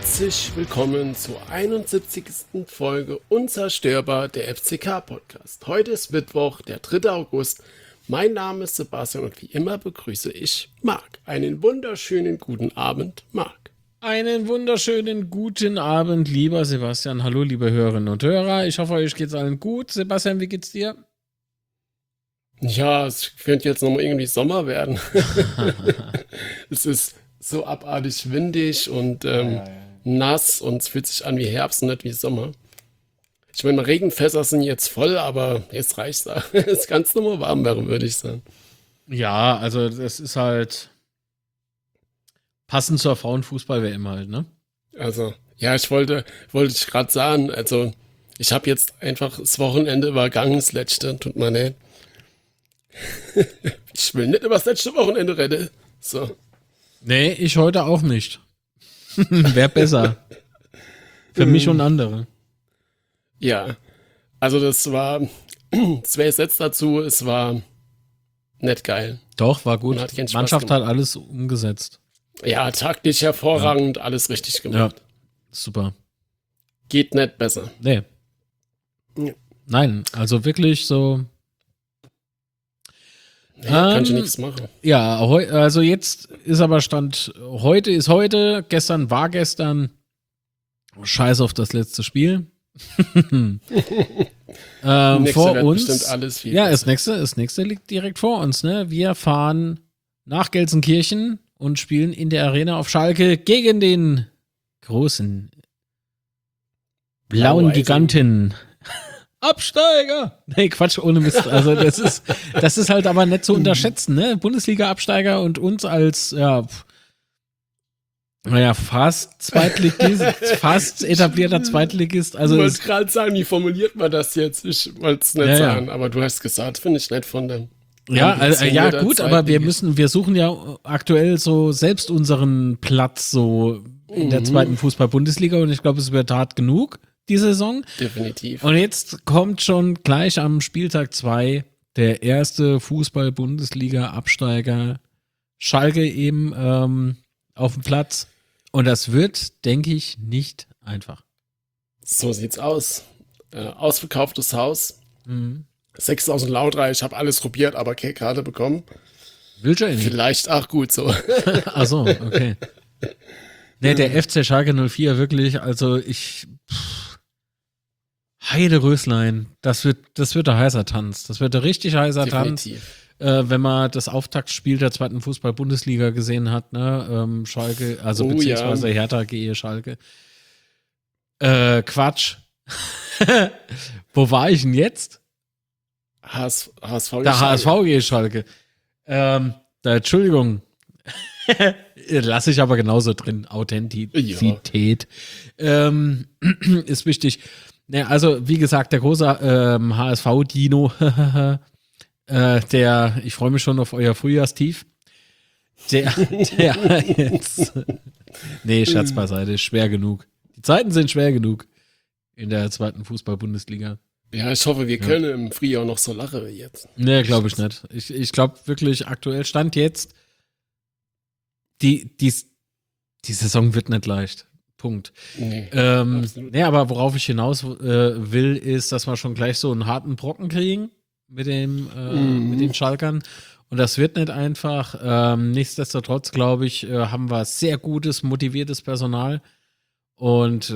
Herzlich willkommen zur 71. Folge Unzerstörbar, der FCK-Podcast. Heute ist Mittwoch, der 3. August. Mein Name ist Sebastian und wie immer begrüße ich Marc. Einen wunderschönen guten Abend, Marc. Einen wunderschönen guten Abend, lieber Sebastian. Hallo, liebe Hörerinnen und Hörer. Ich hoffe, euch geht's allen gut. Sebastian, wie geht's dir? Ja, es könnte jetzt nochmal irgendwie Sommer werden. Es ist so abartig windig und nass und es fühlt sich an wie Herbst und nicht wie Sommer. Ich meine, Regenfässer sind jetzt voll, aber jetzt reicht's da. Es kann nochmal warm werden, würde ich sagen. Ja, also das ist halt passend zur Frauenfußball-WM halt, ne? Also, ja, wollte ich gerade sagen, also ich habe jetzt einfach das Wochenende übergangen, das letzte, tut mir leid. Ich will nicht über das letzte Wochenende reden. So. Nee, ich heute auch nicht. Wäre besser. Für mich und andere. Ja, also das war 2 Sätze dazu, es war nicht geil. Doch, war gut. Und hat keinen Die Spaß Mannschaft gemacht. hat alles umgesetzt. Ja, taktisch hervorragend, alles richtig Ja, gemacht. super. Geht nicht besser. Nee. Ja. Nein, also wirklich so. Nee, kann ich nichts machen. Ja, also jetzt ist aber Stand, heute ist heute, gestern war gestern. Scheiß auf das letzte Spiel. Nächste Vor wird uns. bestimmt alles viel Ja, besser. das nächste liegt direkt vor uns, ne? Wir fahren nach Gelsenkirchen und spielen in der Arena auf Schalke gegen den großen blauen Blau-Weißen. Giganten. Absteiger! Nee, Quatsch, ohne Mist. Also das ist halt aber nicht zu unterschätzen, ne? Bundesliga-Absteiger und uns als, fast Zweitligist, fast etablierter Zweitligist. Also Ich wollte gerade sagen, wie formuliert man das jetzt? Ich wollte es nicht Ja, ja. sagen, aber du hast gesagt, finde ich nett von dem. ja, Ambitionierte ja gut, aber Zweitligist. wir suchen ja aktuell so selbst unseren Platz so in der zweiten Fußball-Bundesliga und ich glaube, es wird hart genug, die Saison. Definitiv. Und jetzt kommt schon gleich am Spieltag 2 der erste Fußball-Bundesliga-Absteiger Schalke eben auf dem Platz. Und das wird, denke ich, nicht einfach. So sieht's aus. Ausverkauftes Haus. Mhm. 6000 Lauter, ich habe alles probiert, aber keine Karte bekommen. Will schon nicht. Vielleicht auch gut so. Ach so, okay. Nee, der FC Schalke 04 wirklich, also Heide Röslein, das wird ein heißer Tanz. Das wird ein richtig heißer Tanz. Definitiv. Wenn man das Auftaktspiel der zweiten Fußball-Bundesliga gesehen hat, ne? Schalke, also Oh, beziehungsweise Hertha gehe Schalke. Quatsch. Wo war ich denn jetzt? HSV Der HSV gehe Schalke. Entschuldigung. Lasse ich aber genauso drin. Authentizität ist wichtig. Ne, also, wie gesagt, der große HSV-Dino, ich freue mich schon auf euer Frühjahrstief. Der jetzt. Nee, Scherz beiseite, ist schwer genug. Die Zeiten sind schwer genug in der zweiten Fußball-Bundesliga. Ja, ich hoffe, wir können im Frühjahr noch so lachen wie jetzt. Nee, glaube ich nicht. Ich glaube wirklich, aktuell Stand jetzt, die Saison wird nicht leicht. Punkt. Nee, Nee, aber worauf ich hinaus will, ist, dass wir schon gleich so einen harten Brocken kriegen mit den Schalkern. Und das wird nicht einfach. Nichtsdestotrotz, glaube ich, haben wir sehr gutes, motiviertes Personal. Und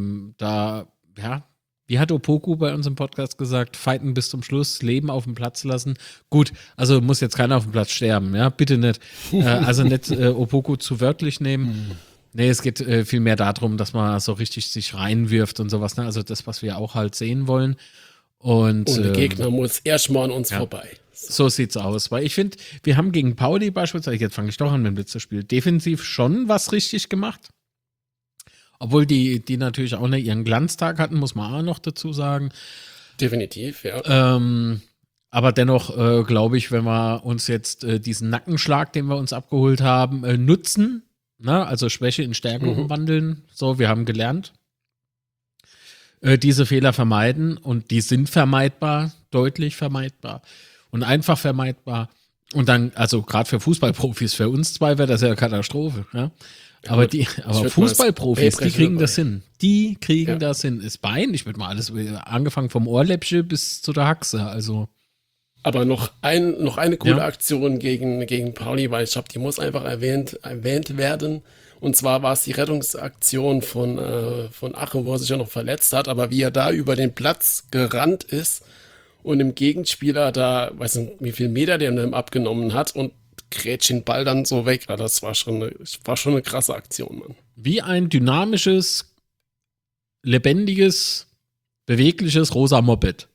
wie hat Opoku bei uns im Podcast gesagt, fighten bis zum Schluss, Leben auf dem Platz lassen. Gut, also muss jetzt keiner auf dem Platz sterben, ja, bitte nicht. Also nicht Opoku zu wörtlich nehmen. Nee, es geht viel mehr darum, dass man so richtig sich reinwirft und sowas, ne? Also das, was wir auch halt sehen wollen. Und der Gegner muss erstmal an uns vorbei. so sieht's aus. Weil ich finde, wir haben gegen Pauli beispielsweise, jetzt fange ich doch an mit dem Blitzerspiel, defensiv schon was richtig gemacht. Obwohl die natürlich auch nicht ihren Glanztag hatten, muss man auch noch dazu sagen. Definitiv, ja. Aber dennoch glaube ich, wenn wir uns jetzt diesen Nackenschlag, den wir uns abgeholt haben, nutzen, ne? Also Schwäche in Stärke umwandeln, so, wir haben gelernt, diese Fehler vermeiden und die sind vermeidbar, deutlich vermeidbar und einfach vermeidbar. Und dann, also gerade für Fußballprofis, für uns zwei wäre das ja eine Katastrophe. Ja? Aber Fußballprofis, die kriegen das hin. Die kriegen das hin. Ist Bein, ich würde mal alles, angefangen vom Ohrläppchen bis zu der Haxe, also. Aber noch eine coole Aktion gegen Pauli, weil ich glaube, die muss einfach erwähnt werden. Und zwar war es die Rettungsaktion von Ache, wo er sich ja noch verletzt hat, aber wie er da über den Platz gerannt ist und dem Gegenspieler da, weiß nicht, wie viel Meter der ihm abgenommen hat und grätscht den Ball dann so weg. Das war schon eine krasse Aktion, Mann. Wie ein dynamisches, lebendiges, bewegliches rosa Moped.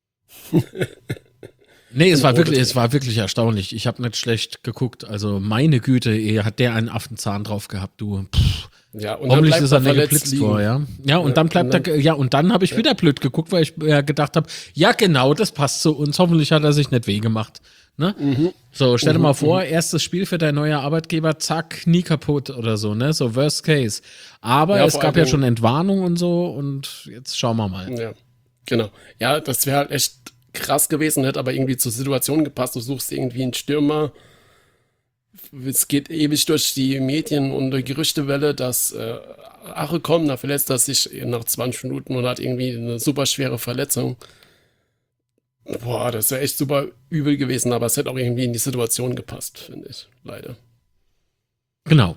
Nee, es war wirklich erstaunlich. Ich habe nicht schlecht geguckt. Also meine Güte, hat der einen Affenzahn drauf gehabt, du. Ja, und hoffentlich ist er nicht geblitzt vor, ja. Ja, und dann bleibt er, ja, und dann habe ich wieder blöd geguckt, weil ich gedacht habe, ja genau, das passt zu uns. Hoffentlich hat er sich nicht wehgemacht. Ne? So, stell dir mal vor, erstes Spiel für dein neuer Arbeitgeber, zack, Knie kaputt oder so, ne? So Worst Case. Aber es gab ja schon Entwarnung und so und jetzt schauen wir mal. Ja, genau. Ja, das wäre halt echt krass gewesen, hätte aber irgendwie zur Situation gepasst. Du suchst irgendwie einen Stürmer. Es geht ewig durch die Medien und die Gerüchtewelle, dass Ache kommt, da verletzt er sich nach 20 Minuten und hat irgendwie eine super schwere Verletzung. Boah, das wäre echt super übel gewesen, aber es hätte auch irgendwie in die Situation gepasst, finde ich. Leider. Genau.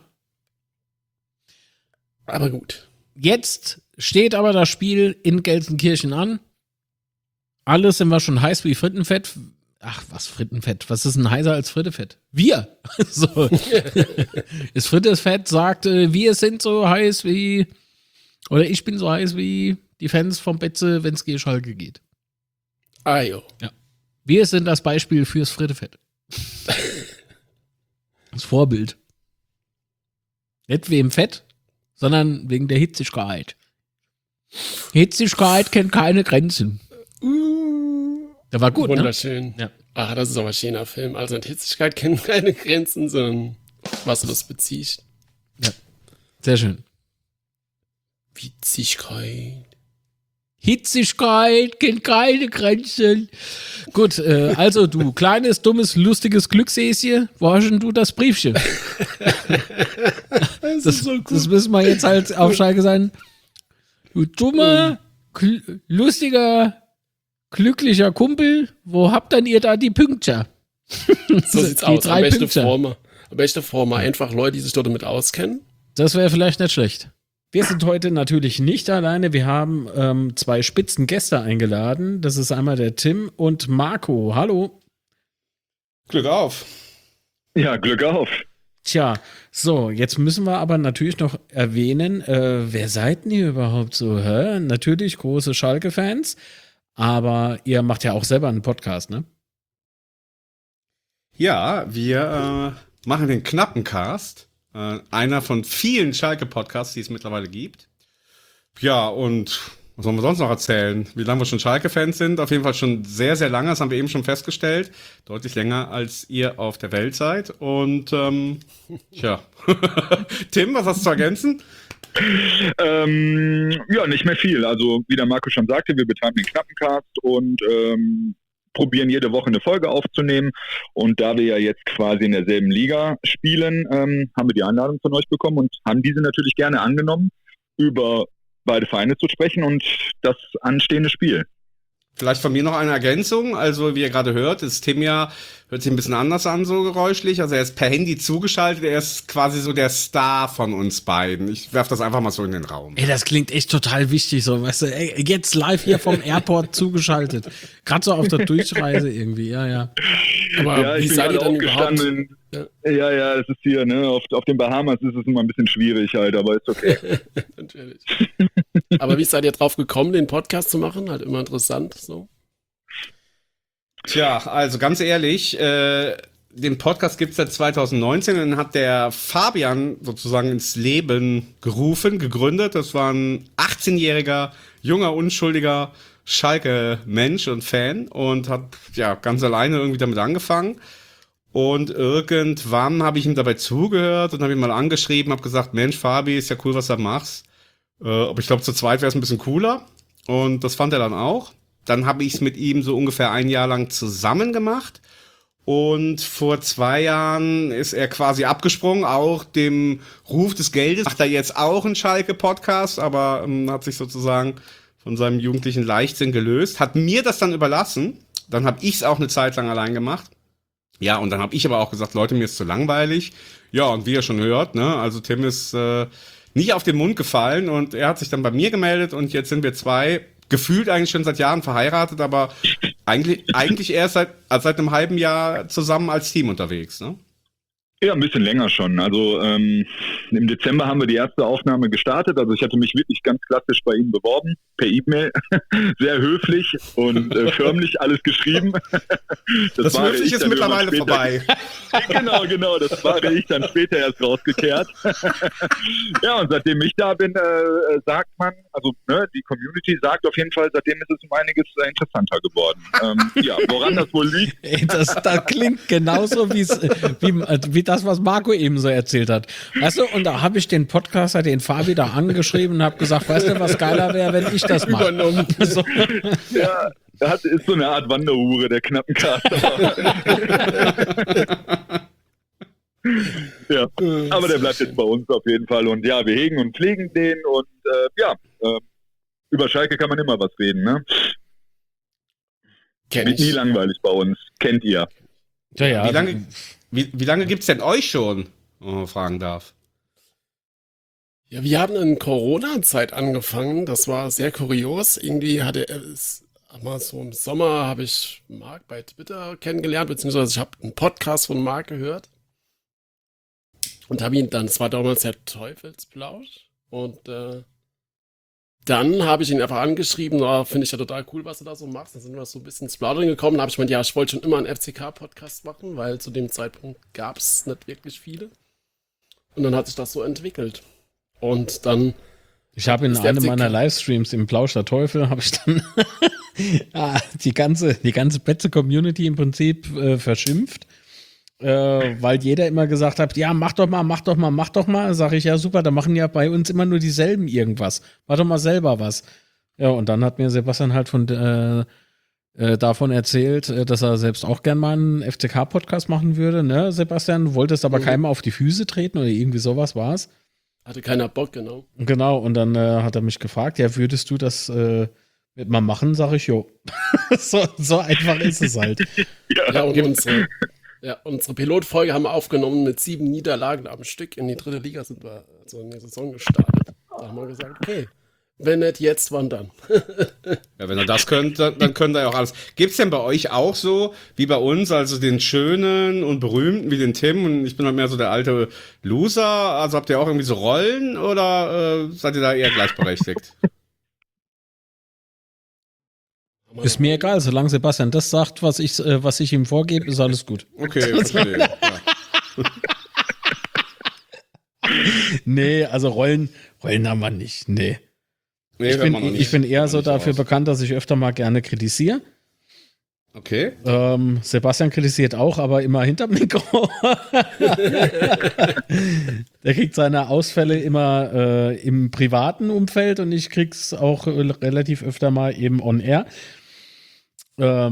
Aber gut. Jetzt steht aber das Spiel in Gelsenkirchen an. Alle sind wir schon heiß wie Frittenfett. Ach, was Frittenfett? Was ist denn heißer als Frittefett? Wir! So. Das Frittefett sagt, wir sind so heiß wie, oder ich bin so heiß wie die Fans vom Betze, wenn es gegen Schalke geht. Ah, jo. Ja. Wir sind das Beispiel fürs Frittefett. Das Vorbild. Nicht wegen Fett, sondern wegen der Hitzigkeit. Hitzigkeit kennt keine Grenzen. Der war gut, wunderschön. Ne? Ja. Ah, das ist aber ein schöner Film. Also Hitzigkeit kennt keine Grenzen, sondern was du das beziehst. Ja, sehr schön. Hitzigkeit. Hitzigkeit kennt keine Grenzen. Gut, also du kleines, dummes, lustiges Glückshäschen, wo hast denn du das Briefchen? Das ist so gut. Das müssen wir jetzt halt auf Schalke sein. Du dummer, lustiger, glücklicher Kumpel, wo habt dann ihr da die Pünktchen? So sieht's aus. Am besten Form einfach Leute, die sich dort damit auskennen. Das wäre vielleicht nicht schlecht. Wir sind heute natürlich nicht alleine. Wir haben zwei Spitzengäste eingeladen. Das ist einmal der Tim und Marco. Hallo. Glück auf. Ja, Glück auf. Tja, so, jetzt müssen wir aber natürlich noch erwähnen, wer seid denn ihr überhaupt so? Hä? Natürlich große Schalke-Fans. Aber ihr macht ja auch selber einen Podcast, ne? Ja, wir machen den Knappencast. Einer von vielen Schalke-Podcasts, die es mittlerweile gibt. Ja, und was sollen wir sonst noch erzählen? Wie lange wir schon Schalke-Fans sind? Auf jeden Fall schon sehr, sehr lange. Das haben wir eben schon festgestellt. Deutlich länger, als ihr auf der Welt seid. Und, tja. Tim, was hast du zu ergänzen? Ja, nicht mehr viel. Also, wie der Marco schon sagte, wir betreiben den Knappencast und probieren jede Woche eine Folge aufzunehmen. Und da wir ja jetzt quasi in derselben Liga spielen, haben wir die Einladung von euch bekommen und haben diese natürlich gerne angenommen, über beide Vereine zu sprechen und das anstehende Spiel. Vielleicht von mir noch eine Ergänzung. Also, wie ihr gerade hört, ist Tim ja, hört sich ein bisschen anders an, so geräuschlich. Also, er ist per Handy zugeschaltet. Er ist quasi so der Star von uns beiden. Ich werfe das einfach mal so in den Raum. Ey, das klingt echt total wichtig, so, weißt du, ey, jetzt live hier vom Airport zugeschaltet. Gerade so auf der Durchreise irgendwie, ja. Aber ja, wie seid ihr dann überhaupt? Ja, es ist hier, ne, auf den Bahamas ist es immer ein bisschen schwierig halt, aber ist okay. Natürlich. Aber wie seid ihr drauf gekommen, den Podcast zu machen? Halt immer interessant, so. Tja, also ganz ehrlich, den Podcast gibt's seit 2019 und hat der Fabian sozusagen ins Leben gegründet. Das war ein 18-jähriger, junger, unschuldiger Schalke-Mensch und Fan und hat ja ganz alleine irgendwie damit angefangen. Und irgendwann habe ich ihm dabei zugehört und habe ihn mal angeschrieben, habe gesagt, Mensch, Fabi, ist ja cool, was du machst. Aber ich glaube, zu zweit wäre es ein bisschen cooler. Und das fand er dann auch. Dann habe ich es mit ihm so ungefähr ein Jahr lang zusammen gemacht. Und vor 2 Jahren ist er quasi abgesprungen, auch dem Ruf des Geldes. Macht er jetzt auch einen Schalke-Podcast, aber hat sich sozusagen von seinem jugendlichen Leichtsinn gelöst. Hat mir das dann überlassen. Dann habe ich es auch eine Zeit lang allein gemacht. Ja, und dann habe ich aber auch gesagt, Leute, mir ist zu langweilig. Ja, und wie ihr schon hört, ne, also Tim ist nicht auf den Mund gefallen und er hat sich dann bei mir gemeldet und jetzt sind wir 2 gefühlt eigentlich schon seit Jahren verheiratet, aber eigentlich erst seit einem halben Jahr zusammen als Team unterwegs, ne? Ja, ein bisschen länger schon. Also im Dezember haben wir die erste Aufnahme gestartet. Also ich hatte mich wirklich ganz klassisch bei Ihnen beworben, per E-Mail. Sehr höflich und förmlich alles geschrieben. Das höflich ist mittlerweile vorbei. Genau. Das war ich dann später erst rausgekehrt. Ja, und seitdem ich da bin, sagt man, also die Community sagt auf jeden Fall, seitdem ist es um einiges interessanter geworden. Ja, woran das wohl liegt? Ey, das klingt genauso wie das, was Marco eben so erzählt hat. Weißt du, und da habe ich den Podcaster, den Fabi, da angeschrieben und habe gesagt, weißt du, was geiler wäre, wenn ich das mache. So. Ja, ist so eine Art Wanderhure, der Knappencast. Ja, aber der bleibt jetzt bei uns auf jeden Fall. Und ja, wir hegen und pflegen den und über Schalke kann man immer was reden, ne? Wird nie langweilig bei uns. Kennt ihr. Ja. Wie lange gibt's denn euch schon, wenn man fragen darf? Ja, wir haben in Corona-Zeit angefangen. Das war sehr kurios. Irgendwie aber so im Sommer habe ich Marc bei Twitter kennengelernt, beziehungsweise ich habe einen Podcast von Marc gehört. Und habe ihn dann, es war damals der Teufelsplausch. Und dann habe ich ihn einfach angeschrieben, finde ich ja total cool, was du da so machst. Dann sind wir so ein bisschen ins Plaudern gekommen. Da habe ich gemeint, ja, ich wollte schon immer einen FCK-Podcast machen, weil zu dem Zeitpunkt gab es nicht wirklich viele. Und dann hat sich das so entwickelt. Und dann... Ich habe in einem meiner Livestreams im Plausch der Teufel, habe ich dann die ganze Betze-Community im Prinzip verschimpft. Weil jeder immer gesagt hat, ja, mach doch mal. Sag ich, ja, super, da machen ja bei uns immer nur dieselben irgendwas. Mach doch mal selber was. Ja, und dann hat mir Sebastian halt davon erzählt, dass er selbst auch gern mal einen FCK-Podcast machen würde, ne, Sebastian? Du wolltest aber keinem auf die Füße treten oder irgendwie sowas war's. Hatte keiner Bock, genau. Genau, und dann hat er mich gefragt, ja, würdest du das mit mal machen? Sag ich, jo. so einfach ist es halt. Ja, und unsere Pilotfolge haben wir aufgenommen mit 7 Niederlagen am Stück. In die 3. Liga sind wir also in die Saison gestartet. Da haben wir gesagt, okay, wenn nicht jetzt, wann dann? Ja, wenn ihr das könnt, dann könnt ihr ja auch alles. Gibt's denn bei euch auch so, wie bei uns, also den Schönen und Berühmten wie den Tim und ich bin halt mehr so der alte Loser, also habt ihr auch irgendwie so Rollen oder seid ihr da eher gleichberechtigt? Ist mir egal, solange Sebastian das sagt, was ich ihm vorgebe, ist alles gut. Okay, verstehe. Ja. Nee, also Rollen haben wir nicht, nee. Ich bin eher so dafür bekannt, dass ich öfter mal gerne kritisiere. Okay. Sebastian kritisiert auch, aber immer hinterm Mikro. Der kriegt seine Ausfälle immer im privaten Umfeld und ich krieg's auch relativ öfter mal eben on air. Ja,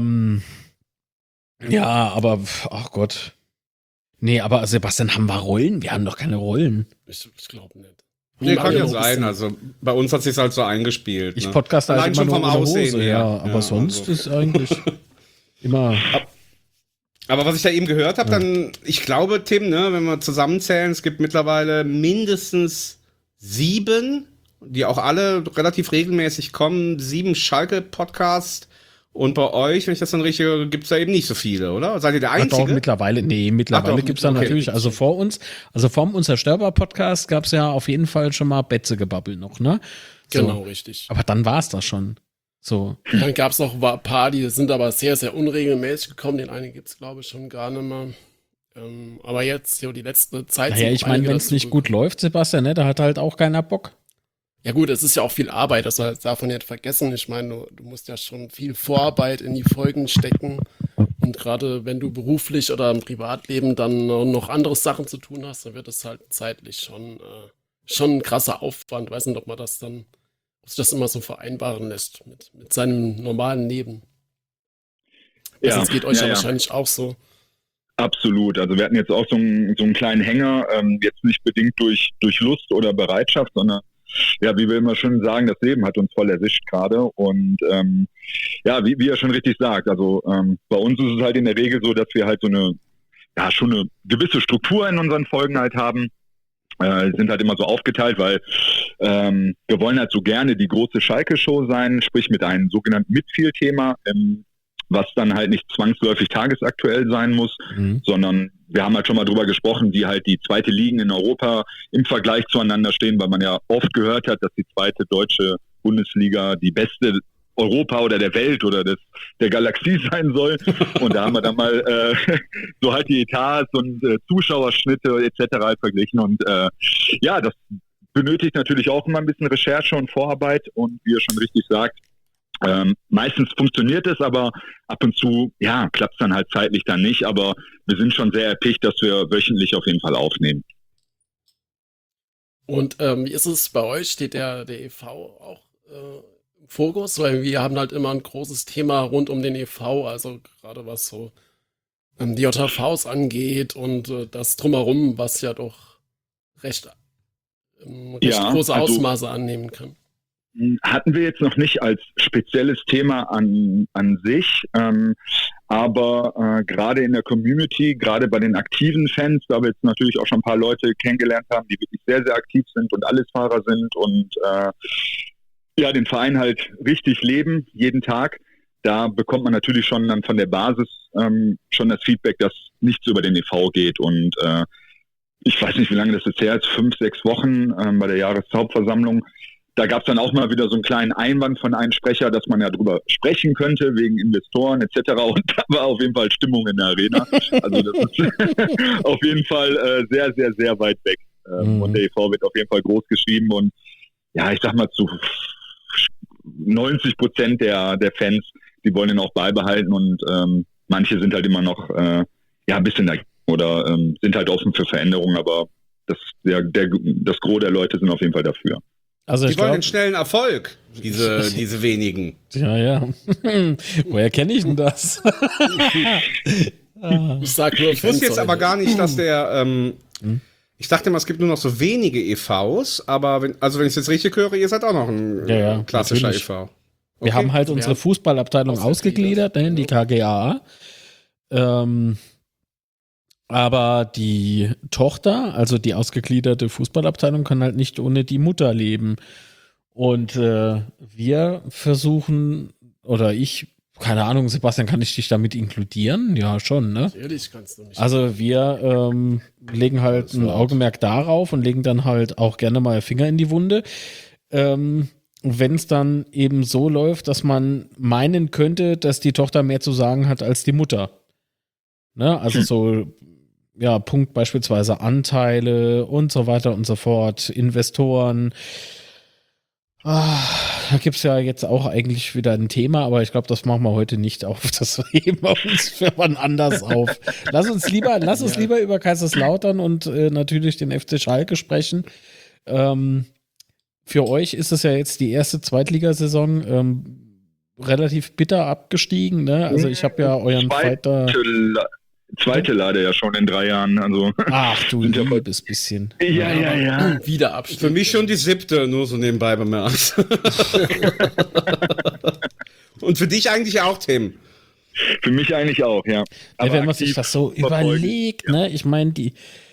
aber, ach Gott. Nee, aber Sebastian, haben wir Rollen? Wir haben doch keine Rollen. Ich glaube nicht. Nee, kann ja sein. Also bei uns hat sich's halt so eingespielt. Ich podcaste allein halt immer schon nur vom ohne Hose, Aussehen her. ja. Aber sonst also. ist eigentlich immer... Aber was ich da eben gehört habe, dann, ich glaube, Tim, ne, wenn wir zusammenzählen, es gibt mittlerweile mindestens 7, die auch alle relativ regelmäßig kommen, 7 Schalke-Podcasts. Und bei euch, wenn ich das dann richtig höre, gibt es da eben nicht so viele, oder? Seid ihr der Einzige? Doch, mittlerweile gibt es da natürlich, also vor uns, also vom Unzerstörbar-Podcast gab es ja auf jeden Fall schon mal Betze-Gebabbel noch, ne? So. Genau, richtig. Aber dann war es das schon. So. Dann gab es noch ein paar, die sind aber sehr, sehr unregelmäßig gekommen. Den einen gibt es, glaube ich, schon gar nicht mehr. Aber jetzt, so die letzte Zeit. Naja, ich meine, wenn es nicht gut läuft, Sebastian, ne, da hat halt auch keiner Bock. Ja gut, es ist ja auch viel Arbeit, das darf man nicht vergessen. Ich meine, du musst ja schon viel Vorarbeit in die Folgen stecken. Und gerade wenn du beruflich oder im Privatleben dann noch andere Sachen zu tun hast, dann wird es halt zeitlich schon ein krasser Aufwand. Ich weiß nicht, ob man das dann, ob sich das immer so vereinbaren lässt mit seinem normalen Leben. Ja. Das geht euch ja wahrscheinlich auch so. Absolut. Also wir hatten jetzt auch so einen kleinen Hänger, jetzt nicht bedingt durch Lust oder Bereitschaft, sondern ja, wie wir immer schön sagen, das Leben hat uns voll erwischt gerade. Und ja, wie er schon richtig sagt, also bei uns ist es halt in der Regel so, dass wir halt schon eine gewisse Struktur in unseren Folgen halt haben. Sind halt immer so aufgeteilt, weil wir wollen halt so gerne die große Schalke-Show sein, sprich mit einem sogenannten Midfield-Thema, was dann halt nicht zwangsläufig tagesaktuell sein muss, sondern wir haben halt schon mal drüber gesprochen, wie halt die zweite Ligen in Europa im Vergleich zueinander stehen, weil man ja oft gehört hat, dass die zweite deutsche Bundesliga die beste Europa oder der Welt oder der Galaxie sein soll. Und da haben wir dann mal so halt die Etats und Zuschauerschnitte etc. halt verglichen. Und ja, das benötigt natürlich auch immer ein bisschen Recherche und Vorarbeit. Und wie ihr schon richtig sagt, meistens funktioniert es, aber ab und zu, ja, klappt es dann halt zeitlich dann nicht. Aber wir sind schon sehr erpicht, dass wir wöchentlich auf jeden Fall aufnehmen. Und wie ist es bei euch? Steht der e.V. auch im Fokus? Weil wir haben halt immer ein großes Thema rund um den e.V., also gerade was so die JVs angeht und das Drumherum, was ja doch recht große Ausmaße annehmen kann. Hatten wir jetzt noch nicht als spezielles Thema an sich, aber gerade in der Community, gerade bei den aktiven Fans, da wir jetzt natürlich auch schon ein paar Leute kennengelernt haben, die wirklich sehr, sehr aktiv sind und Allesfahrer sind und ja, den Verein halt richtig leben, jeden Tag, da bekommt man natürlich schon dann von der Basis schon das Feedback, dass nichts über den e.V. geht und ich weiß nicht, wie lange das jetzt her ist, 5, 6 Wochen bei der Jahreshauptversammlung. Da gab es dann auch mal wieder so einen kleinen Einwand von einem Sprecher, dass man ja drüber sprechen könnte, wegen Investoren etc. Und da war auf jeden Fall Stimmung in der Arena. Also das ist auf jeden Fall sehr, sehr, sehr weit weg. Und der e.V. wird auf jeden Fall groß geschrieben. Und ja, ich sag mal, zu 90% der Fans, die wollen ihn auch beibehalten. Und manche sind halt immer noch ein bisschen dagegen oder sind halt offen für Veränderungen. Aber das Gros der Leute sind auf jeden Fall dafür. Also die wollen einen schnellen Erfolg, diese wenigen. Ja. Woher kenne ich denn das? Ich wusste jetzt aber gar nicht, dass der ich dachte immer, es gibt nur noch so wenige EVs, aber wenn ich es jetzt richtig höre, ihr seid auch noch ein klassischer natürlich. EV. Okay. Wir haben halt unsere Fußballabteilung ausgegliedert, in die KGAA. Aber die Tochter, also die ausgegliederte Fußballabteilung, kann halt nicht ohne die Mutter leben. Und wir versuchen, oder ich, keine Ahnung, Sebastian, kann ich dich damit inkludieren? Ja, schon, ne? Natürlich kannst du nicht. Also wir legen halt ein Augenmerk darauf und legen dann halt auch gerne mal Finger in die Wunde. Wenn es dann eben so läuft, dass man meinen könnte, dass die Tochter mehr zu sagen hat als die Mutter. Ne? Also so, ja, Punkt beispielsweise Anteile und so weiter und so fort, Investoren. Da gibt es ja jetzt auch eigentlich wieder ein Thema, aber ich glaube, das machen wir heute nicht auf. Das heben wir uns für wann anders auf. Lass uns lieber über Kaiserslautern und natürlich den FC Schalke sprechen. Für euch ist es ja jetzt die erste Zweitligasaison relativ bitter abgestiegen, ne? Also ich habe ja euren Fighter... Zweite leider ja schon in 3 Jahren. Also ach du liebes bisschen. Ja. Wieder Abstieg. Für mich schon die 7., nur so nebenbei bemerkt. Und für dich eigentlich auch, Tim? Für mich eigentlich auch, ja. Aber wenn man sich das so überlegt, ne? Ich meine, der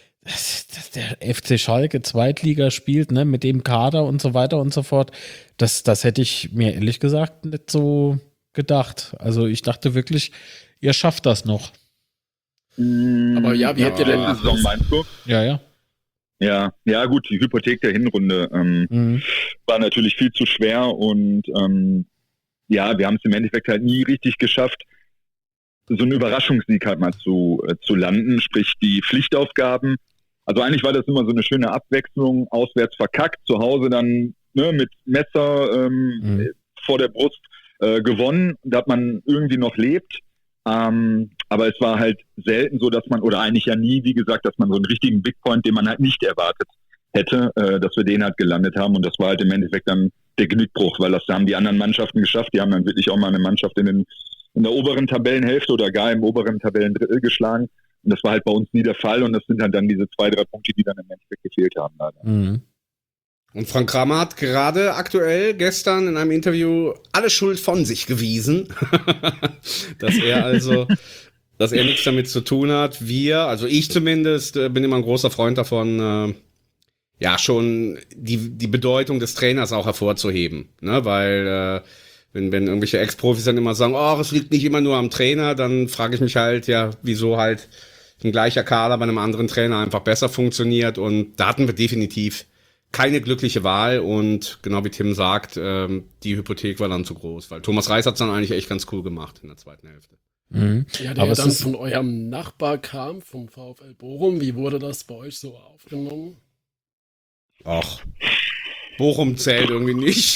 FC Schalke Zweitliga spielt, ne, mit dem Kader und so weiter und so fort, das hätte ich mir ehrlich gesagt nicht so gedacht. Also ich dachte wirklich, ihr schafft das noch. Aber ja, wie habt ihr denn letzte Saison, meinst du? Ja. Ja, gut, die Hypothek der Hinrunde war natürlich viel zu schwer und ja, wir haben es im Endeffekt halt nie richtig geschafft, so einen Überraschungssieg halt mal zu landen, sprich die Pflichtaufgaben. Also eigentlich war das immer so eine schöne Abwechslung, auswärts verkackt, zu Hause dann mit Messer vor der Brust gewonnen, da hat man irgendwie noch lebt. Aber es war halt selten so, dass man, oder eigentlich ja nie, wie gesagt, dass man so einen richtigen Big Point, den man halt nicht erwartet hätte, dass wir den halt gelandet haben. Und das war halt im Endeffekt dann der Genickbruch, weil das haben die anderen Mannschaften geschafft. Die haben dann wirklich auch mal eine Mannschaft in der oberen Tabellenhälfte oder gar im oberen Tabellendrittel geschlagen. das war halt bei uns nie der Fall und das sind halt dann diese 2-3 Punkte, die dann im Endeffekt gefehlt haben. Leider. Mhm. Und Frank Kramer hat gerade aktuell gestern in einem Interview alle Schuld von sich gewiesen, dass er nichts damit zu tun hat. Also ich zumindest bin immer ein großer Freund davon, schon die Bedeutung des Trainers auch hervorzuheben, ne? Weil wenn irgendwelche Ex-Profis dann immer sagen, es liegt nicht immer nur am Trainer, dann frage ich mich halt, wieso halt ein gleicher Kader bei einem anderen Trainer einfach besser funktioniert. Und da hatten wir definitiv keine glückliche Wahl und genau wie Tim sagt, die Hypothek war dann zu groß, weil Thomas Reis hat es dann eigentlich echt ganz cool gemacht in der zweiten Hälfte. Mhm. Ja, der dann von eurem Nachbar kam, vom VfL Bochum. Wie wurde das bei euch so aufgenommen? Ach, Bochum zählt irgendwie nicht.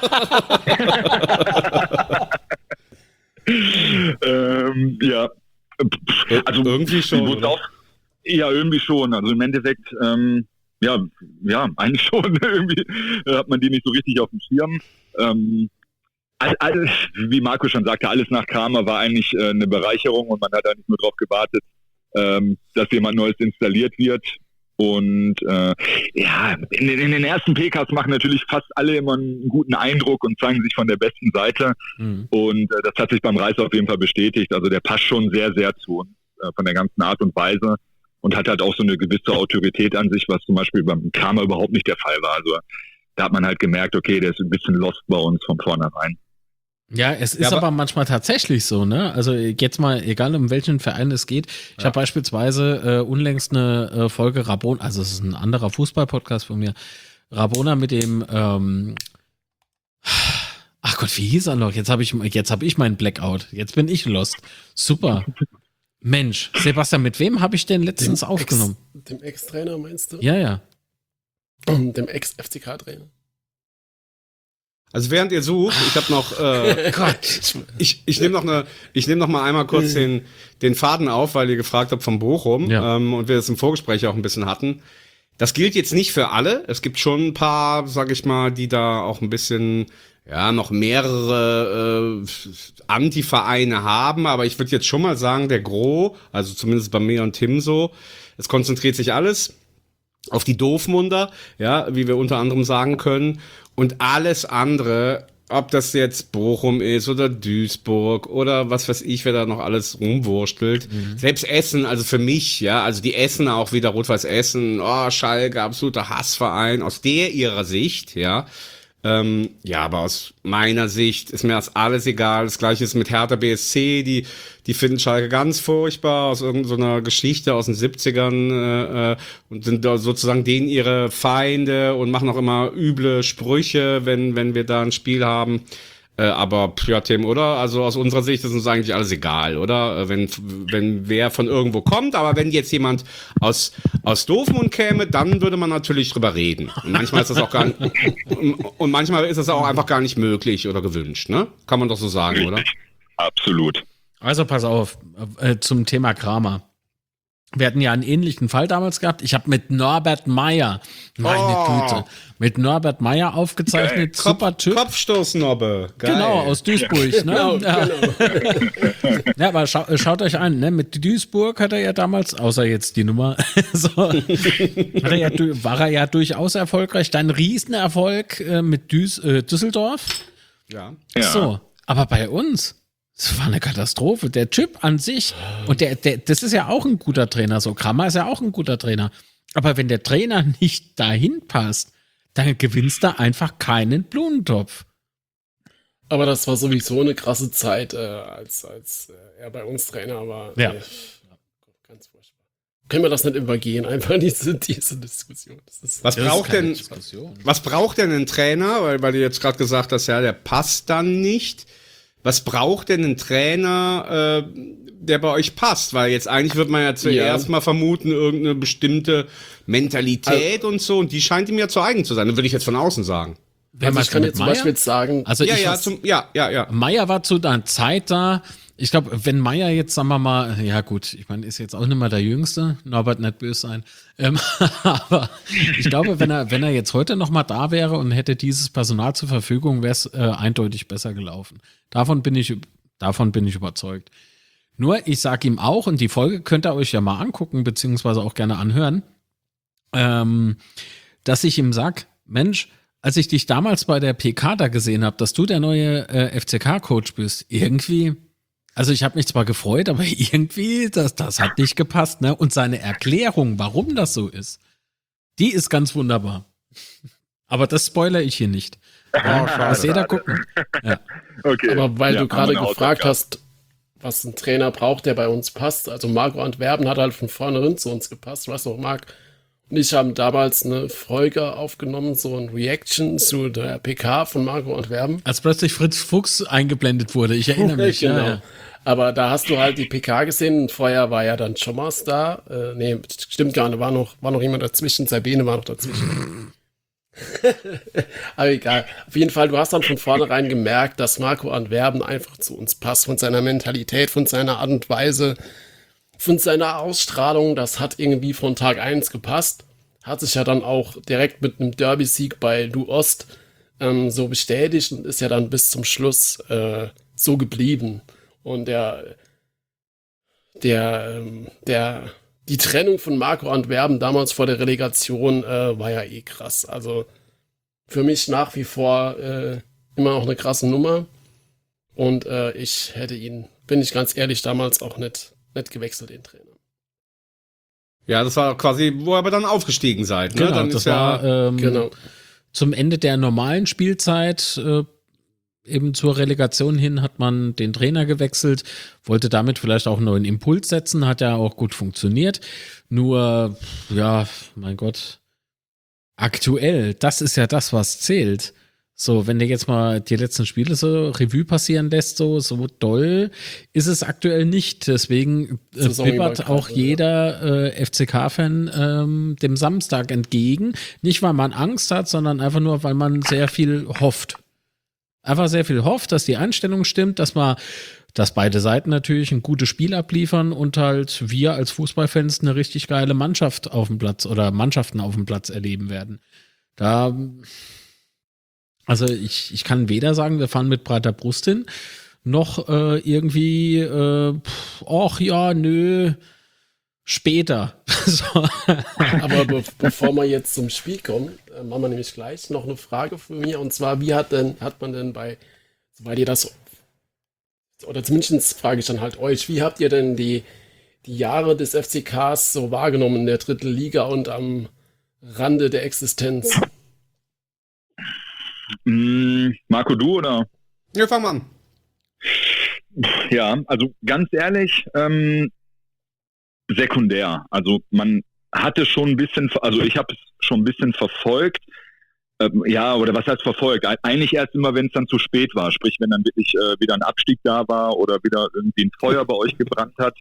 Ja. Also irgendwie schon. Irgendwie schon. Also im Endeffekt, eigentlich schon. Irgendwie hat man die nicht so richtig auf dem Schirm. Alles, wie Marco schon sagte, alles nach Kramer war eigentlich eine Bereicherung und man hat eigentlich nur darauf gewartet, dass jemand Neues installiert wird. Und in den ersten PKs machen natürlich fast alle immer einen guten Eindruck und zeigen sich von der besten Seite. Mhm. Und das hat sich beim Reis auf jeden Fall bestätigt. Also der passt schon sehr, sehr zu uns von der ganzen Art und Weise und hat halt auch so eine gewisse Autorität an sich, was zum Beispiel beim Kramer überhaupt nicht der Fall war. Also da hat man halt gemerkt, okay, der ist ein bisschen lost bei uns von vornherein. Ja, es ist aber manchmal tatsächlich so, ne? Also jetzt mal, egal um welchen Verein es geht. Ich habe beispielsweise unlängst eine Folge Rabona, also es ist ein anderer Fußball-Podcast von mir, Rabona mit dem, ach Gott, wie hieß er noch? Jetzt hab ich meinen Blackout. Jetzt bin ich lost. Super. Mensch, Sebastian, mit wem habe ich denn letztens aufgenommen? Dem Ex-Trainer meinst du? Ja. Dem Ex-FCK-Trainer. Also während ihr sucht, ich habe noch, ich nehme noch mal einmal kurz den Faden auf, weil ihr gefragt habt von Bochum und wir das im Vorgespräch auch ein bisschen hatten. Das gilt jetzt nicht für alle. Es gibt schon ein paar, sag ich mal, die da auch ein bisschen, noch mehrere Anti-Vereine haben. Aber ich würde jetzt schon mal sagen, der Gros, also zumindest bei mir und Tim so, es konzentriert sich alles auf die Doofmunder, wie wir unter anderem sagen können. Und alles andere, ob das jetzt Bochum ist oder Duisburg oder was weiß ich, wer da noch alles rumwurstelt. Mhm. Selbst Essen, also für mich, also die Essen auch wieder, Rot-Weiß Essen, Schalke, absoluter Hassverein, aus ihrer Sicht, aber aus meiner Sicht ist mir das alles egal. Das Gleiche ist mit Hertha BSC, die finden Schalke ganz furchtbar aus irgendeiner Geschichte aus den 70ern und sind da sozusagen denen ihre Feinde und machen auch immer üble Sprüche, wenn wir da ein Spiel haben. Aber Tim, oder? Also aus unserer Sicht ist uns eigentlich alles egal, oder? Wenn wer von irgendwo kommt, aber wenn jetzt jemand aus Dortmund käme, dann würde man natürlich drüber reden. Und manchmal ist das auch manchmal ist das auch einfach gar nicht möglich oder gewünscht, ne? Kann man doch so sagen, oder? Absolut. Also pass auf, zum Thema Kramer. Wir hatten ja einen ähnlichen Fall damals gehabt. Ich habe mit Norbert Meyer, Güte, mit Norbert Meyer aufgezeichnet. Geil. Super Typ. Kopfstoß-Nobbe. Genau, aus Duisburg. Ne? Ja, aber schaut euch an, ne? Mit Duisburg hat er ja damals, außer jetzt die Nummer, war er ja durchaus erfolgreich. Dann Riesenerfolg mit Düsseldorf. Ja. So, aber bei uns, das war eine Katastrophe. Der Typ an sich, und das ist ja auch ein guter Trainer, so Kramer ist ja auch ein guter Trainer. Aber wenn der Trainer nicht dahin passt, dann gewinnst du einfach keinen Blumentopf. Aber das war sowieso eine krasse Zeit, als er bei uns Trainer war. Ja. Ganz furchtbar. Können wir das nicht übergehen, einfach diese Diskussion. Was braucht denn ein Trainer? Weil du jetzt gerade gesagt hast, der passt dann nicht. Was braucht denn ein Trainer, der bei euch passt? Weil jetzt eigentlich wird man ja zuerst mal vermuten, irgendeine bestimmte Mentalität und so. Und die scheint ihm ja zu eigen zu sein. Das würde ich jetzt von außen sagen. Also ich kann jetzt zum Beispiel sagen... Also Meier war zu einer Zeit da. Ich glaube, wenn Meier jetzt, sagen wir mal, ja gut, ich meine, ist jetzt auch nicht mal der Jüngste, Norbert, nicht böse sein, aber ich glaube, wenn er jetzt heute noch mal da wäre und hätte dieses Personal zur Verfügung, wäre es eindeutig besser gelaufen. Davon bin ich überzeugt. Nur, ich sage ihm auch, und die Folge könnt ihr euch ja mal angucken, beziehungsweise auch gerne anhören, dass ich ihm sag, Mensch, als ich dich damals bei der PK da gesehen habe, dass du der neue FCK-Coach bist, irgendwie, also ich habe mich zwar gefreut, aber irgendwie, das hat nicht gepasst, ne? Und seine Erklärung, warum das so ist, die ist ganz wunderbar. Aber das spoilere ich hier nicht. Ja, muss jeder gucken. Ja. Okay. Aber weil Ja, du haben gerade wir eine gefragt Hausaufgabe. hast, was ein Trainer braucht, der bei uns passt. Also Marco Antwerpen hat halt von vornherein zu uns gepasst. Weißt du, Marc und ich haben damals eine Folge aufgenommen, so ein Reaction zu der PK von Marco Antwerpen. Als plötzlich Fritz Fuchs eingeblendet wurde, ich erinnere mich. Genau. Ja. Aber da hast du halt die PK gesehen und vorher war ja dann Chomas da. Nee, stimmt gar nicht, war noch jemand dazwischen, Sabine war noch dazwischen. Aber egal. Auf jeden Fall, du hast dann von vornherein gemerkt, dass Marco Antwerpen einfach zu uns passt, von seiner Mentalität, von seiner Art und Weise, von seiner Ausstrahlung. Das hat irgendwie von Tag 1 gepasst. Hat sich ja dann auch direkt mit einem Derby-Sieg bei Lu Ost so bestätigt und ist ja dann bis zum Schluss so geblieben. Und die Trennung von Marco Antwerpen damals vor der Relegation war ja eh krass. Also für mich nach wie vor immer noch eine krasse Nummer. Und ich hätte ihn, bin ich ganz ehrlich, damals auch nicht gewechselt, den Trainer. Ja, das war quasi, wo ihr aber dann aufgestiegen seid. Ne? Genau, Dann das ist ja, war Genau. zum Ende der normalen Spielzeit, eben zur Relegation hin, hat man den Trainer gewechselt, wollte damit vielleicht auch einen neuen Impuls setzen, hat ja auch gut funktioniert. Nur, ja, mein Gott, aktuell, das ist ja das, was zählt. So, wenn du jetzt mal die letzten Spiele so Revue passieren lässt, so doll ist es aktuell nicht. Deswegen bibbert auch jeder FCK-Fan dem Samstag entgegen. Nicht, weil man Angst hat, sondern einfach nur, weil man sehr viel hofft. Einfach sehr viel hofft, dass die Einstellung stimmt, dass beide Seiten natürlich ein gutes Spiel abliefern und halt wir als Fußballfans eine richtig geile Mannschaft auf dem Platz oder Mannschaften auf dem Platz erleben werden. Also ich kann weder sagen, wir fahren mit breiter Brust hin, noch irgendwie, ach ja, nö, später. So. Aber bevor wir jetzt zum Spiel kommen, machen wir nämlich gleich noch eine Frage von mir. Und zwar, wie hat man denn soweit ihr das, oder zumindest frage ich dann halt euch, wie habt ihr denn die Jahre des FCKs so wahrgenommen in der dritten Liga und am Rande der Existenz? Marco, du oder? ja, fang mal an. Ja, also ganz ehrlich, sekundär. Also man hatte schon ein bisschen, also ich habe es schon ein bisschen verfolgt. Ja, oder was heißt verfolgt? Eigentlich erst immer, wenn es dann zu spät war. Sprich, wenn dann wirklich wieder ein Abstieg da war oder wieder irgendwie ein Feuer bei euch gebrannt hat.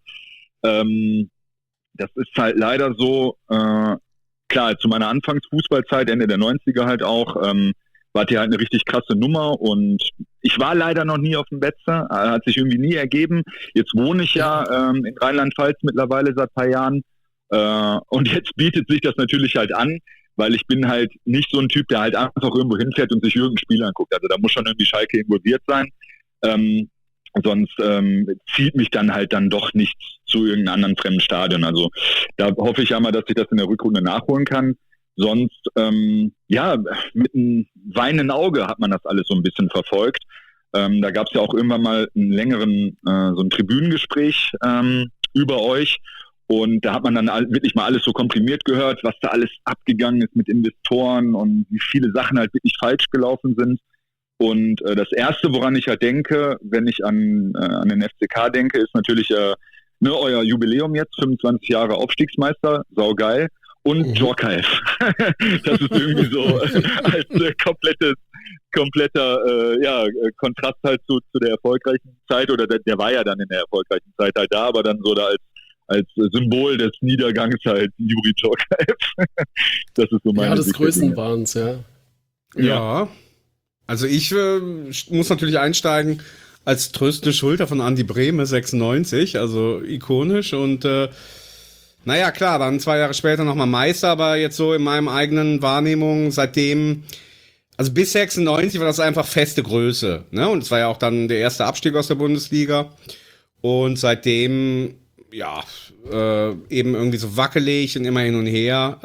Das ist halt leider so, klar, zu meiner Anfangsfußballzeit, Ende der 90er halt auch, war die halt eine richtig krasse Nummer und ich war leider noch nie auf dem Betze, hat sich irgendwie nie ergeben. Jetzt wohne ich ja in Rheinland-Pfalz mittlerweile seit ein paar Jahren und jetzt bietet sich das natürlich halt an, weil ich bin halt nicht so ein Typ, der halt einfach irgendwo hinfährt und sich irgendein Spiel anguckt. Also da muss schon irgendwie Schalke involviert sein, sonst zieht mich dann halt dann doch nicht zu irgendeinem anderen fremden Stadion. Also da hoffe ich ja mal, dass ich das in der Rückrunde nachholen kann. Sonst, ja, mit einem weinenden Auge hat man das alles so ein bisschen verfolgt. Da gab es ja auch irgendwann mal einen längeren, so ein Tribünengespräch über euch. Und da hat man dann wirklich mal alles so komprimiert gehört, was da alles abgegangen ist mit Investoren und wie viele Sachen halt wirklich falsch gelaufen sind. Und das Erste, woran ich halt denke, wenn ich an den FCK denke, ist natürlich euer Jubiläum jetzt, 25 Jahre Aufstiegsmeister, saugeil. Und Djorkaeff. Das ist irgendwie so als kompletter Kontrast halt zu der erfolgreichen Zeit, oder der war ja dann in der erfolgreichen Zeit halt da, aber dann so da als Symbol des Niedergangs halt Juri Djorkaeff. Das ist so meine Ja, des Sicht der Dinge. Größenwahns, ja. Ja. Also ich muss natürlich einsteigen als tröstende Schulter von Andi Brehme, 96, also ikonisch und naja, klar, dann 2 Jahre später nochmal Meister, aber jetzt so in meinem eigenen Wahrnehmung seitdem, also bis 96 war das einfach feste Größe, ne? Und es war ja auch dann der erste Abstieg aus der Bundesliga. Und seitdem, ja, eben irgendwie so wackelig und immer hin und her.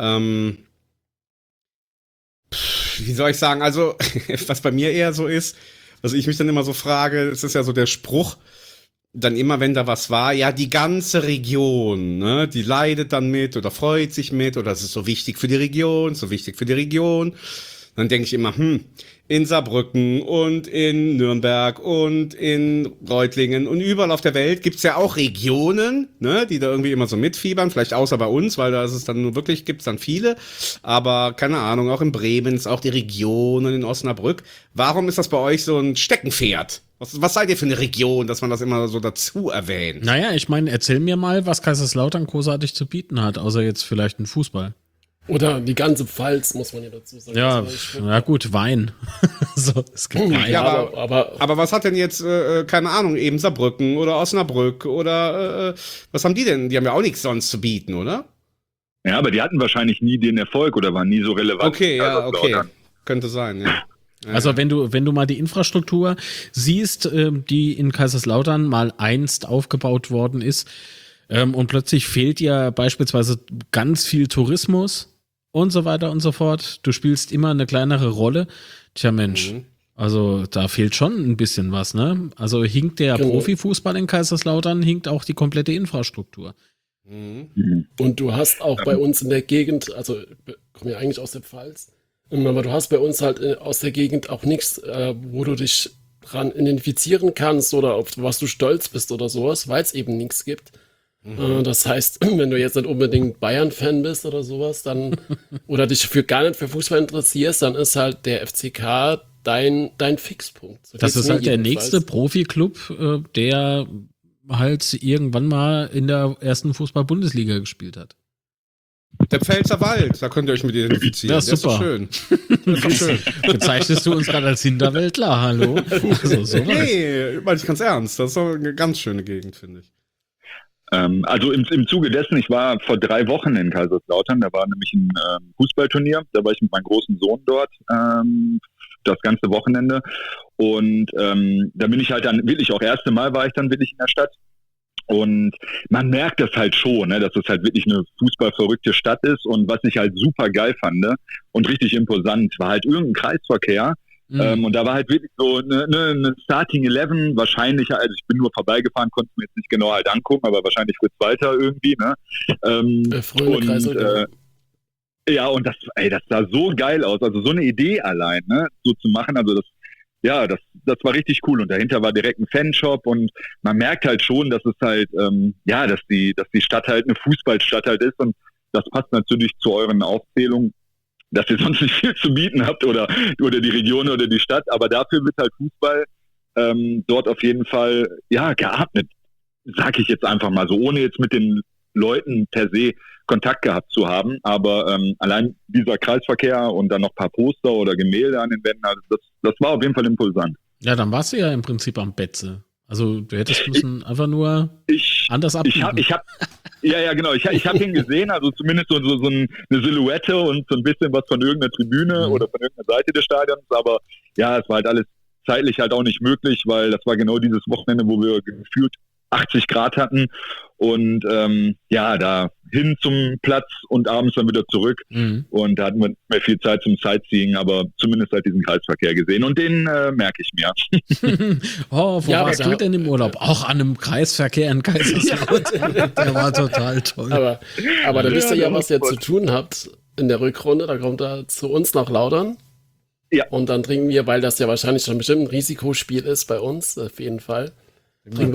Wie soll ich sagen, also, was bei mir eher so ist, was ich mich dann immer so frage, es ist ja so der Spruch, dann immer, wenn da was war, ja, die ganze Region, ne, die leidet dann mit oder freut sich mit oder es ist so wichtig für die Region, so wichtig für die Region. Dann denke ich immer, in Saarbrücken und in Nürnberg und in Reutlingen und überall auf der Welt gibt's ja auch Regionen, ne, die da irgendwie immer so mitfiebern, vielleicht außer bei uns, weil da ist es dann nur wirklich, gibt's dann viele, aber keine Ahnung, auch in Bremen ist auch die Region und in Osnabrück. Warum ist das bei euch so ein Steckenpferd? Was seid ihr für eine Region, dass man das immer so dazu erwähnt? Naja, ich meine, erzähl mir mal, was Kaiserslautern großartig zu bieten hat, außer jetzt vielleicht ein Fußball. Oder die ganze Pfalz, muss man ja dazu sagen. Ja, ja gut, Wein. So, es gibt Wein. Ja, aber was hat denn jetzt, keine Ahnung, eben Saarbrücken oder Osnabrück oder was haben die denn? Die haben ja auch nichts sonst zu bieten, oder? Ja, aber die hatten wahrscheinlich nie den Erfolg oder waren nie so relevant. Okay, ja, okay. Könnte sein, ja. Also wenn du mal die Infrastruktur siehst, die in Kaiserslautern mal einst aufgebaut worden ist, und plötzlich fehlt ja beispielsweise ganz viel Tourismus und so weiter und so fort. Du spielst immer eine kleinere Rolle. Tja Mensch, also da fehlt schon ein bisschen was, ne? Also hinkt der Profifußball in Kaiserslautern, hinkt auch die komplette Infrastruktur. Und du hast auch bei uns in der Gegend, also ich komme ja eigentlich aus der Pfalz, aber du hast bei uns halt aus der Gegend auch nichts, wo du dich dran identifizieren kannst oder auf was du stolz bist oder sowas, weil es eben nichts gibt. Das heißt, wenn du jetzt nicht unbedingt Bayern-Fan bist oder sowas, dann oder dich gar nicht für Fußball interessierst, dann ist halt der FCK dein Fixpunkt. So das ist halt der nächste Profi-Club, der halt irgendwann mal in der ersten Fußball-Bundesliga gespielt hat. Der Pfälzer Wald, da könnt ihr euch mit identifizieren. Ja, super. Das ist doch schön. Bezeichnest du uns gerade als Hinterwäldler, hallo? Also, sowas. Nee, meine ich ganz ernst. Das ist doch eine ganz schöne Gegend, finde ich. Also im Zuge dessen, ich war vor 3 Wochen in Kaiserslautern, da war nämlich ein Fußballturnier, da war ich mit meinem großen Sohn dort, das ganze Wochenende und da bin ich halt dann wirklich auch erste Mal war ich dann wirklich in der Stadt und man merkt das halt schon, ne, dass es halt wirklich eine fußballverrückte Stadt ist und was ich halt super geil fand und richtig imposant, war halt irgendein Kreisverkehr. Und da war halt wirklich so eine Starting 11, wahrscheinlich, also ich bin nur vorbeigefahren, konnte mir jetzt nicht genau halt angucken, aber wahrscheinlich Fritz Walter irgendwie, ne? Ja, und das sah so geil aus, also so eine Idee allein, ne, so zu machen, also das war richtig cool und dahinter war direkt ein Fanshop und man merkt halt schon, dass es halt, dass die Stadt halt eine Fußballstadt halt ist und das passt natürlich zu euren Aufzählungen, dass ihr sonst nicht viel zu bieten habt oder die Region oder die Stadt, aber dafür wird halt Fußball dort auf jeden Fall, ja, geatmet, sag ich jetzt einfach mal so, ohne jetzt mit den Leuten per se Kontakt gehabt zu haben, aber allein dieser Kreisverkehr und dann noch ein paar Poster oder Gemälde an den Wänden, also das war auf jeden Fall impulsant. Ja, dann warst du ja im Prinzip am Betze. Also du hättest müssen einfach nur anders abbiegen. Genau. Ich habe ihn gesehen, also zumindest so eine Silhouette und so ein bisschen was von irgendeiner Tribüne oder von irgendeiner Seite des Stadions, aber ja, es war halt alles zeitlich halt auch nicht möglich, weil das war genau dieses Wochenende, wo wir gefühlt 80 Grad hatten und da hin zum Platz und abends dann wieder zurück und da hatten wir nicht mehr viel Zeit zum Sightseeing, aber zumindest halt diesen Kreisverkehr gesehen und den merke ich mir. Wo warst du denn im Urlaub? Auch an einem Kreisverkehr in Kaiserslautern. Der war total toll. Aber da wisst ihr ja, was ihr zu tun habt in der Rückrunde, da kommt er zu uns nach Laudern. Ja. Und dann trinken wir, weil das ja wahrscheinlich schon bestimmt ein Risikospiel ist bei uns, auf jeden Fall. Trinken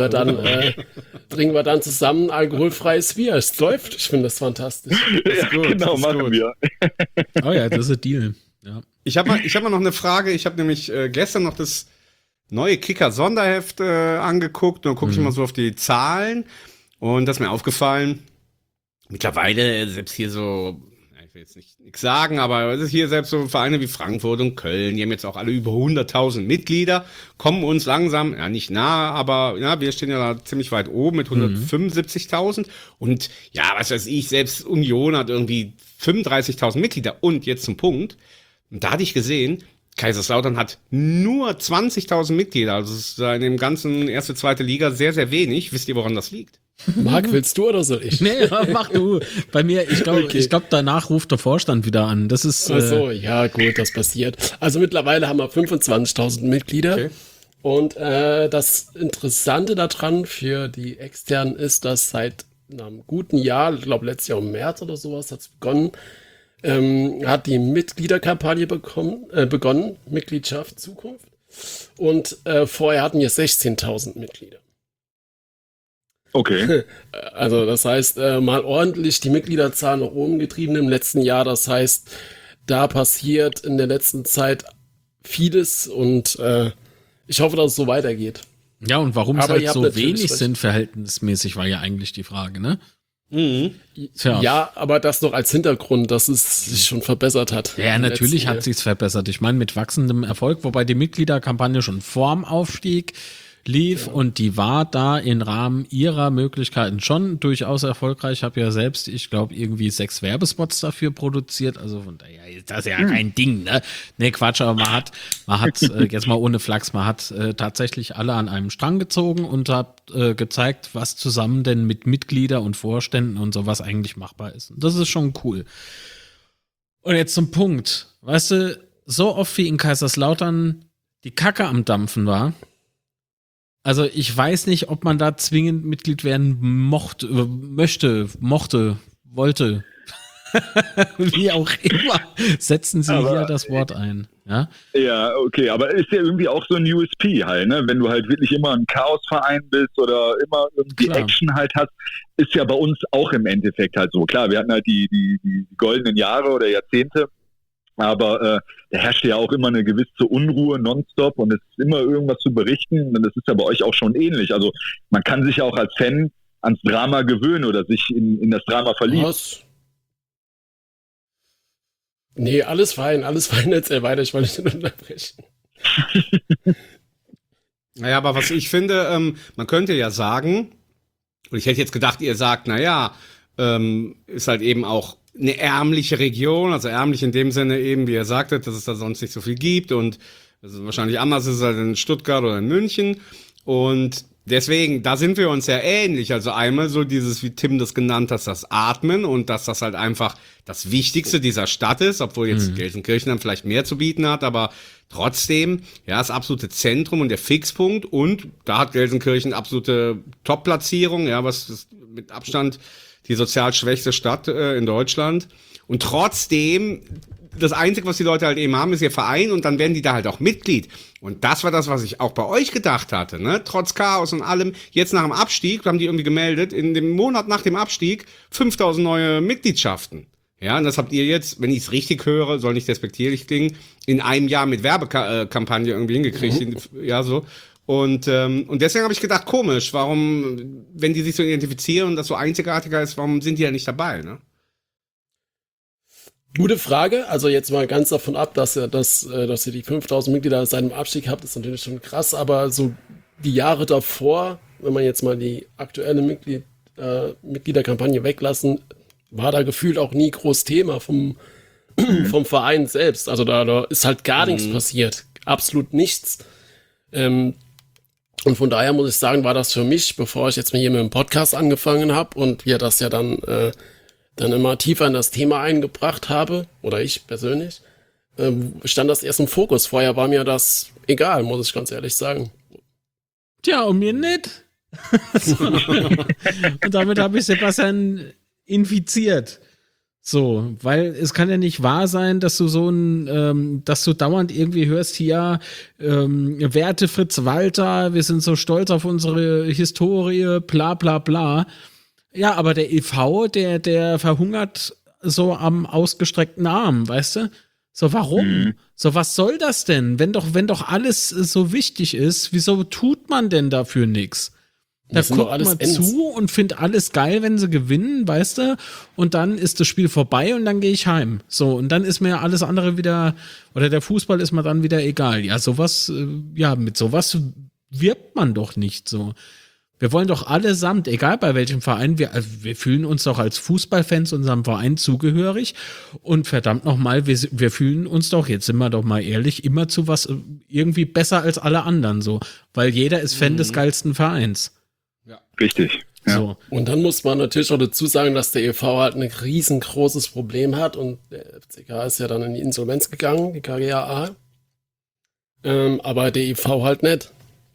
wir dann zusammen alkoholfreies Bier. Es läuft. Ich finde das fantastisch. Das ist gut, genau, machen wir. Oh ja, das ist ein Deal. Ja. Ich hab mal noch eine Frage. Ich habe nämlich gestern noch das neue Kicker-Sonderheft angeguckt. Und dann gucke ich mal so auf die Zahlen. Und das ist mir aufgefallen. Mittlerweile, selbst hier so, ich will jetzt nichts sagen, aber es ist hier selbst so Vereine wie Frankfurt und Köln, die haben jetzt auch alle über 100.000 Mitglieder, kommen uns langsam, ja nicht nah, aber ja, wir stehen ja da ziemlich weit oben mit 175.000 und ja, was weiß ich, selbst Union hat irgendwie 35.000 Mitglieder und jetzt zum Punkt, und da hatte ich gesehen, Kaiserslautern hat nur 20.000 Mitglieder, also es ist in dem ganzen erste, zweite Liga sehr, sehr wenig. Wisst ihr, woran das liegt? Marc, willst du oder soll ich? Nee, mach du. Bei mir, ich glaube, Okay. danach ruft der Vorstand wieder an. Das ist. Ach so, ja gut, das passiert. Also mittlerweile haben wir 25.000 Mitglieder. Okay. Und das Interessante daran für die Externen ist, dass seit einem guten Jahr, ich glaube letztes Jahr im März oder sowas, hat es begonnen, hat die Mitgliederkampagne begonnen, Mitgliedschaft Zukunft. Und vorher hatten wir 16.000 Mitglieder. Okay. Also das heißt, mal ordentlich die Mitgliederzahl nach oben getrieben im letzten Jahr. Das heißt, da passiert in der letzten Zeit vieles und ich hoffe, dass es so weitergeht. Ja, und warum es Aber halt ihr habt so natürlich wenig recht. sind, verhältnismäßig, war ja eigentlich die Frage, ne? Mhm. Tja. Ja, aber das noch als Hintergrund, dass es sich schon verbessert hat. Ja, im natürlich letzten hat Jahr. sich's verbessert. Ich meine, mit wachsendem Erfolg, wobei die Mitgliederkampagne schon vorm Aufstieg lief und die war da im Rahmen ihrer Möglichkeiten schon durchaus erfolgreich. Ich habe ja selbst, ich glaube, irgendwie 6 Werbespots dafür produziert. Also von daher ist das ja kein Ding, ne? Nee, Quatsch, aber man hat jetzt mal ohne Flachs, man hat tatsächlich alle an einem Strang gezogen und hat gezeigt, was zusammen denn mit Mitglieder und Vorständen und sowas eigentlich machbar ist. Und das ist schon cool. Und jetzt zum Punkt. Weißt du, so oft wie in Kaiserslautern die Kacke am Dampfen war, also ich weiß nicht, ob man da zwingend Mitglied werden mochte, wollte. Wie auch immer. Setzen Sie Aber, hier das Wort ein. Ja? Ja, okay, aber ist ja irgendwie auch so ein USP halt, ne? Wenn du halt wirklich immer ein Chaosverein bist oder immer irgendwie Klar. Action halt hast, ist ja bei uns auch im Endeffekt halt so. Klar, wir hatten halt die goldenen Jahre oder Jahrzehnte, aber da herrscht ja auch immer eine gewisse Unruhe nonstop und es ist immer irgendwas zu berichten und das ist ja bei euch auch schon ähnlich. Also man kann sich ja auch als Fan ans Drama gewöhnen oder sich in das Drama verlieben. Was? Nee, alles fein, erzähl weiter, ich wollte nicht unterbrechen. Naja, aber was ich finde, man könnte ja sagen, und ich hätte jetzt gedacht, ihr sagt, naja, ist halt eben auch eine ärmliche Region, also ärmlich in dem Sinne eben, wie ihr sagtet, dass es da sonst nicht so viel gibt und also wahrscheinlich anders ist es halt in Stuttgart oder in München und deswegen, da sind wir uns ja ähnlich, also einmal so dieses, wie Tim das genannt hat, das Atmen und dass das halt einfach das Wichtigste dieser Stadt ist, obwohl jetzt Gelsenkirchen dann vielleicht mehr zu bieten hat, aber trotzdem, ja, das absolute Zentrum und der Fixpunkt und da hat Gelsenkirchen absolute Top-Platzierung, ja, was ist mit Abstand die sozial schwächste Stadt in Deutschland. Und trotzdem, das Einzige, was die Leute halt eben haben, ist ihr Verein und dann werden die da halt auch Mitglied. Und das war das, was ich auch bei euch gedacht hatte, ne? Trotz Chaos und allem, jetzt nach dem Abstieg, haben die irgendwie gemeldet, in dem Monat nach dem Abstieg 5.000 neue Mitgliedschaften. Ja, und das habt ihr jetzt, wenn ich es richtig höre, soll nicht despektierlich klingen, in einem Jahr mit Werbekampagne irgendwie hingekriegt. Ja, so. Und deswegen habe ich gedacht, komisch, warum, wenn die sich so identifizieren und das so einzigartiger ist, warum sind die ja nicht dabei, ne? Gute Frage. Also jetzt mal ganz davon ab, dass ihr die 5.000 Mitglieder seit dem Abstieg habt, ist natürlich schon krass. Aber so die Jahre davor, wenn man jetzt mal die aktuelle Mitgliederkampagne weglassen, war da gefühlt auch nie groß Thema vom Verein selbst. Also da ist halt gar nichts passiert. Absolut nichts. Und von daher muss ich sagen, war das für mich, bevor ich jetzt mal hier mit dem Podcast angefangen habe und wir das ja dann immer tiefer in das Thema eingebracht habe, oder ich persönlich, stand das erst im Fokus. Vorher war mir das egal, muss ich ganz ehrlich sagen. Tja, und mir nicht. So. Und damit habe ich Sebastian infiziert. So, weil es kann ja nicht wahr sein, dass du dass du dauernd irgendwie hörst, hier, Werte Fritz Walter, wir sind so stolz auf unsere Historie, bla bla bla. Ja, aber der e.V., der verhungert so am ausgestreckten Arm, weißt du? So, warum? So, was soll das denn? Wenn doch alles so wichtig ist, wieso tut man denn dafür nichts? Da Das sind doch guckt alles man Ends. zu und findet alles geil, wenn sie gewinnen, weißt du? Und dann ist das Spiel vorbei und dann gehe ich heim. So, und dann ist mir alles andere wieder, oder der Fußball ist mir dann wieder egal. Ja, sowas, mit sowas wirbt man doch nicht so. Wir wollen doch allesamt, egal bei welchem Verein, wir fühlen uns doch als Fußballfans unserem Verein zugehörig und verdammt nochmal, wir fühlen uns doch, jetzt sind wir doch mal ehrlich, immer zu was irgendwie besser als alle anderen so, weil jeder ist Fan des geilsten Vereins. Ja. Richtig. Ja. So. Und dann muss man natürlich auch dazu sagen, dass der e.V. halt ein riesengroßes Problem hat und der FCK ist ja dann in die Insolvenz gegangen, die KGaA. Aber der e.V. halt nicht.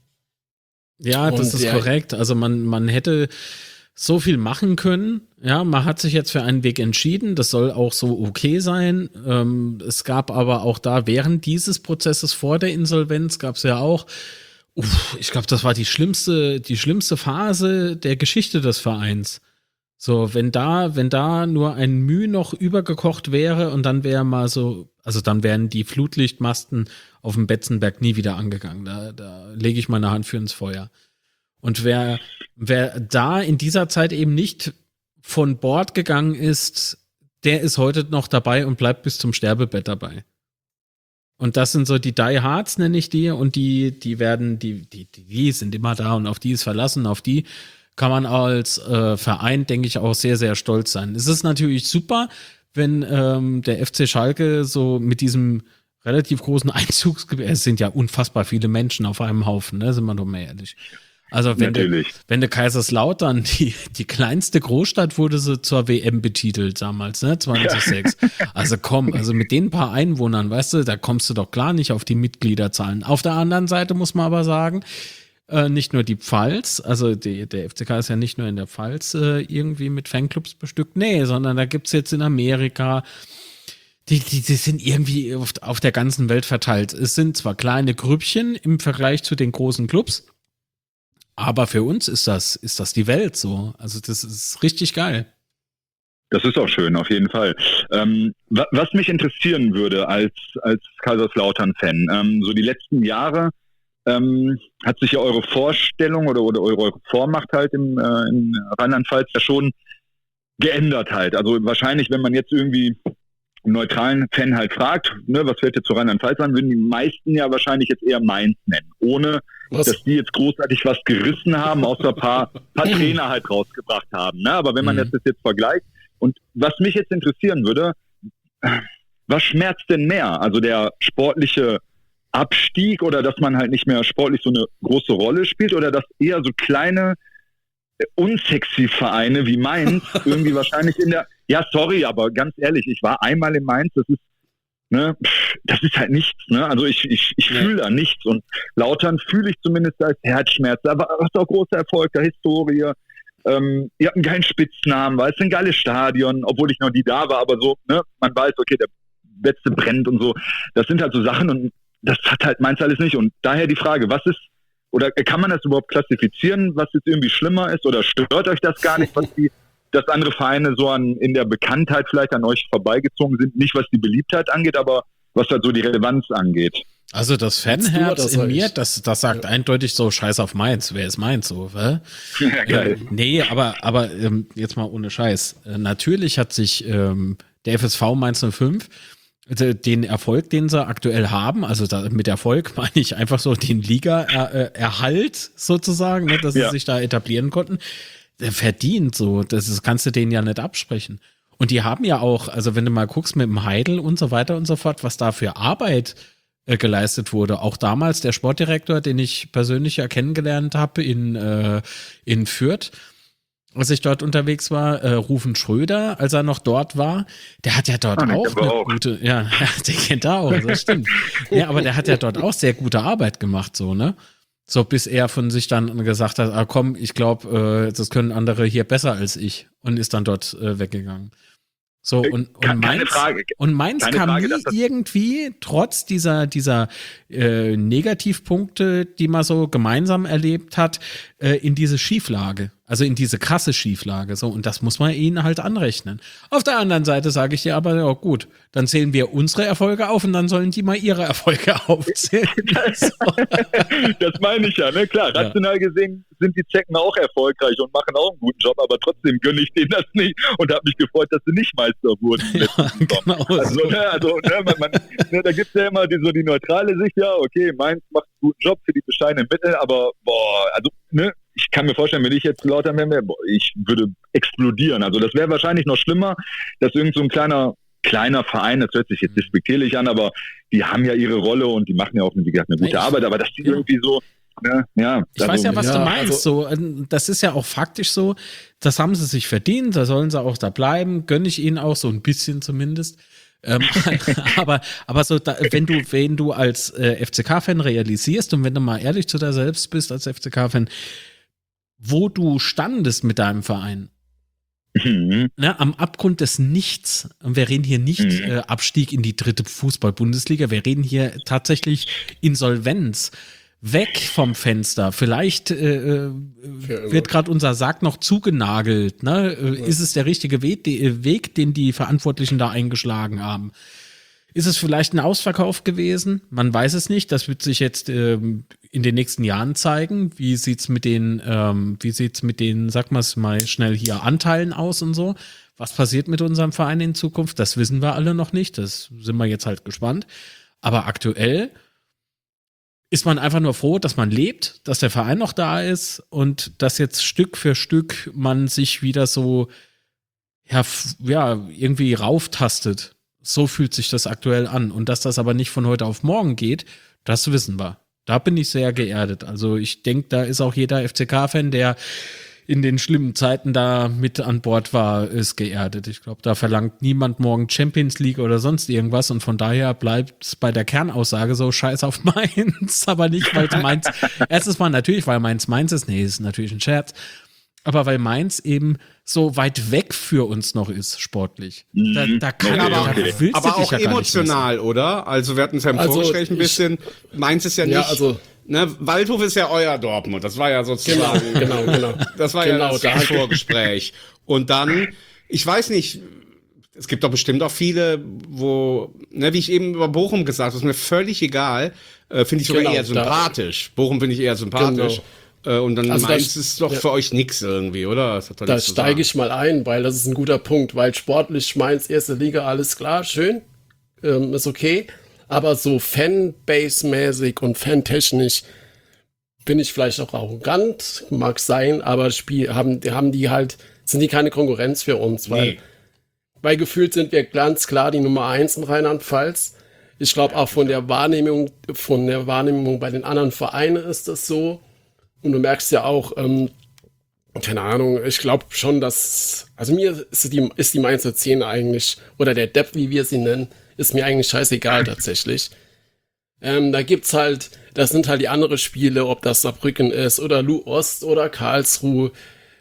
Ja, das ist korrekt. Also man hätte so viel machen können. Ja, man hat sich jetzt für einen Weg entschieden. Das soll auch so okay sein. Es gab aber auch da während dieses Prozesses vor der Insolvenz gab es ja auch, ich glaube, das war die schlimmste Phase der Geschichte des Vereins. So, wenn da nur ein Mühe noch übergekocht wäre und dann wäre mal so, also dann wären die Flutlichtmasten auf dem Betzenberg nie wieder angegangen. Da lege ich meine Hand für ins Feuer. Und wer da in dieser Zeit eben nicht von Bord gegangen ist, der ist heute noch dabei und bleibt bis zum Sterbebett dabei. Und das sind so die Die Hards, nenne ich die, und die sind immer da und auf die ist verlassen, auf die kann man als Verein, denke ich, auch sehr, sehr stolz sein. Es ist natürlich super, wenn der FC Schalke so mit diesem relativ großen Einzugsgebiet, es sind ja unfassbar viele Menschen auf einem Haufen, ne, sind wir doch mal ehrlich. Also wenn du Kaiserslautern, die kleinste Großstadt wurde sie zur WM betitelt damals, ne, 2006. Ja. Also komm, also mit den paar Einwohnern, weißt du, da kommst du doch klar nicht auf die Mitgliederzahlen. Auf der anderen Seite muss man aber sagen, nicht nur die Pfalz, also der FCK ist ja nicht nur in der Pfalz irgendwie mit Fanclubs bestückt, nee, sondern da gibt's jetzt in Amerika, die sind irgendwie auf der ganzen Welt verteilt. Es sind zwar kleine Grüppchen im Vergleich zu den großen Clubs, aber für uns ist das die Welt so. Also das ist richtig geil. Das ist auch schön, auf jeden Fall. Was mich interessieren würde als Kaiserslautern-Fan, so die letzten Jahre hat sich ja eure Vorstellung oder eure Vormacht halt in Rheinland-Pfalz ja schon geändert halt. Also wahrscheinlich, wenn man jetzt irgendwie einen neutralen Fan halt fragt, ne, was fällt jetzt zu Rheinland-Pfalz an, würden die meisten ja wahrscheinlich jetzt eher Mainz nennen, ohne dass die jetzt großartig was gerissen haben, außer ein paar Trainer halt rausgebracht haben. Ne? Aber wenn man das jetzt vergleicht, und was mich jetzt interessieren würde, was schmerzt denn mehr? Also der sportliche Abstieg oder dass man halt nicht mehr sportlich so eine große Rolle spielt oder dass eher so kleine, unsexy Vereine wie Mainz irgendwie wahrscheinlich ja, sorry, aber ganz ehrlich, ich war einmal in Mainz, das ist halt nichts, ne? Also ich fühle da nichts und Lautern fühle ich zumindest als Herzschmerz. Da war auch großer Erfolg der Historie. Ihr habt einen geilen Spitznamen, weißt du, ein geiles Stadion, obwohl ich noch nie da war, aber so, ne, man weiß, okay, der Letzte brennt und so. Das sind halt so Sachen und das hat halt Mainz alles nicht. Und daher die Frage, was ist, oder kann man das überhaupt klassifizieren, was jetzt irgendwie schlimmer ist, oder stört euch das gar nicht, dass andere Vereine so in der Bekanntheit vielleicht an euch vorbeigezogen sind, nicht was die Beliebtheit angeht, aber was halt so die Relevanz angeht? Also das Fanherz in mir, das sagt eindeutig so, scheiß auf Mainz, wer ist Mainz so, Ja, geil. Nee, aber jetzt mal ohne Scheiß. Natürlich hat sich der FSV Mainz 05 den Erfolg, den sie aktuell haben, also mit Erfolg meine ich einfach so den Liga-Erhalt sozusagen, ne, dass sie sich da etablieren konnten, verdient so, das kannst du denen ja nicht absprechen. Und die haben ja auch, also wenn du mal guckst mit dem Heidel und so weiter und so fort, was da für Arbeit geleistet wurde. Auch damals der Sportdirektor, den ich persönlich ja kennengelernt habe in Fürth, als ich dort unterwegs war, Rufen Schröder, als er noch dort war, der hat ja dort auch gute, ja, den kennt er auch, das stimmt. Ja, aber der hat ja dort auch sehr gute Arbeit gemacht, so, ne? So, bis er von sich dann gesagt hat, komm, ich glaube, das können andere hier besser als ich, und ist dann dort weggegangen. So, und Mainz kam nie irgendwie, trotz dieser Negativpunkte, die man so gemeinsam erlebt hat, in diese Schieflage. Also in diese krasse Schieflage. So, und das muss man ihnen halt anrechnen. Auf der anderen Seite sage ich dir aber, ja gut, dann zählen wir unsere Erfolge auf und dann sollen die mal ihre Erfolge aufzählen. Das meine ich ja, ne? Klar, rational gesehen sind die Zecken auch erfolgreich und machen auch einen guten Job, aber trotzdem gönne ich denen das nicht und habe mich gefreut, dass sie nicht Meister wurden. Ja, genau. Da gibt es ja immer die neutrale Sicht, ja, okay, Mainz macht einen guten Job für die bescheidenen Mittel, aber ich kann mir vorstellen, wenn ich jetzt Lautern wäre, ich würde explodieren. Also das wäre wahrscheinlich noch schlimmer, dass irgend so ein kleiner Verein, das hört sich jetzt despektierlich an, aber die haben ja ihre Rolle und die machen ja auch, wie gesagt, eine gute Arbeit, aber dass die irgendwie so, ja. Ich weiß ja, was du meinst. So, das ist ja auch faktisch so. Das haben sie sich verdient, da sollen sie auch da bleiben. Gönne ich ihnen auch, so ein bisschen zumindest. aber so, wenn du als FCK-Fan realisierst und wenn du mal ehrlich zu dir selbst bist als FCK-Fan, wo du standest mit deinem Verein, ne, am Abgrund des Nichts. Und wir reden hier nicht Abstieg in die 3. Fußball-Bundesliga, wir reden hier tatsächlich Insolvenz. Weg vom Fenster. Vielleicht wird gerade unser Sarg noch zugenagelt. Ne? Ist es der richtige Weg, den die Verantwortlichen da eingeschlagen haben? Ist es vielleicht ein Ausverkauf gewesen? Man weiß es nicht. Das wird sich jetzt in den nächsten Jahren zeigen. Wie sieht's mit den, sag mal schnell hier, Anteilen aus und so? Was passiert mit unserem Verein in Zukunft? Das wissen wir alle noch nicht. Das sind wir jetzt halt gespannt. Aber aktuell ist man einfach nur froh, dass man lebt, dass der Verein noch da ist und dass jetzt Stück für Stück man sich wieder so irgendwie rauftastet. So fühlt sich das aktuell an. Und dass das aber nicht von heute auf morgen geht, das wissen wir. Da bin ich sehr geerdet. Also ich denke, da ist auch jeder FCK-Fan, der in den schlimmen Zeiten da mit an Bord war, ist geerdet. Ich glaube, da verlangt niemand morgen Champions League oder sonst irgendwas und von daher bleibt es bei der Kernaussage so, scheiß auf Mainz, aber nicht, weil Mainz, erstens mal natürlich, weil Mainz ist, nee, ist natürlich ein Scherz, aber weil Mainz eben so weit weg für uns noch ist, sportlich. Da kann aber auch emotional, oder? Also wir hatten es ja im Vorgespräch ein bisschen, Mainz ist ja nicht... Ne, Waldhof ist ja euer Dortmund, das war ja sozusagen, genau. Das war ja das Vorgespräch. Und dann, ich weiß nicht, es gibt doch bestimmt auch viele, wo, ne, wie ich eben über Bochum gesagt habe, ist mir völlig egal, finde ich sogar eher sympathisch. Bochum finde ich eher sympathisch. Und dann also Mainz ist doch für euch nix irgendwie, oder? Da steige ich mal ein, weil das ist ein guter Punkt, weil sportlich Mainz erste Liga, alles klar, schön, ist okay. Aber so Fanbase-mäßig und fantechnisch bin ich vielleicht auch arrogant, mag sein, aber sind die keine Konkurrenz für uns, weil gefühlt sind wir ganz klar die Nummer 1 in Rheinland-Pfalz. Ich glaube auch von der Wahrnehmung bei den anderen Vereinen ist das so. Und du merkst ja auch, keine Ahnung, ich glaube schon, also mir ist die Mainzer 10 eigentlich, oder der Depp, wie wir sie nennen, ist mir eigentlich scheißegal tatsächlich. Da gibt's halt, das sind halt die anderen Spiele, ob das Saarbrücken ist oder Lu Ost oder Karlsruhe.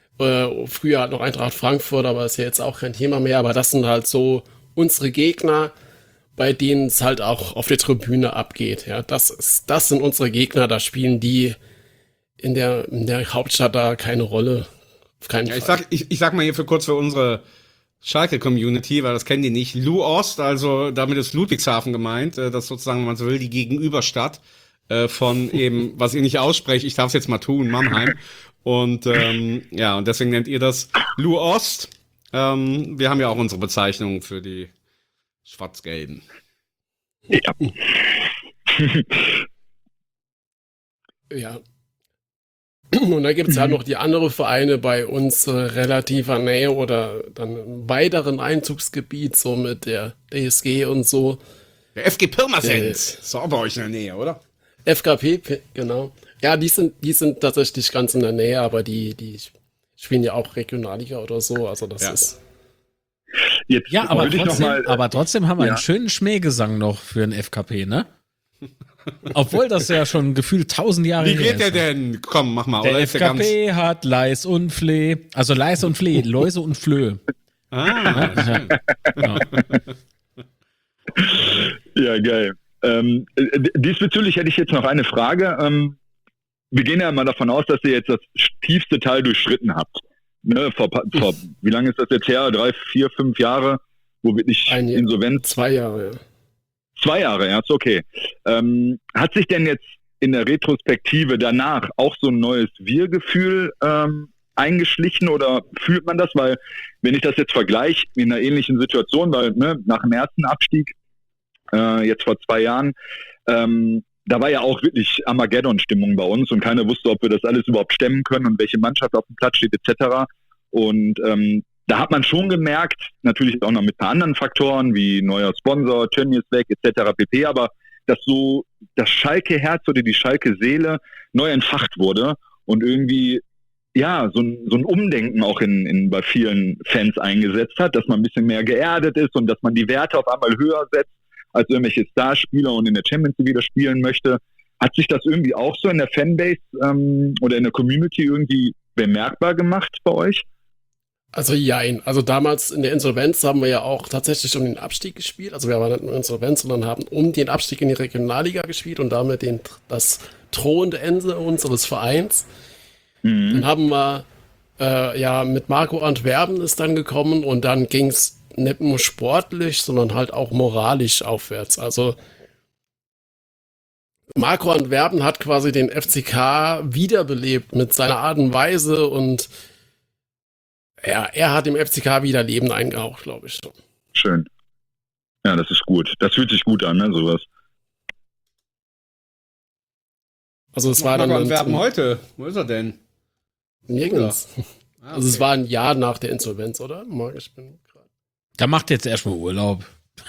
Früher halt noch Eintracht Frankfurt, aber ist ja jetzt auch kein Thema mehr. Aber das sind halt so unsere Gegner, bei denen es halt auch auf der Tribüne abgeht. Ja, das sind unsere Gegner, da spielen die in der Hauptstadt da keine Rolle. Auf keinen Fall. Ich sag mal hier kurz für unsere Schalke-Community, weil das kennen die nicht. Lu Ost, also damit ist Ludwigshafen gemeint, das sozusagen, wenn man so will, die Gegenüberstadt von eben, was ihr nicht aussprecht, ich darf es jetzt mal tun, Mannheim. Und und deswegen nennt ihr das Lu Ost. Wir haben ja auch unsere Bezeichnung für die Schwarz-Gelben. Ja. Ja. Und da gibt es halt noch die anderen Vereine bei uns relativer Nähe oder dann im weiteren Einzugsgebiet, so mit der DSG und so. Der FG Pirmasens, ist auch bei euch in der Nähe, oder? FKP, genau. Ja, die sind tatsächlich ganz in der Nähe, aber die spielen ja auch Regionalliga oder so, also das ist... Jetzt ja, aber trotzdem haben wir einen schönen Schmähgesang noch für den FKP, ne? Obwohl das ja schon gefühlt 1000 Jahre her ist. Wie geht der denn? Komm, mach mal. Der oder FKP hat Leis und Fleh. Also Leis und Fleh, Läuse und Flöhe. Ja, geil. Diesbezüglich hätte ich jetzt noch eine Frage. Wir gehen ja mal davon aus, dass ihr jetzt das tiefste Teil durchschritten habt. Ne, vor wie lange ist das jetzt her? 3, 4, 5 Jahre? Wo wirklich Insolvenz? 2 Jahre, ja. 2 Jahre, ja, ist okay. Hat sich denn jetzt in der Retrospektive danach auch so ein neues Wir-Gefühl eingeschlichen oder fühlt man das? Weil, wenn ich das jetzt vergleiche in einer ähnlichen Situation, weil nach dem ersten Abstieg, jetzt vor 2 Jahren, da war ja auch wirklich Armageddon-Stimmung bei uns und keiner wusste, ob wir das alles überhaupt stemmen können und welche Mannschaft auf dem Platz steht etc. Und da hat man schon gemerkt, natürlich auch noch mit ein paar anderen Faktoren wie neuer Sponsor, Tönnies weg etc. pp., aber dass so das Schalke-Herz oder die Schalke-Seele neu entfacht wurde und irgendwie ja so ein Umdenken auch bei vielen Fans eingesetzt hat, dass man ein bisschen mehr geerdet ist und dass man die Werte auf einmal höher setzt als irgendwelche Starspieler und in der Champions League wieder spielen möchte. Hat sich das irgendwie auch so in der Fanbase oder in der Community irgendwie bemerkbar gemacht bei euch? Also jein. Also damals in der Insolvenz haben wir ja auch tatsächlich um den Abstieg gespielt. Also wir waren nicht nur Insolvenz, sondern haben um den Abstieg in die Regionalliga gespielt und damit das drohende Ende unseres Vereins. Dann haben wir mit Marco Antwerpen ist dann gekommen und dann ging es nicht nur sportlich, sondern halt auch moralisch aufwärts. Also Marco Antwerpen hat quasi den FCK wiederbelebt mit seiner Art und Weise und ja, er hat dem FCK wieder Leben eingehaucht, glaube ich. Schön. Ja, das ist gut. Das fühlt sich gut an, ne, sowas. Also es war dann Marco Antwerpen heute. Wo ist er denn? Nirgends. Ah, Also es war ein Jahr nach der Insolvenz, oder? Ich bin gerade. Der macht jetzt erstmal Urlaub.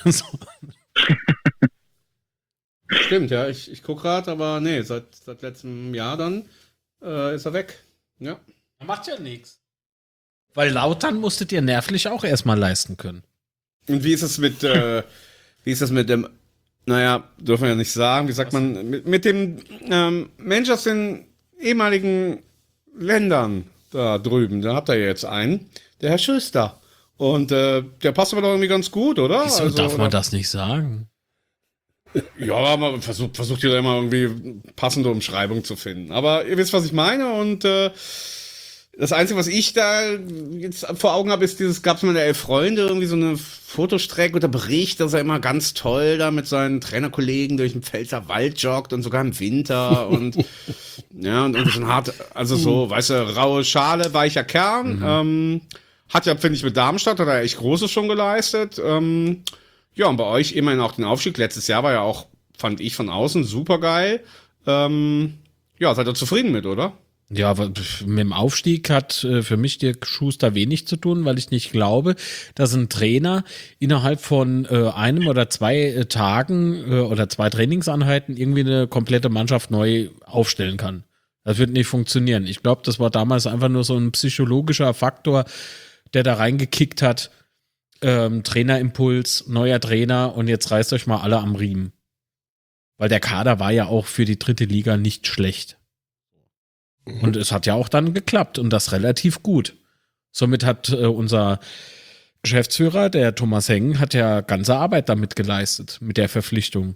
Stimmt, ja. Ich gucke gerade, aber nee, seit letztem Jahr dann ist er weg. Ja. Er macht ja nichts. Weil Lautern musstet ihr nervlich auch erstmal leisten können. Und wie ist es mit dem, naja, dürfen wir ja nicht sagen, wie sagt man, mit dem Mensch aus den ehemaligen Ländern da drüben, da habt ihr jetzt einen, der Herr Schuster. Und der passt aber doch irgendwie ganz gut, oder? Wieso also, darf man das nicht sagen? Ja, man versucht hier immer irgendwie passende Umschreibung zu finden. Aber ihr wisst, was ich meine. Und das Einzige, was ich da jetzt vor Augen habe, ist gab's mal der Elf Freunde, irgendwie so eine Fotostrecke oder Bericht, dass er immer ganz toll da mit seinen Trainerkollegen durch den Pfälzer Wald joggt und sogar im Winter und ja, und irgendwie so ein hart, also so, weißt du, raue Schale, weicher Kern. Hat ja, finde ich, mit Darmstadt hat er echt Großes schon geleistet. Ja, und bei euch immerhin auch den Aufstieg. Letztes Jahr war ja auch, fand ich von außen super geil. Ja, seid ihr zufrieden mit, oder? Ja, aber mit dem Aufstieg hat für mich Dirk Schuster wenig zu tun, weil ich nicht glaube, dass ein Trainer innerhalb von einem oder zwei Tagen oder zwei Trainingseinheiten irgendwie eine komplette Mannschaft neu aufstellen kann. Das wird nicht funktionieren. Ich glaube, das war damals einfach nur so ein psychologischer Faktor, der da reingekickt hat. Trainerimpuls, neuer Trainer und jetzt reißt euch mal alle am Riemen. Weil der Kader war ja auch für die dritte Liga nicht schlecht. Und es hat ja auch dann geklappt und das relativ gut. Somit hat unser Geschäftsführer, der Thomas Heng, hat ja ganze Arbeit damit geleistet, mit der Verpflichtung.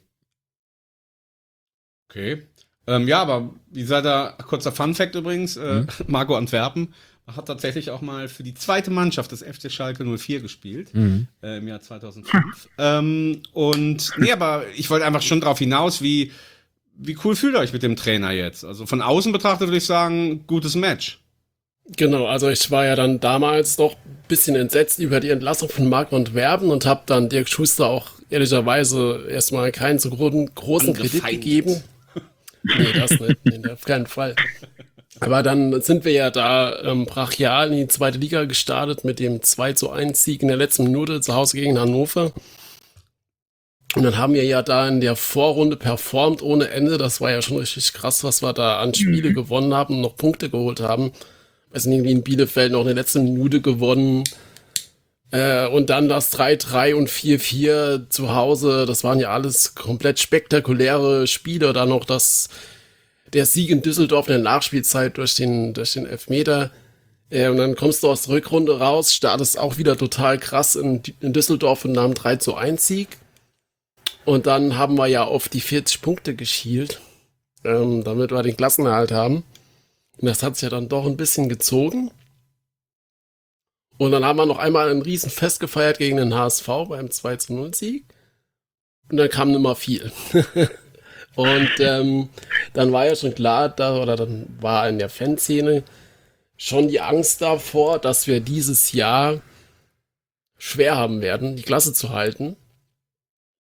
Okay. Ja, aber wie seid ihr, kurzer Funfact übrigens, Marco Antwerpen hat tatsächlich auch mal für die zweite Mannschaft des FC Schalke 04 gespielt, im Jahr 2005. Und nee, aber ich wollte einfach schon drauf hinaus, wie cool fühlt ihr euch mit dem Trainer jetzt? Also von außen betrachtet würde ich sagen, gutes Match. Genau, also ich war ja dann damals doch ein bisschen entsetzt über die Entlassung von Marco Antwerpen und habe dann Dirk Schuster auch ehrlicherweise erstmal keinen so großen Kredit gegeben. Nee, das nicht, nee, auf keinen Fall. Aber dann sind wir ja da brachial in die zweite Liga gestartet mit dem 2:1 Sieg in der letzten Minute zu Hause gegen Hannover. Und dann haben wir ja da in der Vorrunde performt ohne Ende. Das war ja schon richtig krass, was wir da an Spiele gewonnen haben und noch Punkte geholt haben. Wir sind irgendwie in Bielefeld noch in der letzten Minute gewonnen. Und dann das 3-3 und 4-4 zu Hause. Das waren ja alles komplett spektakuläre Spiele. Dann noch der Sieg in Düsseldorf in der Nachspielzeit durch den Elfmeter. Und dann kommst du aus der Rückrunde raus, startest auch wieder total krass in Düsseldorf und nahm 3:1 Sieg. Und dann haben wir ja auf die 40 Punkte geschielt, damit wir den Klassenerhalt haben. Und das hat sich ja dann doch ein bisschen gezogen. Und dann haben wir noch einmal ein Riesenfest gefeiert gegen den HSV beim 2:0 Sieg. Und dann kam nicht mehr viel. Und dann war ja schon klar, dann war in der Fanszene schon die Angst davor, dass wir dieses Jahr schwer haben werden, die Klasse zu halten.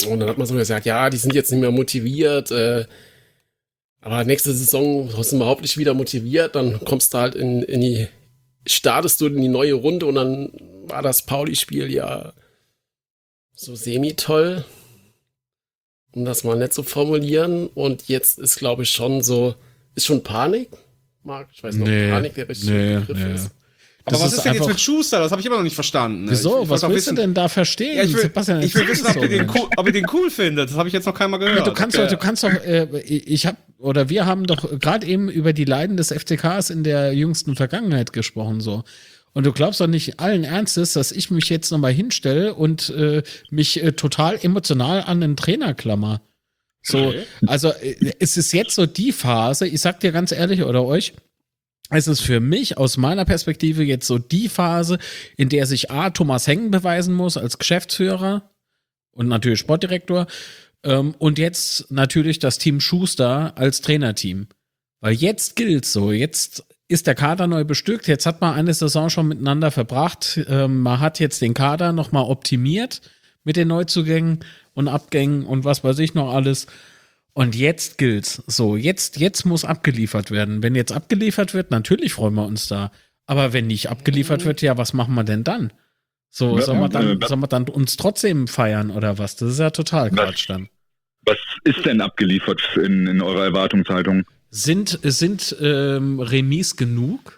Und dann hat man so gesagt, ja, die sind jetzt nicht mehr motiviert, aber nächste Saison sind wir überhaupt nicht wieder motiviert, dann kommst du halt startest du in die neue Runde und dann war das Pauli-Spiel ja so semi-toll, um das mal nett zu formulieren. Und jetzt ist, glaube ich, schon Panik, Marc? Ich weiß noch, Panik der richtige Begriff ist. Aber was ist denn jetzt mit Schuster? Das habe ich immer noch nicht verstanden. Wieso? Was willst du denn da verstehen? Ja, ich will wissen, ob ihr den cool findet. Das habe ich jetzt noch keinmal gehört. Du kannst doch, wir haben doch gerade eben über die Leiden des FCKs in der jüngsten Vergangenheit gesprochen, so. Und du glaubst doch nicht allen Ernstes, dass ich mich jetzt nochmal hinstelle und mich total emotional an den Trainer klammer. So, also es ist jetzt so die Phase, ich sag dir ganz ehrlich oder euch, es ist für mich aus meiner Perspektive jetzt so die Phase, in der sich Thomas Hengen beweisen muss als Geschäftsführer und natürlich Sportdirektor und jetzt natürlich das Team Schuster als Trainerteam. Weil jetzt gilt's so, jetzt ist der Kader neu bestückt, jetzt hat man eine Saison schon miteinander verbracht, man hat jetzt den Kader nochmal optimiert mit den Neuzugängen und Abgängen und was weiß ich noch alles. Und jetzt gilt's. So, jetzt muss abgeliefert werden. Wenn jetzt abgeliefert wird, natürlich freuen wir uns da. Aber wenn nicht abgeliefert wird, ja, was machen wir denn dann? So, sollen wir dann uns trotzdem feiern oder was? Das ist ja total Quatsch dann. Was ist denn abgeliefert in eurer Erwartungshaltung? Sind Remis genug?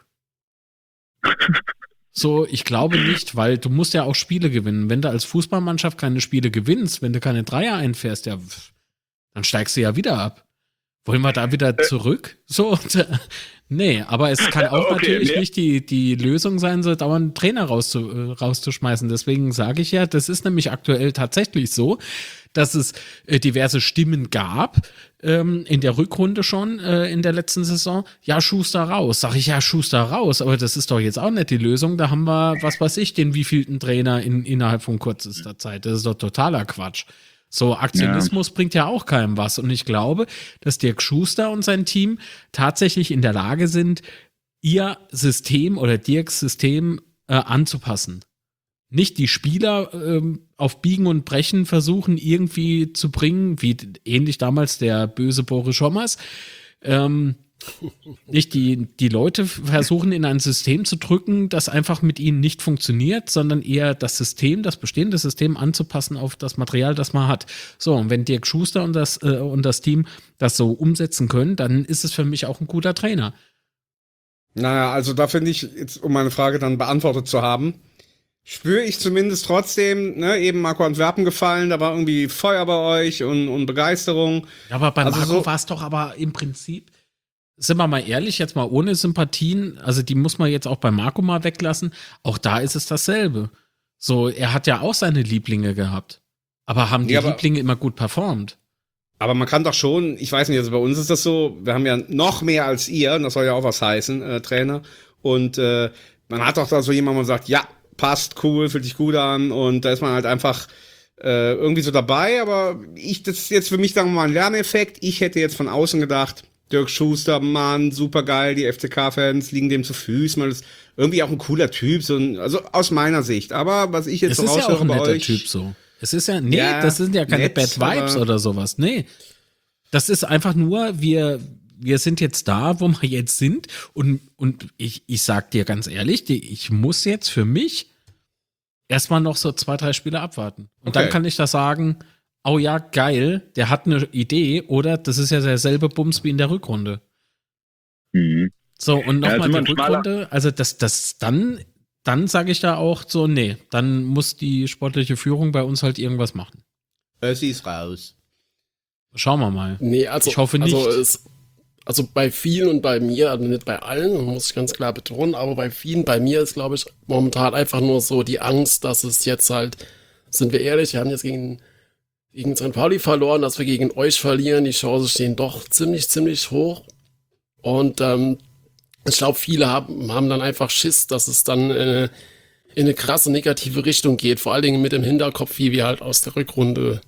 So, ich glaube nicht, weil du musst ja auch Spiele gewinnen. Wenn du als Fußballmannschaft keine Spiele gewinnst, wenn du keine Dreier einfährst, ja, dann steigst du ja wieder ab. Wollen wir da wieder zurück? So, nee, aber es kann auch natürlich nicht die Lösung sein, so dauernd Trainer rauszuschmeißen. Deswegen sage ich ja, das ist nämlich aktuell tatsächlich so, dass es diverse Stimmen gab, in der Rückrunde schon, in der letzten Saison. Ja, Schuster raus. Sag ich, ja, Schuster raus. Aber das ist doch jetzt auch nicht die Lösung. Da haben wir, was weiß ich, den wievielten Trainer innerhalb von kürzester Zeit. Das ist doch totaler Quatsch. So, Aktionismus bringt ja auch keinem was. Und ich glaube, dass Dirk Schuster und sein Team tatsächlich in der Lage sind, ihr System oder Dirks System anzupassen. Nicht die Spieler auf Biegen und Brechen versuchen irgendwie zu bringen, wie ähnlich damals der böse Boris Schommers. Nicht die Leute versuchen in ein System zu drücken, das einfach mit ihnen nicht funktioniert, sondern eher das bestehende System anzupassen auf das Material, das man hat. So, und wenn Dirk Schuster und das Team das so umsetzen können, dann ist es für mich auch ein guter Trainer. Naja, also da finde ich, jetzt, um meine Frage dann beantwortet zu haben, spüre ich zumindest trotzdem, ne, eben Marco Antwerpen gefallen, da war irgendwie Feuer bei euch und Begeisterung. Ja, aber bei Marco war es doch aber im Prinzip, sind wir mal ehrlich, jetzt mal ohne Sympathien, also die muss man jetzt auch bei Marco mal weglassen, auch da ist es dasselbe. So, er hat ja auch seine Lieblinge gehabt. Aber haben die Lieblinge immer gut performt? Aber man kann doch schon, ich weiß nicht, also bei uns ist das so, wir haben ja noch mehr als ihr, und das soll ja auch was heißen, Trainer. Und man hat doch da so jemand, wo man sagt, ja, passt, cool, fühlt sich gut an, und da ist man halt einfach irgendwie so dabei, aber das ist jetzt für mich, sagen wir mal, ein Lerneffekt. Ich hätte jetzt von außen gedacht, Dirk Schuster, Mann, super geil, die FCK-Fans liegen dem zu Füßen, weil das irgendwie auch ein cooler Typ, also aus meiner Sicht. Aber was ich jetzt so raushöre, ist ja auch ein netter Typ so. Es ist ja, das sind ja keine Bad Vibes oder sowas. Nee. Das ist einfach nur, wir sind jetzt da, wo wir jetzt sind. Und ich sag dir ganz ehrlich, ich muss jetzt für mich erstmal noch so 2, 3 Spiele abwarten. Und dann kann ich da sagen, oh ja, geil, der hat eine Idee, oder das ist ja derselbe Bums wie in der Rückrunde. Mhm. So, und nochmal die Rückrunde, also dann sage ich da auch so, nee, dann muss die sportliche Führung bei uns halt irgendwas machen. Sie ist raus. Schauen wir mal. Nee, also, ich hoffe nicht. Also bei vielen und bei mir, also nicht bei allen, muss ich ganz klar betonen, aber bei vielen, bei mir ist, glaube ich, momentan einfach nur so die Angst, dass es jetzt halt, sind wir ehrlich, wir haben jetzt gegen St. Pauli verloren, dass wir gegen euch verlieren. Die Chancen stehen doch ziemlich hoch. Und ich glaube, viele haben dann einfach Schiss, dass es dann in eine krasse negative Richtung geht. Vor allen Dingen mit dem Hinterkopf, wie wir halt aus der Rückrunde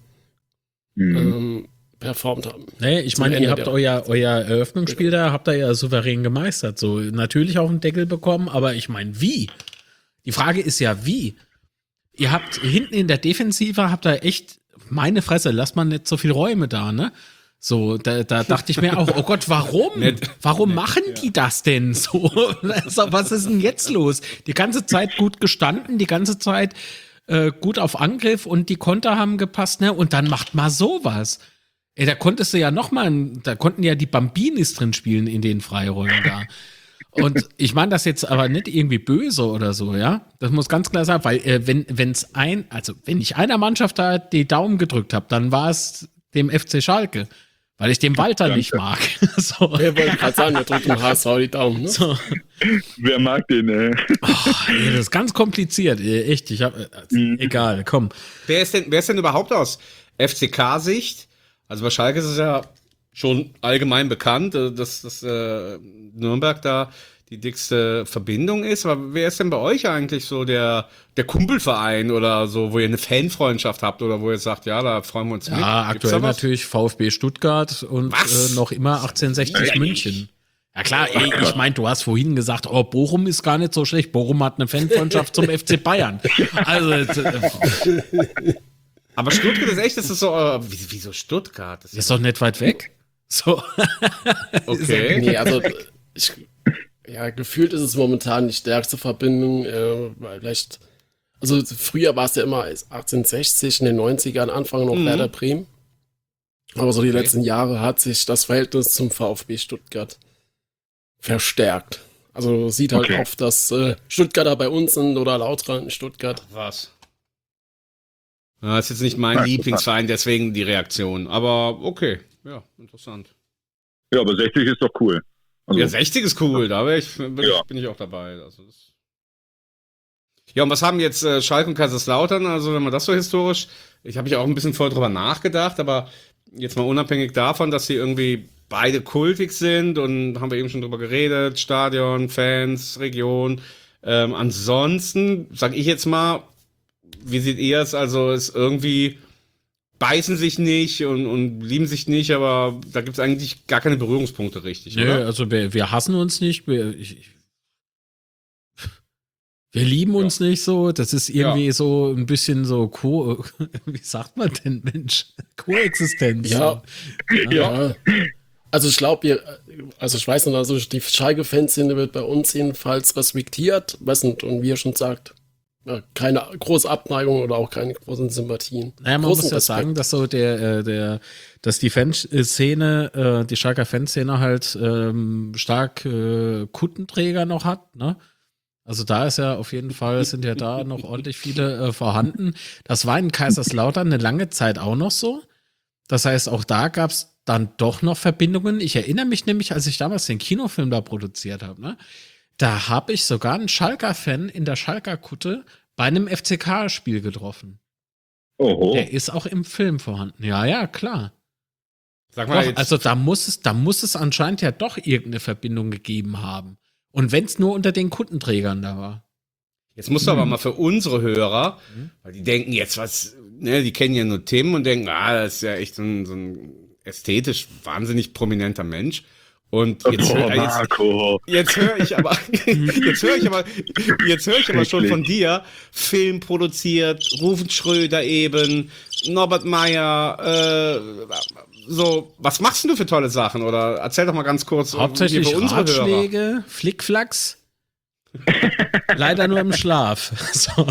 performt haben. Nee, ich meine, ihr habt euer Eröffnungsspiel da, habt ihr ja souverän gemeistert. So, natürlich auch einen Deckel bekommen, aber ich meine, wie? Die Frage ist ja, wie? Ihr habt hinten in der Defensive, habt ihr echt meine Fresse, lass mal nicht so viel Räume da, ne? So, da dachte ich mir auch, oh Gott, warum? Warum machen die das denn so? Was ist denn jetzt los? Die ganze Zeit gut gestanden, die ganze Zeit gut auf Angriff und die Konter haben gepasst, ne? Und dann macht mal sowas. Ey, da konntest du ja da konnten ja die Bambinis drin spielen in den Freiräumen da. Und ich meine das jetzt aber nicht irgendwie böse oder so, ja? Das muss ganz klar sein, weil wenn ich einer Mannschaft da die Daumen gedrückt habe, dann war es dem FC Schalke. Weil ich den Walter nicht mag. So. Wir wollten gerade sagen, wir drücken dem HSV die Daumen. Ne? So. Wer mag den, Ey, das ist ganz kompliziert. Echt, egal, komm. Wer ist denn überhaupt aus FCK-Sicht? Also bei Schalke ist es ja schon allgemein bekannt, dass Nürnberg da die dickste Verbindung ist. Aber wer ist denn bei euch eigentlich so der Kumpelverein oder so, wo ihr eine Fanfreundschaft habt oder wo ihr sagt, ja, da freuen wir uns mit? Ja, aktuell natürlich VfB Stuttgart und noch immer 1860 München. Ja klar, ey, ich meine, du hast vorhin gesagt, oh, Bochum ist gar nicht so schlecht. Bochum hat eine Fanfreundschaft zum FC Bayern. Also aber Stuttgart ist echt, das ist so, wieso Stuttgart? Das ist doch nicht weit weg. So. Okay. Nee, also gefühlt ist es momentan die stärkste Verbindung, weil vielleicht, also früher war es ja immer 1860, in den 90ern, Anfang noch Werder Bremen. Aber so die letzten Jahre hat sich das Verhältnis zum VfB Stuttgart verstärkt. Also sieht halt oft, dass Stuttgarter bei uns sind oder Lautern in Stuttgart. Was? Ja, ist jetzt nicht mein Lieblingsverein, deswegen die Reaktion. Aber okay, ja, interessant. Ja, aber 60 ist doch cool. Also, ja, 60 ist cool, da bin ich auch dabei. Also ja, und was haben jetzt Schalke und Kaiserslautern? Also wenn man das so historisch, ich habe ja auch ein bisschen voll drüber nachgedacht, aber jetzt mal unabhängig davon, dass sie irgendwie beide kultig sind und haben wir eben schon drüber geredet, Stadion, Fans, Region. Ansonsten, sag ich jetzt mal, wie seht ihr es? Also ist irgendwie beißen sich nicht und lieben sich nicht, aber da gibt es eigentlich gar keine Berührungspunkte richtig, Nö, oder? also wir hassen uns nicht, wir lieben uns nicht so, das ist irgendwie so ein bisschen so wie sagt man denn, Mensch? Koexistenz. Ja. Also ich glaube, ich weiß nicht, also die Schalke-Fanszene wird bei uns jedenfalls respektiert, und wie ihr schon sagt, keine große Abneigung oder auch keine großen Sympathien. Naja, man muss ja sagen, dass so dass die Fanszene, die Schalker Fanszene halt stark Kundenträger noch hat, ne? Also da ist ja auf jeden Fall, sind ja da noch ordentlich viele vorhanden. Das war in Kaiserslautern eine lange Zeit auch noch so. Das heißt, auch da gab es dann doch noch Verbindungen. Ich erinnere mich nämlich, als ich damals den Kinofilm da produziert habe, ne? Da habe ich sogar einen Schalker-Fan in der Schalker-Kutte bei einem FCK-Spiel getroffen. Oho. Der ist auch im Film vorhanden. Ja, klar. Sag mal Doch, jetzt, also da muss es anscheinend ja doch irgendeine Verbindung gegeben haben. Und wenn es nur unter den Kundenträgern da war. jetzt musst du aber mal für unsere Hörer, weil die denken jetzt die kennen ja nur Tim und denken, das ist ja echt so ein ästhetisch wahnsinnig prominenter Mensch. Und jetzt höre ich aber schon von dir, Film produziert, Rufen Schröder eben, Norbert Meyer, so, was machst denn du für tolle Sachen? Oder erzähl doch mal ganz kurz. Hauptsächlich für unsere Ratschläge, Hörer. Flickflacks. Leider nur im Schlaf. So.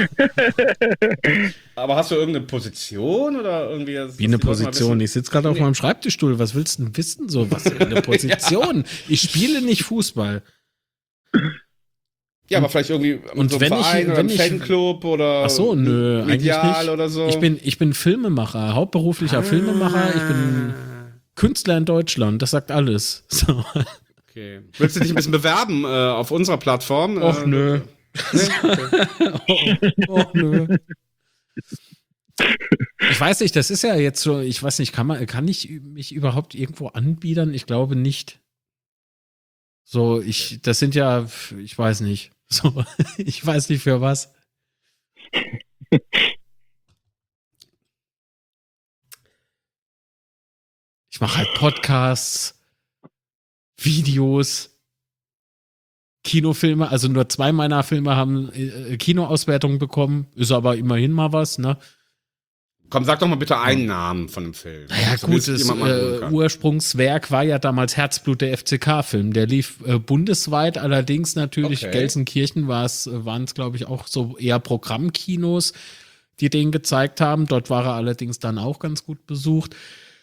Aber hast du irgendeine Position oder irgendwie? Wie eine Position? Ich sitze gerade auf meinem Schreibtischstuhl. Was willst du denn wissen? So, was für eine Position? Ich spiele nicht Fußball. Ja, aber vielleicht irgendwie und so wenn Verein oder ein Fanclub oder ach so, nö, eigentlich nicht. Oder so. Ich bin Filmemacher, hauptberuflicher Filmemacher. Ich bin Künstler in Deutschland. Das sagt alles. So. Okay. Willst du dich ein bisschen bewerben auf unserer Plattform? Och, nö. Nee? Okay. Nö. Ich weiß nicht, das ist ja jetzt so, ich weiß nicht, kann ich mich überhaupt irgendwo anbiedern? Ich glaube nicht. So, das sind ja, ich weiß nicht. So, ich weiß nicht für was. Ich mache halt Podcasts, Videos, Kinofilme. Also nur 2 meiner Filme haben Kinoauswertungen bekommen. Ist aber immerhin mal was, ne? Komm, sag doch mal bitte einen Namen von dem Film. Naja, So, gut, bis das jemand mal gucken kann. Ursprungswerk war ja damals Herzblut, der FCK-Film. Der lief bundesweit, allerdings natürlich Okay. Gelsenkirchen waren es, glaube ich, auch so eher Programmkinos, die den gezeigt haben. Dort war er allerdings dann auch ganz gut besucht.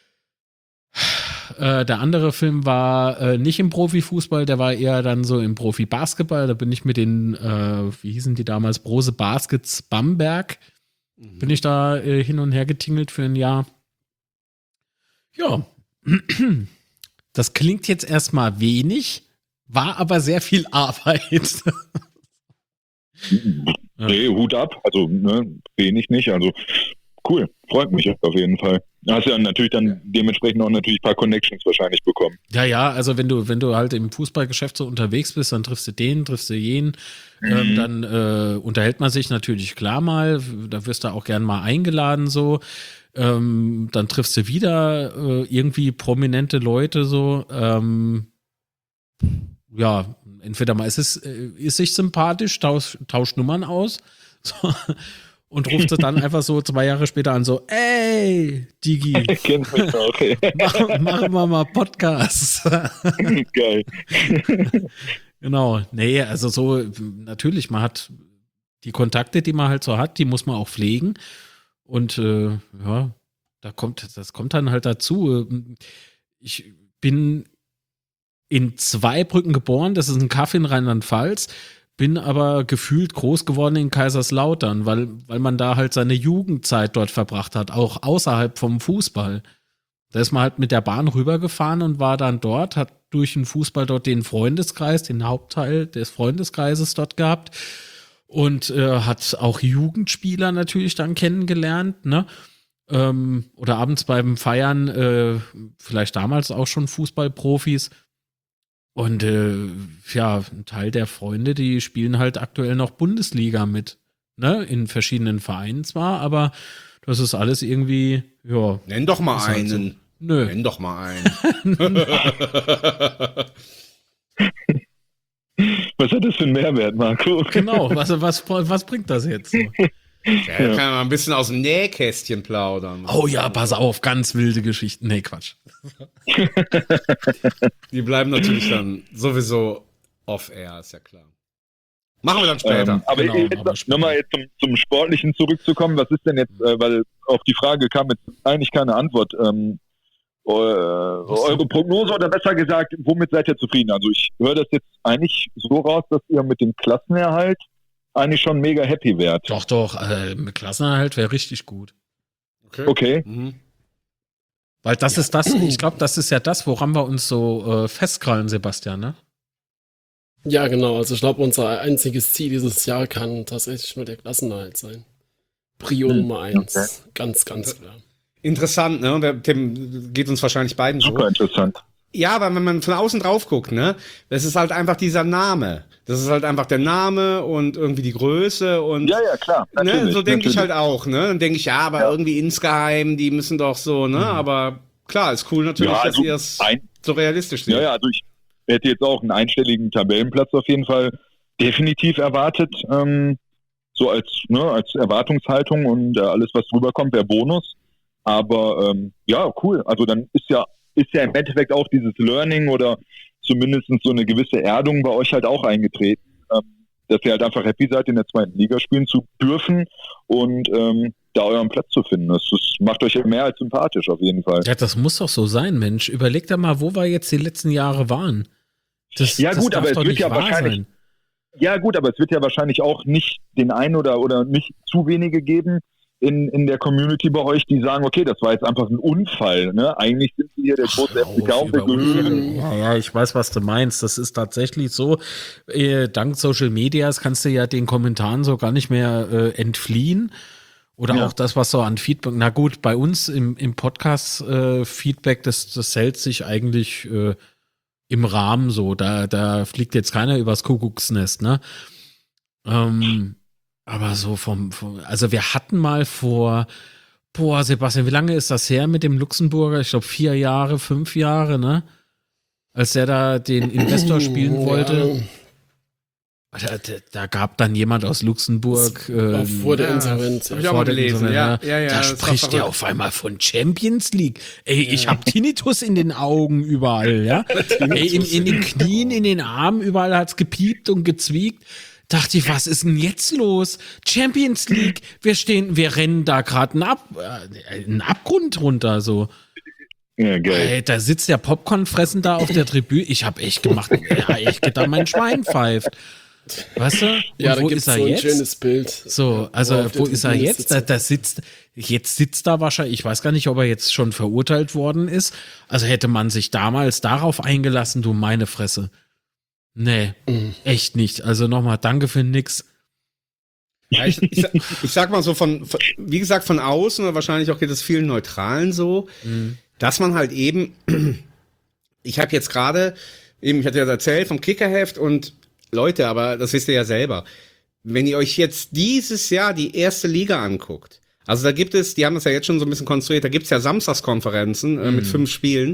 Der andere Film war nicht im Profifußball, der war eher dann so im Profibasketball. Da bin ich mit den, wie hießen die damals, Brose Baskets Bamberg, bin ich da hin und her getingelt für ein Jahr. Ja, das klingt jetzt erstmal wenig, war aber sehr viel Arbeit. Nee, Hut ab. Also, wenig nicht. Also, cool. Freut mich auf jeden Fall. Da hast du ja natürlich dann dementsprechend auch natürlich ein paar Connections wahrscheinlich bekommen. Ja, also wenn du halt im Fußballgeschäft so unterwegs bist, dann triffst du den, triffst du jenen, dann unterhält man sich natürlich klar mal, da wirst du auch gern mal eingeladen so, dann triffst du wieder irgendwie prominente Leute so, ja, entweder mal ist sich sympathisch, tauscht Nummern aus, so, und ruft sie dann einfach so 2 Jahre später an, so, ey, Digi, Kennst mich auch, ey. machen wir mal Podcast. Geil. Genau, nee, also so, natürlich, man hat die Kontakte, die man halt so hat, die muss man auch pflegen. Und ja, das kommt dann halt dazu. Ich bin in Zweibrücken geboren, das ist ein Kaff in Rheinland-Pfalz, bin aber gefühlt groß geworden in Kaiserslautern, weil man da halt seine Jugendzeit dort verbracht hat, auch außerhalb vom Fußball. Da ist man halt mit der Bahn rübergefahren und war dann dort, hat durch den Fußball dort den Freundeskreis, den Hauptteil des Freundeskreises dort gehabt und hat auch Jugendspieler natürlich dann kennengelernt, ne? Oder abends beim Feiern, vielleicht damals auch schon Fußballprofis. Und ja, ein Teil der Freunde, die spielen halt aktuell noch Bundesliga mit, ne? In verschiedenen Vereinen zwar, aber das ist alles irgendwie, ja. Nenn doch mal Ist halt so. einen. Nö. Nenn doch mal einen. Was hat das für einen Mehrwert, Marco? Genau, was bringt das jetzt? So? Ja, kann man ein bisschen aus dem Nähkästchen plaudern. Oh ja, pass auf, ganz wilde Geschichten. Nee, Quatsch. Die bleiben natürlich dann sowieso off-air, ist ja klar. Machen wir dann später. Aber Genau, jetzt aber später. nochmal jetzt zum Sportlichen zurückzukommen. Was ist denn jetzt, weil auf die Frage kam jetzt eigentlich keine Antwort. Eure Prognose oder besser gesagt, womit seid ihr zufrieden? Also ich höre das jetzt eigentlich so raus, dass ihr mit dem Klassenerhalt eigentlich schon mega happy wärt. Doch, mit Klassenerhalt wäre richtig gut. Okay. Mhm. Weil das ist das, ich glaube, das ist ja das, woran wir uns so festkrallen, Sebastian, ne? Ja, genau. Also ich glaube, unser einziges Ziel dieses Jahr kann tatsächlich nur der Klassenerhalt sein. Prio Nummer 1. Okay. Ganz, ganz klar. Interessant, ne? Und der Tim geht uns wahrscheinlich beiden so. Super interessant. Ja, aber wenn man von außen drauf guckt, ne, das ist halt einfach dieser Name. Das ist halt einfach der Name und irgendwie die Größe und Ja, klar. ne, Natürlich, so denke ich natürlich. halt auch, ne? Dann denke ich, ja, aber irgendwie insgeheim, die müssen doch so, ne? Aber klar, ist cool natürlich, Ja, dass also ihr es ein- so realistisch seht. Ja, also ich hätte jetzt auch einen einstelligen Tabellenplatz auf jeden Fall definitiv erwartet. So als Erwartungshaltung und alles, was drüber kommt, wäre Bonus. Aber ja, cool. Also dann ist ja im Endeffekt auch dieses Learning oder zumindest so eine gewisse Erdung bei euch halt auch eingetreten, dass ihr halt einfach happy seid, in der 2. Liga spielen zu dürfen und da euren Platz zu finden. Das macht euch ja mehr als sympathisch auf jeden Fall. Ja, das muss doch so sein, Mensch. Überleg doch mal, wo wir jetzt die letzten Jahre waren. Das gut, darf aber es doch wird nicht ja wahr wahrscheinlich- sein. Ja gut, aber es wird ja wahrscheinlich auch nicht den einen oder nicht zu wenige geben in der Community bei euch, die sagen, okay, das war jetzt einfach ein Unfall. Ne? Eigentlich sind sie hier der große FCK und wir gehören. Ja, ich weiß, was du meinst. Das ist tatsächlich so. Dank Social Medias kannst du ja den Kommentaren so gar nicht mehr entfliehen. Oder Ja. auch das, was so an Feedback. Na gut, bei uns im Podcast Feedback, das hält sich eigentlich im Rahmen so. Da fliegt jetzt keiner übers Kuckucksnest, ne? Aber so also wir hatten mal Sebastian, wie lange ist das her mit dem Luxemburger? Ich glaube 4 Jahre, 5 Jahre, ne? Als der da den Investor spielen wollte. Da gab dann jemand aus Luxemburg vor der Insolvenz. Hab ich auch mal gelesen, ja. Da spricht er auf einmal von Champions League. Ey, ich hab Tinnitus in den Augen überall, ja. Ey, in den Knien, in den Armen, überall hat's gepiept und gezwiegt. Dachte ich, was ist denn jetzt los? Champions League, wir rennen da gerade einen Abgrund runter, so. Ja, geil. Ey, da sitzt der Popcorn-Fressen da auf der Tribüne. Ich hab echt gedacht, mein Schwein pfeift. Weißt du? Und Ja, da wo gibt's ist er so ein jetzt? schönes Bild. So, also Wo auf der wo ist er Tribüne jetzt? sitzt. Jetzt sitzt da wahrscheinlich, ich weiß gar nicht, ob er jetzt schon verurteilt worden ist. Also hätte man sich damals darauf eingelassen, du meine Fresse. Nee, echt nicht. Also nochmal, danke für nix. Ja, ich sag mal so wie gesagt, von außen, oder wahrscheinlich auch geht es vielen Neutralen so, dass man halt eben, ich habe jetzt gerade, ich hatte ja erzählt vom Kickerheft und Leute, aber das wisst ihr ja selber. Wenn ihr euch jetzt dieses Jahr die erste Liga anguckt, also da gibt es, die haben das ja jetzt schon so ein bisschen konstruiert, da gibt es ja Samstagskonferenzen mit 5 Spielen.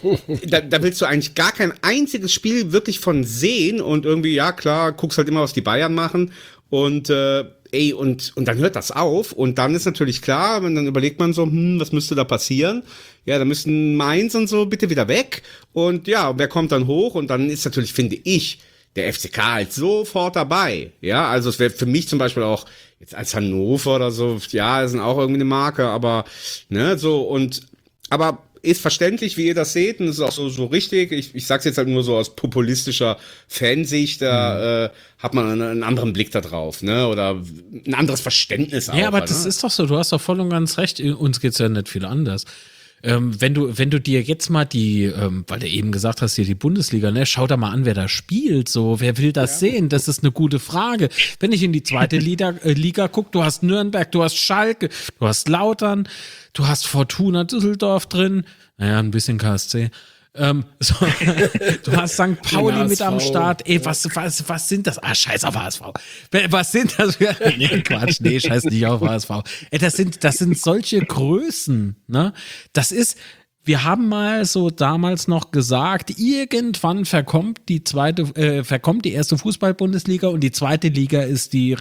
Da willst du eigentlich gar kein einziges Spiel wirklich von sehen und irgendwie, ja klar, guckst halt immer, was die Bayern machen und und dann hört das auf und dann ist natürlich klar, dann überlegt man so, was müsste da passieren? Ja, da müssten Mainz und so bitte wieder weg und ja, wer kommt dann hoch? Und dann ist natürlich, finde ich, der FCK halt sofort dabei. Ja, also es wäre für mich zum Beispiel auch jetzt als Hannover oder so, ja, das sind auch irgendwie eine Marke, aber, ne, so aber ist verständlich, wie ihr das seht und ist auch so richtig. Ich sag's jetzt halt nur so aus populistischer Fansicht, da hat man einen anderen Blick da drauf, ne, oder ein anderes Verständnis auch. Ja, aber halt, das ne? ist doch so, du hast doch voll und ganz recht, uns geht's ja nicht viel anders. Wenn du dir jetzt mal weil du eben gesagt hast, hier die Bundesliga, ne, schau da mal an, wer da spielt, so, wer will das sehen? Das ist eine gute Frage. Wenn ich in die zweite Liga gucke, du hast Nürnberg, du hast Schalke, du hast Lautern, du hast Fortuna Düsseldorf drin, naja, ein bisschen KSC. So, du hast St. Pauli mit am Start. Ey, was sind das? Ah, scheiß auf HSV. Was sind das für... Nee, Quatsch, nee, scheiß nicht auf HSV. Ey, das sind solche Größen, ne? Wir haben mal so damals noch gesagt, irgendwann verkommt die erste Fußball-Bundesliga und die zweite Liga ist die,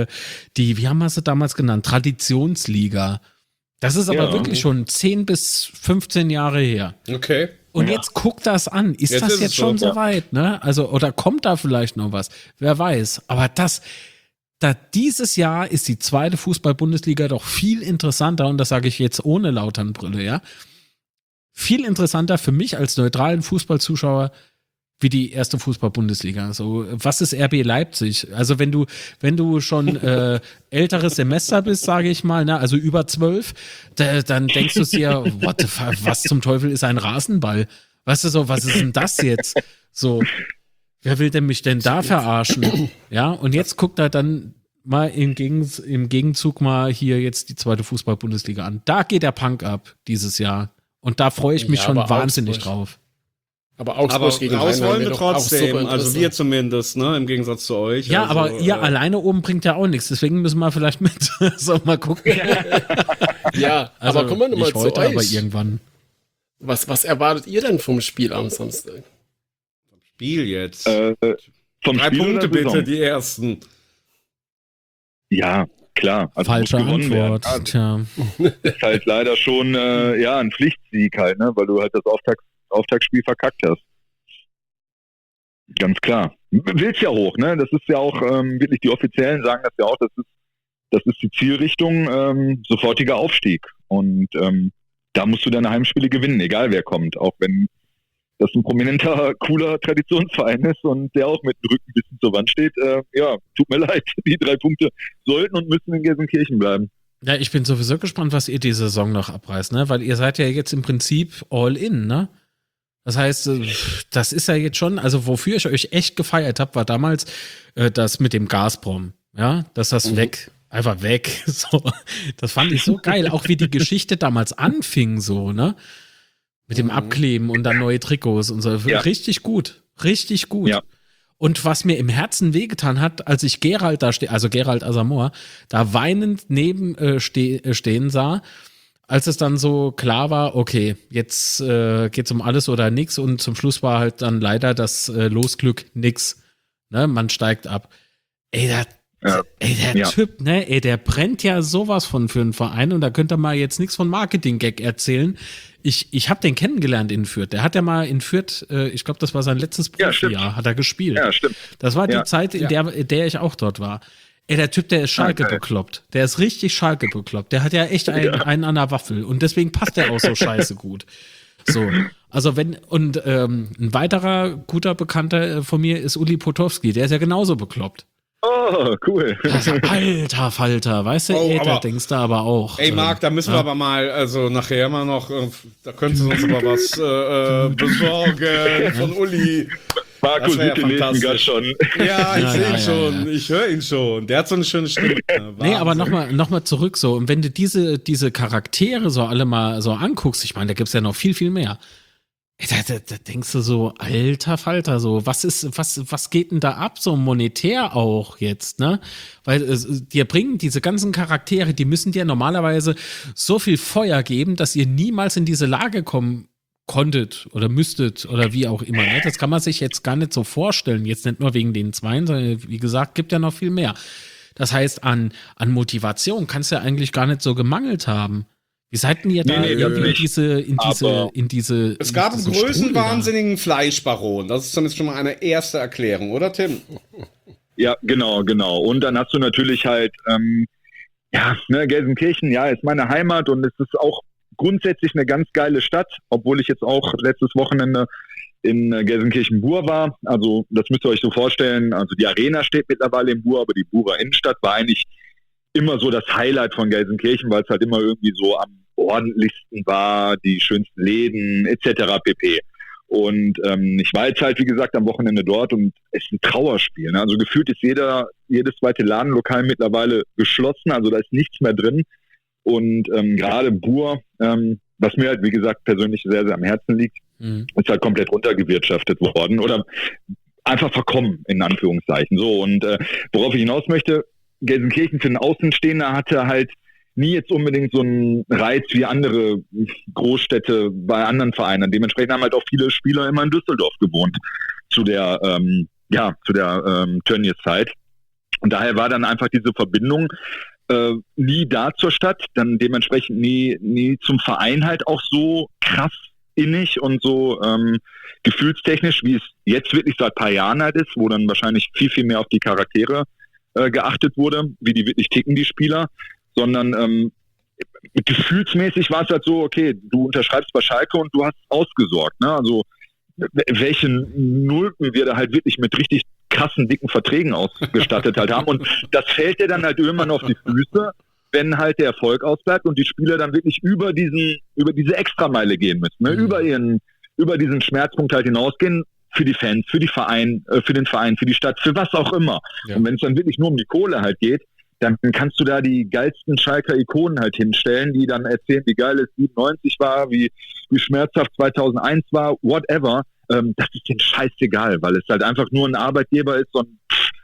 wie haben wir sie damals genannt? Traditionsliga. Das ist aber wirklich schon 10 bis 15 Jahre her. Okay. Und jetzt guck das an. Ist das jetzt schon so weit, ne? Also, oder kommt da vielleicht noch was? Wer weiß. Aber dieses Jahr ist die zweite Fußball-Bundesliga doch viel interessanter, und das sage ich jetzt ohne Lauternbrille, ja. Viel interessanter für mich als neutralen Fußballzuschauer wie die erste Fußball-Bundesliga. So, was ist RB Leipzig? Also wenn du schon älteres Semester bist, sage ich mal, ne, also über 12, dann denkst du dir, was zum Teufel ist ein Rasenball? Weißt du so, was ist denn das jetzt? So, wer will denn mich denn da verarschen? Ja, und jetzt guckt er dann mal im Gegenzug mal hier jetzt die zweite Fußball-Bundesliga an. Da geht der Punk ab dieses Jahr. Und da freue ich mich schon wahnsinnig drauf. Aber Augsburg gegen raus Rhein wollen wir trotzdem, also also wir zumindest, ne, im Gegensatz zu euch. Ja, also, aber ihr alleine oben bringt ja auch nichts, deswegen müssen wir vielleicht mit. So, mal gucken. Ja, also, aber kommen wir nochmal zu heute, euch. aber irgendwann. Was erwartet ihr denn vom Spiel am Samstag? Spiel jetzt. Vom 3 Spiel Punkte oder bitte, Saison? die ersten. Ja, klar. Also Falsche muss gewonnen Antwort. werden. Tja. Ist halt leider schon ein Pflichtsieg halt, ne? Weil du halt das Auftaktspiel verkackt hast. Ganz klar. Willst ja hoch, ne? Das ist ja auch wirklich, die Offiziellen sagen das ja auch, das ist die Zielrichtung, sofortiger Aufstieg. Und da musst du deine Heimspiele gewinnen, egal wer kommt. Auch wenn das ein prominenter, cooler Traditionsverein ist und der auch mit dem Rücken ein bisschen zur Wand steht. Tut mir leid, die 3 Punkte sollten und müssen in Gelsenkirchen bleiben. Ja, ich bin sowieso gespannt, was ihr die Saison noch abreißt, ne? Weil ihr seid ja jetzt im Prinzip all in, ne? Das heißt, das ist ja jetzt schon, also wofür ich euch echt gefeiert habe, war damals das mit dem Gazprom, ja? Dass das einfach weg, so. Das fand ich so geil, auch wie die Geschichte damals anfing, so, ne? Mit dem Abkleben und dann neue Trikots und so. Ja. Richtig gut. Richtig gut. Ja. Und was mir im Herzen wehgetan hat, als ich Gerald da stehe, also Gerald Asamoah, da weinend neben stehen sah, als es dann so klar war, okay, jetzt geht's um alles oder nix, und zum Schluss war halt dann leider das Losglück nix. ne, man steigt ab. Ey, der Typ, ne, der brennt ja sowas von für einen Verein und da könnt ihr mal jetzt nichts von Marketing-Gag erzählen. Ich habe den kennengelernt in Fürth. Der hat ja mal in Fürth, ich glaube, das war sein letztes Profijahr, hat er gespielt. Ja, stimmt. Das war die Zeit, in der ich auch dort war. Ey, der Typ, der ist Schalke bekloppt. Der ist richtig Schalke bekloppt. Der hat ja echt einen an der Waffel und deswegen passt der auch so scheiße gut. So, also ein weiterer guter Bekannter von mir ist Uli Potowski, der ist ja genauso bekloppt. Oh, cool. Also, alter Falter, weißt du, da denkst du aber auch. Ey, Marc, da müssen wir aber mal, also nachher mal noch, da könntest du uns aber was besorgen von Uli. Markus sieht den nächsten Gast schon. Ja, ich sehe ihn schon, ich höre ihn schon. Der hat so eine schöne Stimme. Nee, aber noch mal zurück so. Und wenn du diese Charaktere so alle mal so anguckst, ich meine, da gibt's ja noch viel, viel mehr. Da denkst du so, alter Falter, so, was geht denn da ab, so monetär auch jetzt, ne? Weil dir bringen diese ganzen Charaktere, die müssen dir normalerweise so viel Feuer geben, dass ihr niemals in diese Lage kommen konntet oder müsstet oder wie auch immer. Ne? Das kann man sich jetzt gar nicht so vorstellen, jetzt nicht nur wegen den Zweien, sondern wie gesagt, gibt ja noch viel mehr. Das heißt, an Motivation kannst du ja eigentlich gar nicht so gemangelt haben. Wie seid denn ihr da in diese Es gab einen größenwahnsinnigen Fleischbaron. Das ist zumindest schon mal eine erste Erklärung, oder Tim? Ja, genau. Und dann hast du natürlich halt, Gelsenkirchen, ist meine Heimat und es ist auch grundsätzlich eine ganz geile Stadt, obwohl ich jetzt auch letztes Wochenende in Gelsenkirchen-Bur war. Also das müsst ihr euch so vorstellen. Also die Arena steht mittlerweile in Bur, aber die Burer Innenstadt war eigentlich immer so das Highlight von Gelsenkirchen, weil es halt immer irgendwie so am ordentlichsten war, die schönsten Läden etc. pp. Und ich war jetzt halt, wie gesagt, am Wochenende dort und es ist ein Trauerspiel. Ne? Also gefühlt ist jedes zweite Ladenlokal mittlerweile geschlossen, also da ist nichts mehr drin. Und gerade Bur, was mir halt, wie gesagt, persönlich sehr, sehr am Herzen liegt, ist halt komplett runtergewirtschaftet worden oder einfach verkommen, in Anführungszeichen. So, und worauf ich hinaus möchte, Gelsenkirchen für den Außenstehender hatte halt nie jetzt unbedingt so einen Reiz wie andere Großstädte bei anderen Vereinen. Dementsprechend haben halt auch viele Spieler immer in Düsseldorf gewohnt zu der Tönnies-Zeit. Und daher war dann einfach diese Verbindung nie da zur Stadt, dann dementsprechend nie zum Verein halt auch so krass innig und so gefühlstechnisch, wie es jetzt wirklich seit ein paar Jahren halt ist, wo dann wahrscheinlich viel, viel mehr auf die Charaktere geachtet wurde, wie die wirklich ticken, die Spieler, sondern gefühlsmäßig war es halt so, okay, du unterschreibst bei Schalke und du hast ausgesorgt, ne? Also welche Nulpen wir da halt wirklich mit richtig krassen, dicken Verträgen ausgestattet halt haben und das fällt dir dann halt irgendwann auf die Füße, wenn halt der Erfolg ausbleibt und die Spieler dann wirklich über diese Extrameile gehen müssen, ne? Über diesen Schmerzpunkt halt hinausgehen, für die Fans, für den Verein, für die Stadt, für was auch immer. Ja. Und wenn es dann wirklich nur um die Kohle halt geht, dann kannst du da die geilsten Schalker Ikonen halt hinstellen, die dann erzählen, wie geil es 97 war, wie schmerzhaft 2001 war, whatever. Das ist denen scheißegal, weil es halt einfach nur ein Arbeitgeber ist und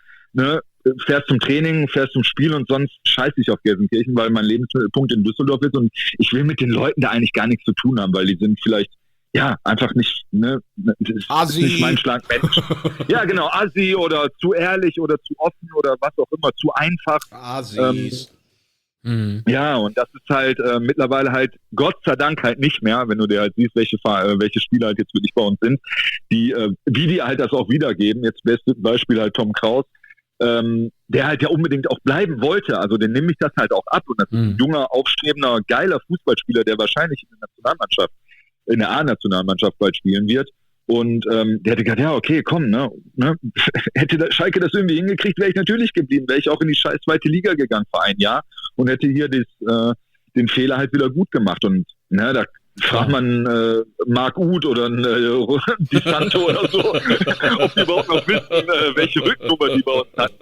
fährst zum Training, fährst zum Spiel und sonst scheiße ich auf Gelsenkirchen, weil mein Lebensmittelpunkt in Düsseldorf ist und ich will mit den Leuten da eigentlich gar nichts zu tun haben, weil die sind vielleicht einfach nicht, ne, das ist nicht mein Schlag Mensch. Ja, genau, Assi oder zu ehrlich oder zu offen oder was auch immer, zu einfach. Assis. Ja, und das ist halt mittlerweile halt Gott sei Dank halt nicht mehr, wenn du dir halt siehst, welche Spieler halt jetzt wirklich bei uns sind, wie die halt das auch wiedergeben. Jetzt bestes Beispiel halt Tom Kraus, der halt ja unbedingt auch bleiben wollte, also den nehme ich das halt auch ab und das ist ein junger, aufstrebender, geiler Fußballspieler, der wahrscheinlich in der A-Nationalmannschaft bald spielen wird. Und der hätte gesagt, ja, okay, komm, ne? Hätte Schalke das irgendwie hingekriegt, wäre ich natürlich geblieben, wäre ich auch in die scheiß zweite Liga gegangen für ein Jahr und hätte hier den Fehler halt wieder gut gemacht. Und da fragt man Marc Uth oder Di Santo oder so, ob die überhaupt noch wissen, welche Rücknummer die bei uns hat.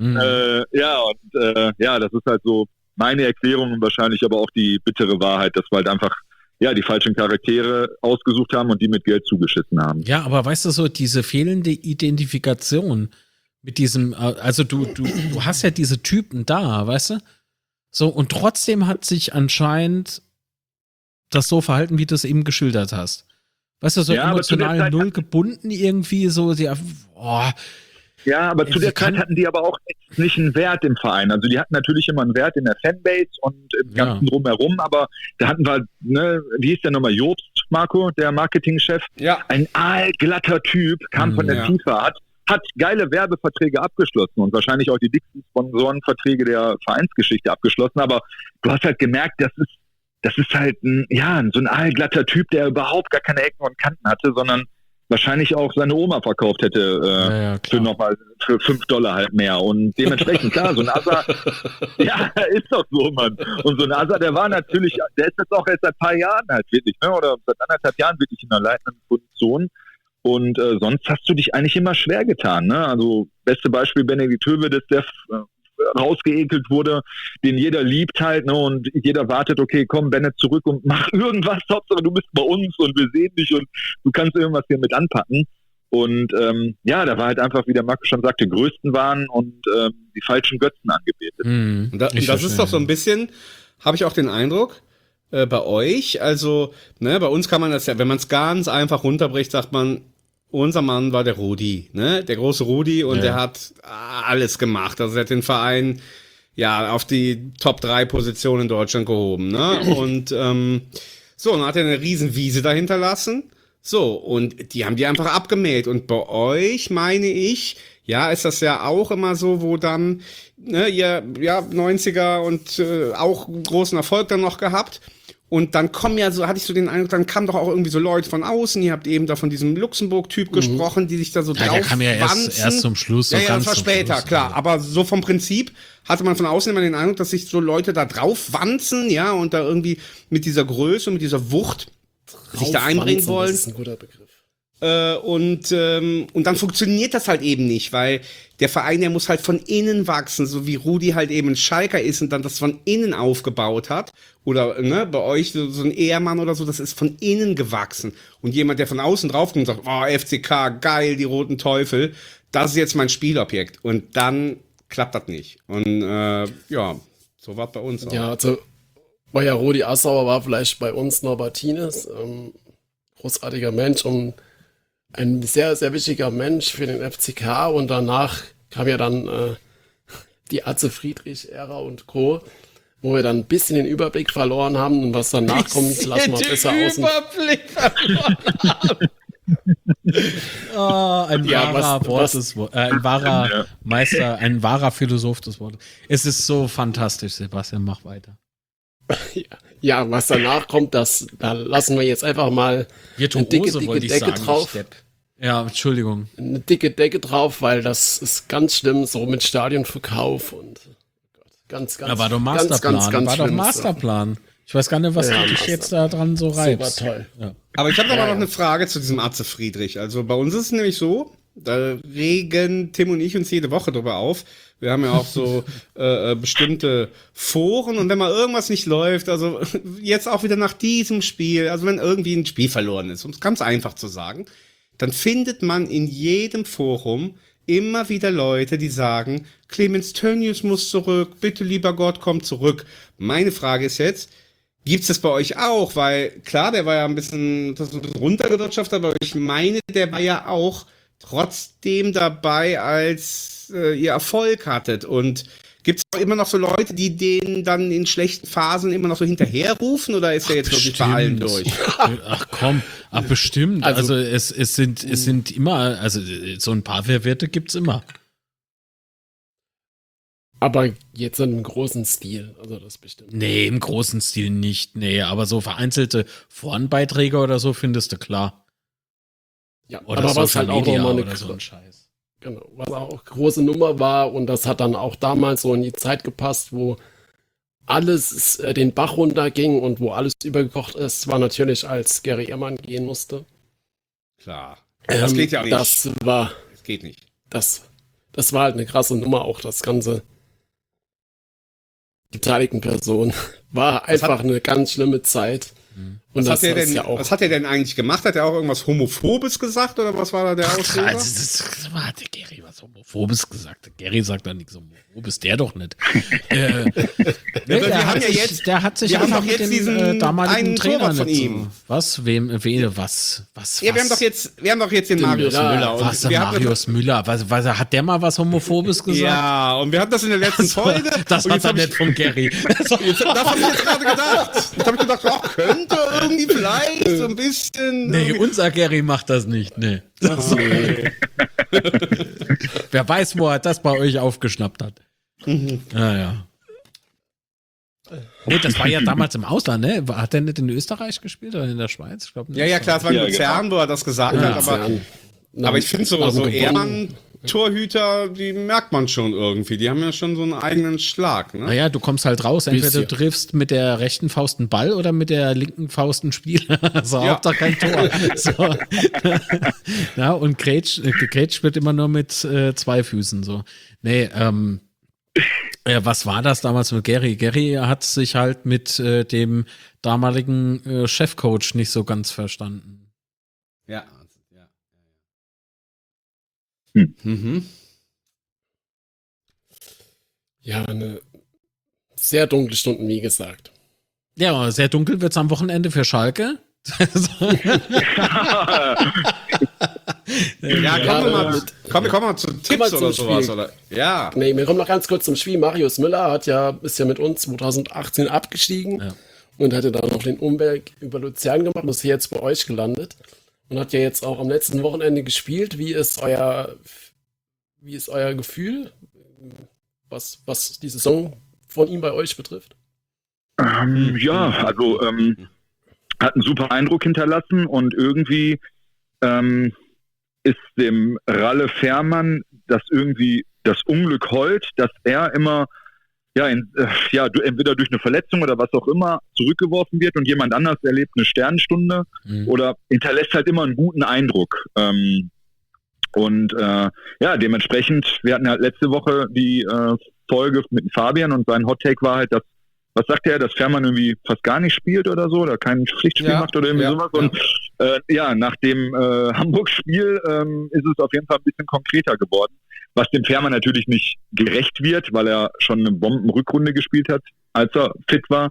Das ist halt so meine Erklärung und wahrscheinlich aber auch die bittere Wahrheit, dass wir halt einfach die falschen Charaktere ausgesucht haben und die mit Geld zugeschissen haben. Ja, aber weißt du so, diese fehlende Identifikation mit diesem, also du hast ja diese Typen da, weißt du? So, und trotzdem hat sich anscheinend das so verhalten, wie du es eben geschildert hast. Weißt du, so emotional null gebunden irgendwie, so, Ja, aber zu der Zeit hatten die aber auch nicht einen Wert im Verein. Also die hatten natürlich immer einen Wert in der Fanbase und im ganzen Drumherum, aber da hatten wir, ne, wie hieß der nochmal, Jobst, Marco, der Marketingchef? Ja. Ein aalglatter Typ, kam von der FIFA, hat geile Werbeverträge abgeschlossen und wahrscheinlich auch die dicksten Sponsorenverträge der Vereinsgeschichte abgeschlossen, aber du hast halt gemerkt, das ist halt so ein aalglatter Typ, der überhaupt gar keine Ecken und Kanten hatte, sondern wahrscheinlich auch seine Oma verkauft hätte für $5 halt mehr. Und dementsprechend, klar, so ein Asa, ja, ist doch so, Mann. Und so ein Asa, der ist jetzt auch erst seit ein paar Jahren halt wirklich, ne? Oder seit 1,5 Jahren wirklich in einer leitenden Position. Und sonst hast du dich eigentlich immer schwer getan, ne? Also, beste Beispiel Benedikt Höwedes, der rausgeekelt wurde, den jeder liebt halt, ne, und jeder wartet, okay, komm, Bennett zurück und mach irgendwas, Hauptsache du bist bei uns und wir sehen dich und du kannst irgendwas hier mit anpacken. Und da war halt einfach, wie der Marco schon sagte, Größten waren und die falschen Götzen angebetet. Und das ist doch so ein bisschen, habe ich auch den Eindruck, bei euch, also, ne, bei uns kann man das ja, wenn man es ganz einfach runterbricht, sagt man, unser Mann war der Rudi, ne? Der große Rudi, und der hat alles gemacht. Also er hat den Verein auf die Top 3 Position in Deutschland gehoben, ne? Und dann hat er eine Riesen-Wiese dahinter lassen. So, und die haben die einfach abgemäht. Und bei euch, meine ich, ist das ja auch immer so, wo dann, ne, ihr 90er und auch großen Erfolg dann noch gehabt. Und dann hatte ich so den Eindruck, dann kamen doch auch irgendwie so Leute von außen. Ihr habt eben da von diesem Luxemburg-Typ gesprochen, die sich da so drauf der kam ja erst zum Schluss. So das war später, Schluss, klar. Aber so vom Prinzip hatte man von außen immer den Eindruck, dass sich so Leute da drauf wanzen, und da irgendwie mit dieser Größe und mit dieser Wucht sich da einbringen wollen. Das ist ein guter Begriff. Und dann funktioniert das halt eben nicht, weil der Verein, der muss halt von innen wachsen, so wie Rudi halt eben ein Schalker ist und dann das von innen aufgebaut hat. Oder ne, bei euch so ein Ehemann oder so, das ist von innen gewachsen. Und jemand, der von außen draufkommt und sagt, oh, FCK, geil, die Roten Teufel, das ist jetzt mein Spielobjekt. Und dann klappt das nicht. Und so war es bei uns auch. Ja, also Rudi Assauer war vielleicht bei uns Norbertines, großartiger Mensch und ein sehr, sehr wichtiger Mensch für den FCK, und danach kam ja dann die Atze Friedrich-Ära und Co., wo wir dann ein bisschen den Überblick verloren haben, und was danach kommt, lassen wir besser außen. Überblick verloren haben. Ein wahrer Meister, ein wahrer Philosoph des Wortes. Es ist so fantastisch, Sebastian, mach weiter. Ja, was danach kommt, da lassen wir jetzt einfach mal eine dicke Decke drauf. Ja, Entschuldigung. Eine dicke Decke drauf, weil das ist ganz schlimm, so mit Stadionverkauf und ganz war doch Masterplan. Ich weiß gar nicht, was dich jetzt da dran so reizt. Super toll. Ja. Aber ich habe noch eine Frage zu diesem Atze Friedrich. Also bei uns ist es nämlich so, da regen Tim und ich uns jede Woche drüber auf. Wir haben ja auch so bestimmte Foren, und wenn mal irgendwas nicht läuft, also jetzt auch wieder nach diesem Spiel, also wenn irgendwie ein Spiel verloren ist, um es ganz einfach zu sagen, dann findet man in jedem Forum immer wieder Leute, die sagen, Clemens Tönnies muss zurück, bitte lieber Gott, komm zurück. Meine Frage ist jetzt, gibt's das bei euch auch? Weil klar, der war ja ein bisschen runtergewirtschaftet, aber ich meine, der war ja auch trotzdem dabei, als ihr Erfolg hattet. Und gibt es immer noch so Leute, die denen dann in schlechten Phasen immer noch so hinterherrufen, oder ist er jetzt wirklich bei allen durch? Ach komm, bestimmt. Also es sind immer, also so ein paar Verwirrte gibt's immer. Aber jetzt in einem großen Stil, also das bestimmt. Nee, im großen Stil nicht. Nee, aber so vereinzelte Forenbeiträge oder so findest du klar. Ja, oder aber Social was halt auch Media mal oder so ein Scheiß. Genau, was auch große Nummer war, und das hat dann auch damals so in die Zeit gepasst, wo alles den Bach runterging und wo alles übergekocht ist, war natürlich, als Gary Ehrmann gehen musste. Klar. Das geht ja auch nicht. Das geht nicht. Das war halt eine krasse Nummer, auch das ganze beteiligten Personen. War einfach eine ganz schlimme Zeit. Und was hat er denn eigentlich gemacht? Hat er auch irgendwas Homophobes gesagt, oder was war da der Auslöser? Warte, Gary, was Homophobes? homophobes gesagt. Gary sagt da nichts homophobes, der doch nicht. wir haben ja jetzt, der hat sich wir haben einfach doch mit jetzt dem diesen damaligen einen Trainer Torwart von nicht so. ihm. Was? Was? Ja, wir haben doch jetzt den Marius Müller. Und Was, der wir haben Marius Müller? Hat der mal was Homophobes gesagt? Ja, und wir hatten das in der letzten Folge. Das und hat jetzt er hab ich- nicht von Gary. Das habe ich jetzt gerade gedacht. Jetzt habe ich gedacht, könnte irgendwie vielleicht so ein bisschen. Nee, unser Gary macht das nicht. Nee. Wer weiß, wo er das bei euch aufgeschnappt hat. Ja. Nee, das war ja damals im Ausland, ne? Hat der nicht in Österreich gespielt oder in der Schweiz? Ich glaub, in Ja, klar, es war in Ja, Luzern, wo er das gesagt hat, aber ich finde so Ehrmann-Torhüter, die merkt man schon irgendwie. Die haben ja schon so einen eigenen Schlag, ne? Naja, du kommst halt raus, entweder du Bisschen. triffst mit der rechten Faust einen Ball oder mit der linken Faust einen Spieler. Also Ja. Hauptsache kein Tor. So. Ja, und gegrätscht wird immer nur mit 2 Füßen. So. Nee, was war das damals mit Gary? Gary hat sich halt mit dem damaligen Chefcoach nicht so ganz verstanden. Ja. Hm. Mhm. Ja, eine sehr dunkle Stunden, wie gesagt. Ja, sehr dunkel wird's am Wochenende für Schalke. Ja, kommen wir mal zu Tipps zum oder sowas, Spiel. oder? Ja. Nee, wir kommen noch ganz kurz zum Spiel. Marius Müller ist ja mit uns 2018 abgestiegen Ja. und hatte dann noch den Umweg über Luzern gemacht und ist jetzt bei euch gelandet und hat ja jetzt auch am letzten Wochenende gespielt. Wie ist euer Gefühl, was die Saison von ihm bei euch betrifft? Ja, also hat einen super Eindruck hinterlassen und irgendwie ist dem Ralle Fährmann das irgendwie das Unglück heult, dass er immer entweder durch eine Verletzung oder was auch immer zurückgeworfen wird und jemand anders erlebt eine Sternenstunde oder hinterlässt halt immer einen guten Eindruck. Dementsprechend, wir hatten halt letzte Woche die Folge mit Fabian und sein Hot Take war halt, dass, was sagt er, dass Fährmann irgendwie fast gar nicht spielt oder so, oder kein Pflichtspiel macht oder irgendwie sowas. Und nach dem Hamburg-Spiel ist es auf jeden Fall ein bisschen konkreter geworden, was dem Fährmann natürlich nicht gerecht wird, weil er schon eine Bombenrückrunde gespielt hat, als er fit war.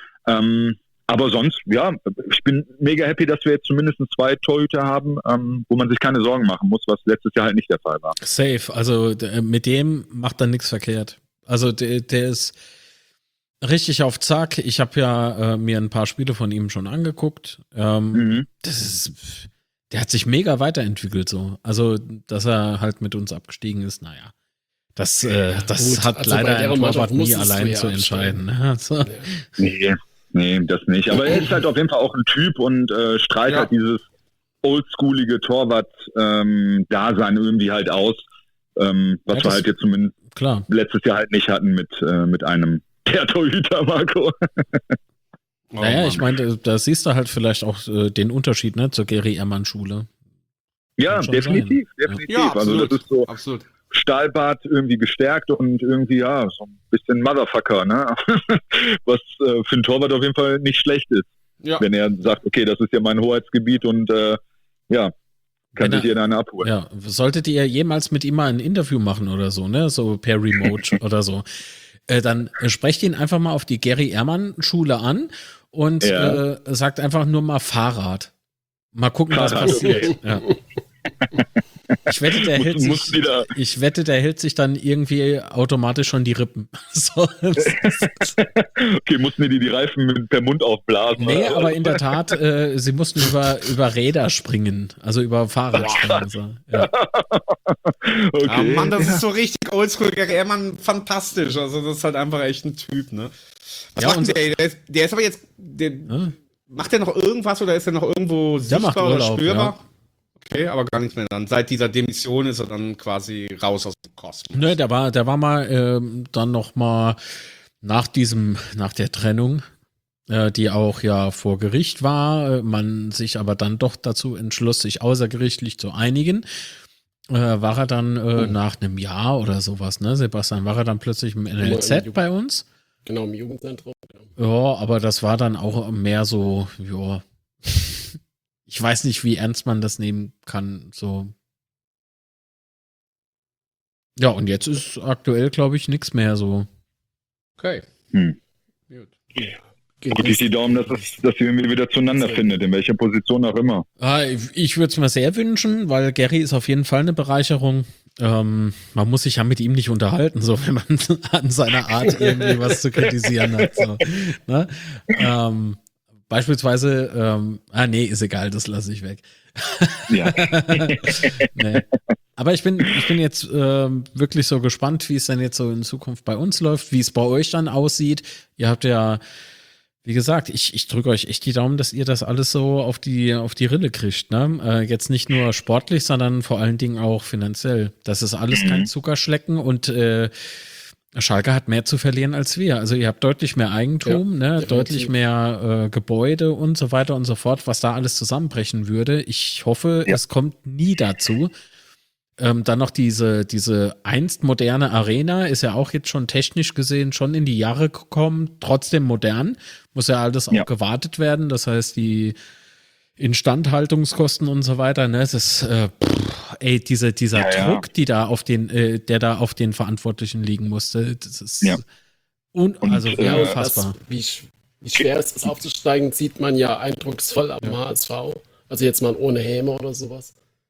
Aber sonst, ja, ich bin mega happy, dass wir jetzt zumindest 2 Torhüter haben, wo man sich keine Sorgen machen muss, was letztes Jahr halt nicht der Fall war. Safe, also mit dem macht er nichts verkehrt. Also der ist richtig auf Zack. Ich habe ja mir ein paar Spiele von ihm schon angeguckt. Der hat sich mega weiterentwickelt so. Also, dass er halt mit uns abgestiegen ist, naja. Das gut, hat also leider bei der ein Torwart Mannschaft nie musstest du allein ja zu entscheiden. Also, Nee, das nicht. Aber er ist halt auf jeden Fall auch ein Typ und strahlt halt dieses oldschoolige Torwart-Dasein irgendwie halt aus, was wir halt jetzt zumindest klar. letztes Jahr halt nicht hatten mit einem der Torhüter, Marco. Naja, ich meine, da siehst du halt vielleicht auch den Unterschied, ne, zur Gary Ehrmann-Schule. Ja, Kann schon definitiv. Ja, also das ist so absolut. Stahlbart irgendwie gestärkt und irgendwie, ja, so ein bisschen Motherfucker, ne? Was für einen Torwart auf jeden Fall nicht schlecht ist. Ja. Wenn er sagt, okay, das ist ja mein Hoheitsgebiet und kann sich jeder eine abholen. Ja, solltet ihr jemals mit ihm mal ein Interview machen oder so, ne, so per Remote oder so, dann sprecht ihn einfach mal auf die Gary Ehrmann-Schule an und sagt einfach nur mal Fahrrad. Mal gucken, was passiert. Ja. Ich wette, der hält sich dann irgendwie automatisch schon die Rippen. So. Okay, mussten die Reifen per Mund aufblasen? Nee, oder? aber in der Tat, sie mussten über Räder springen, also über Fahrrad springen. So. Ja. Okay. Ah, Mann, das ist so richtig oldschool. Gary Ehrmann, fantastisch. Also, das ist halt einfach echt ein Typ, ne? Was Ja, macht und der? Der ist aber jetzt. Macht der noch irgendwas oder ist er noch irgendwo Der macht sichtbar oder Urlaub, spürbar? Okay, aber gar nichts mehr dann. Seit dieser Demission ist er dann quasi raus aus dem Kosmos. Nö, der war mal dann noch mal nach der Trennung, die auch ja vor Gericht war, man sich aber dann doch dazu entschloss, sich außergerichtlich zu einigen, war er dann nach einem Jahr oder sowas, ne, Sebastian, war er dann plötzlich im NLZ bei uns. Genau, im Jugendzentrum. Ja, aber das war dann auch mehr so, ja, ich weiß nicht, wie ernst man das nehmen kann, so. Ja, und jetzt ist aktuell, glaube ich, nichts mehr so. Okay. Hm. Gut. Drücke ich die Daumen, dass ihr irgendwie wieder zueinander findet, in welcher Position auch immer. Ich würde es mir sehr wünschen, weil Gary ist auf jeden Fall eine Bereicherung. Man muss sich ja mit ihm nicht unterhalten, so wenn man an seiner Art irgendwie was zu kritisieren hat. So, ne? Beispielsweise, nee, ist egal, das lasse ich weg. Ja. Nee. Aber ich bin jetzt wirklich so gespannt, wie es dann jetzt so in Zukunft bei uns läuft, wie es bei euch dann aussieht. Ihr habt ja, wie gesagt, ich drücke euch echt die Daumen, dass ihr das alles so auf die Rille kriegt. Ne? Jetzt nicht nur sportlich, sondern vor allen Dingen auch finanziell. Das ist alles kein Zuckerschlecken und Schalke hat mehr zu verlieren als wir. Also ihr habt deutlich mehr Eigentum, ne? Deutlich mehr Gebäude und so weiter und so fort, was da alles zusammenbrechen würde. Ich hoffe, es kommt nie dazu. Dann noch diese einst moderne Arena ist ja auch jetzt schon technisch gesehen schon in die Jahre gekommen, trotzdem modern. Muss ja alles auch gewartet werden. Das heißt, die Instandhaltungskosten und so weiter, ne, es ist, dieser Druck, der da auf den Verantwortlichen liegen musste, das ist unfassbar. Wie schwer es ist aufzusteigen, sieht man ja eindrucksvoll am HSV. Also jetzt mal ohne Häme oder sowas.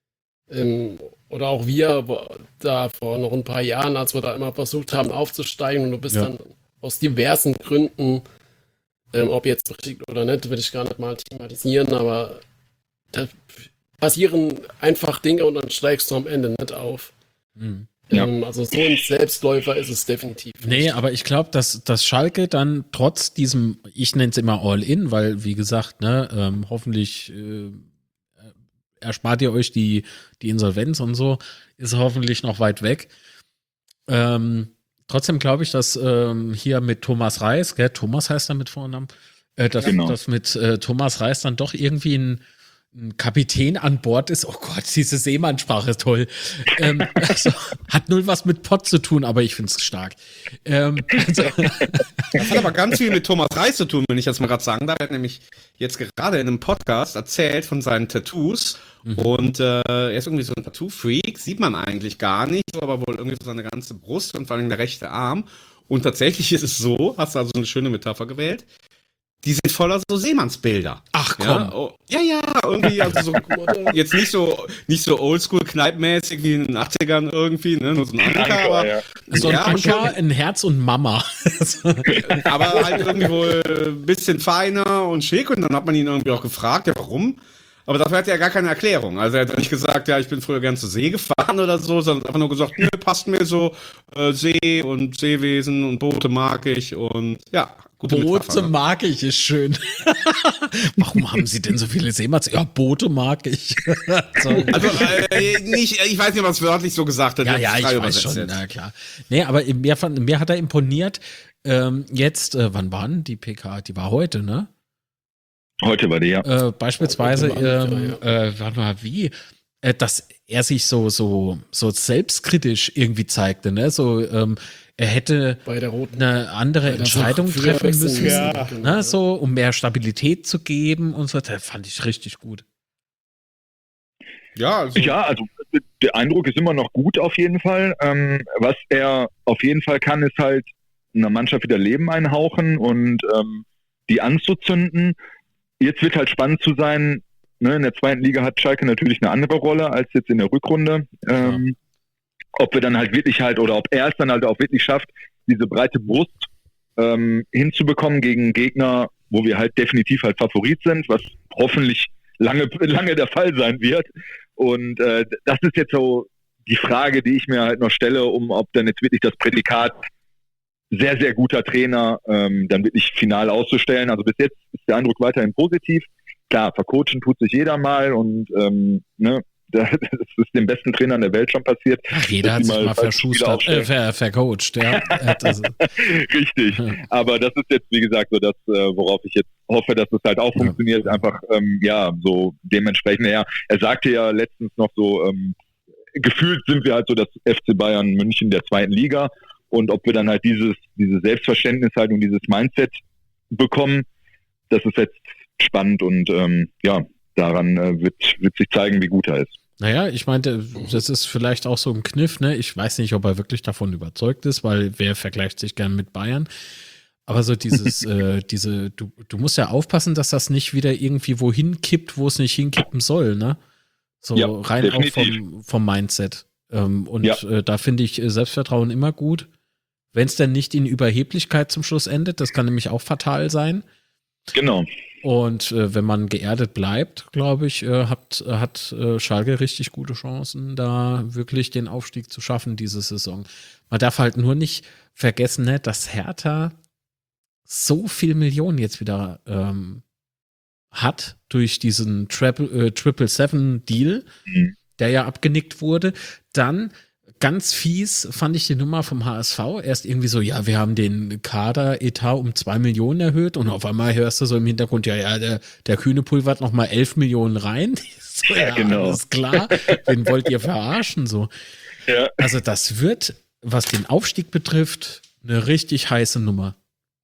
Oder auch wir, da vor noch ein paar Jahren, als wir da immer versucht haben aufzusteigen und du bist dann aus diversen Gründen, ob jetzt richtig oder nicht, will ich gar nicht mal thematisieren, aber da passieren einfach Dinge und dann steigst du am Ende nicht auf. Also so ein Selbstläufer ist es definitiv nicht. Nee, aber ich glaube, dass Schalke dann trotz diesem, ich nenne es immer All-In, weil wie gesagt, ne, hoffentlich erspart ihr euch die Insolvenz und so, ist hoffentlich noch weit weg. Trotzdem glaube ich, dass hier mit Thomas Reis, gell, Thomas heißt er mit Vornamen, dass mit Thomas Reis dann doch irgendwie ein Kapitän an Bord ist. Oh Gott, diese Seemannssprache ist toll. Also, hat null was mit Pott zu tun, aber ich finde es stark. Das hat aber ganz viel mit Thomas Reis zu tun, wenn ich das mal gerade sagen darf. Er hat nämlich jetzt gerade in einem Podcast erzählt von seinen Tattoos. Und er ist irgendwie so ein Tattoo-Freak, sieht man eigentlich gar nicht, aber wohl irgendwie so seine ganze Brust und vor allem der rechte Arm. Und tatsächlich ist es so, hast du also eine schöne Metapher gewählt, die sind voller so Seemannsbilder. Ach komm. Ja, irgendwie, also so, jetzt nicht so oldschool-kneipmäßig wie in den 80ern irgendwie, ne, nur so ein Anker, aber so ein Anker, ein Herz und Mama. Aber halt irgendwie wohl ein bisschen feiner und schick und dann hat man ihn irgendwie auch gefragt, ja, warum? Aber dafür hat er ja gar keine Erklärung. Also er hat nicht gesagt, ja, ich bin früher gern zur See gefahren oder so, sondern einfach nur gesagt, nö, passt mir so, See und Seewesen und Boote mag ich und ja, gute Boote Metapher. mag ich, ist schön. Warum haben Sie denn so viele Seemanns? Ja, Boote mag ich. Also ich weiß nicht, was wörtlich so gesagt hat. Ja, ich weiß schon, jetzt. na klar. Nee, aber mir hat er imponiert. Jetzt, wann war denn die PK? Die war heute, ne? Heute war die, ja. Beispielsweise, warte mal, wie? Dass er sich so selbstkritisch irgendwie zeigte, ne? So, er hätte eine andere Entscheidung treffen müssen, ne? So, um mehr Stabilität zu geben und so. Das fand ich richtig gut. Ja, also der Eindruck ist immer noch gut auf jeden Fall. Was er auf jeden Fall kann, ist halt einer Mannschaft wieder Leben einhauchen und die anzuzünden. Jetzt wird halt spannend zu sein, ne, in der zweiten Liga hat Schalke natürlich eine andere Rolle als jetzt in der Rückrunde. Ob wir dann halt wirklich oder ob er es dann halt auch wirklich schafft, diese breite Brust hinzubekommen gegen Gegner, wo wir halt definitiv halt Favorit sind, was hoffentlich lange der Fall sein wird. Und das ist jetzt so die Frage, die ich mir halt noch stelle, ob dann jetzt wirklich das Prädikat sehr, sehr guter Trainer dann wirklich final auszustellen. Also bis jetzt ist der Eindruck weiterhin positiv. Klar, vercoachen tut sich jeder mal und das ist den besten Trainern der Welt schon passiert. Ach, jeder hat sich mal vercoacht, ja. Richtig. Aber das ist jetzt, wie gesagt, so das, worauf ich jetzt hoffe, dass es halt auch funktioniert. Einfach, so dementsprechend. Er sagte ja letztens noch so, gefühlt sind wir halt so das FC Bayern München der zweiten Liga. Und ob wir dann halt dieses Selbstverständnis halt und dieses Mindset bekommen, das ist jetzt spannend und daran wird sich zeigen, wie gut er ist. Naja, ich meinte, das ist vielleicht auch so ein Kniff, ne? Ich weiß nicht, ob er wirklich davon überzeugt ist, weil wer vergleicht sich gern mit Bayern? Aber so dieses, du musst ja aufpassen, dass das nicht wieder irgendwie wohin kippt, wo es nicht hinkippen soll, ne? So Ja, rein definitiv. auch vom Mindset. Da finde ich Selbstvertrauen immer gut. Wenn es denn nicht in Überheblichkeit zum Schluss endet, das kann nämlich auch fatal sein. Genau. Und wenn man geerdet bleibt, glaube ich, hat Schalke richtig gute Chancen, da wirklich den Aufstieg zu schaffen diese Saison. Man darf halt nur nicht vergessen, ne, dass Hertha so viel Millionen jetzt wieder hat durch diesen Triple Seven Deal, der ja abgenickt wurde. Dann ganz fies fand ich die Nummer vom HSV. Erst irgendwie so, ja, wir haben den Kader-Etat um 2 Millionen erhöht und auf einmal hörst du so im Hintergrund, der Kühne pulvert nochmal 11 Millionen rein. So, ja, genau. alles klar. Wen wollt ihr verarschen? So. Ja. Also das wird, was den Aufstieg betrifft, eine richtig heiße Nummer.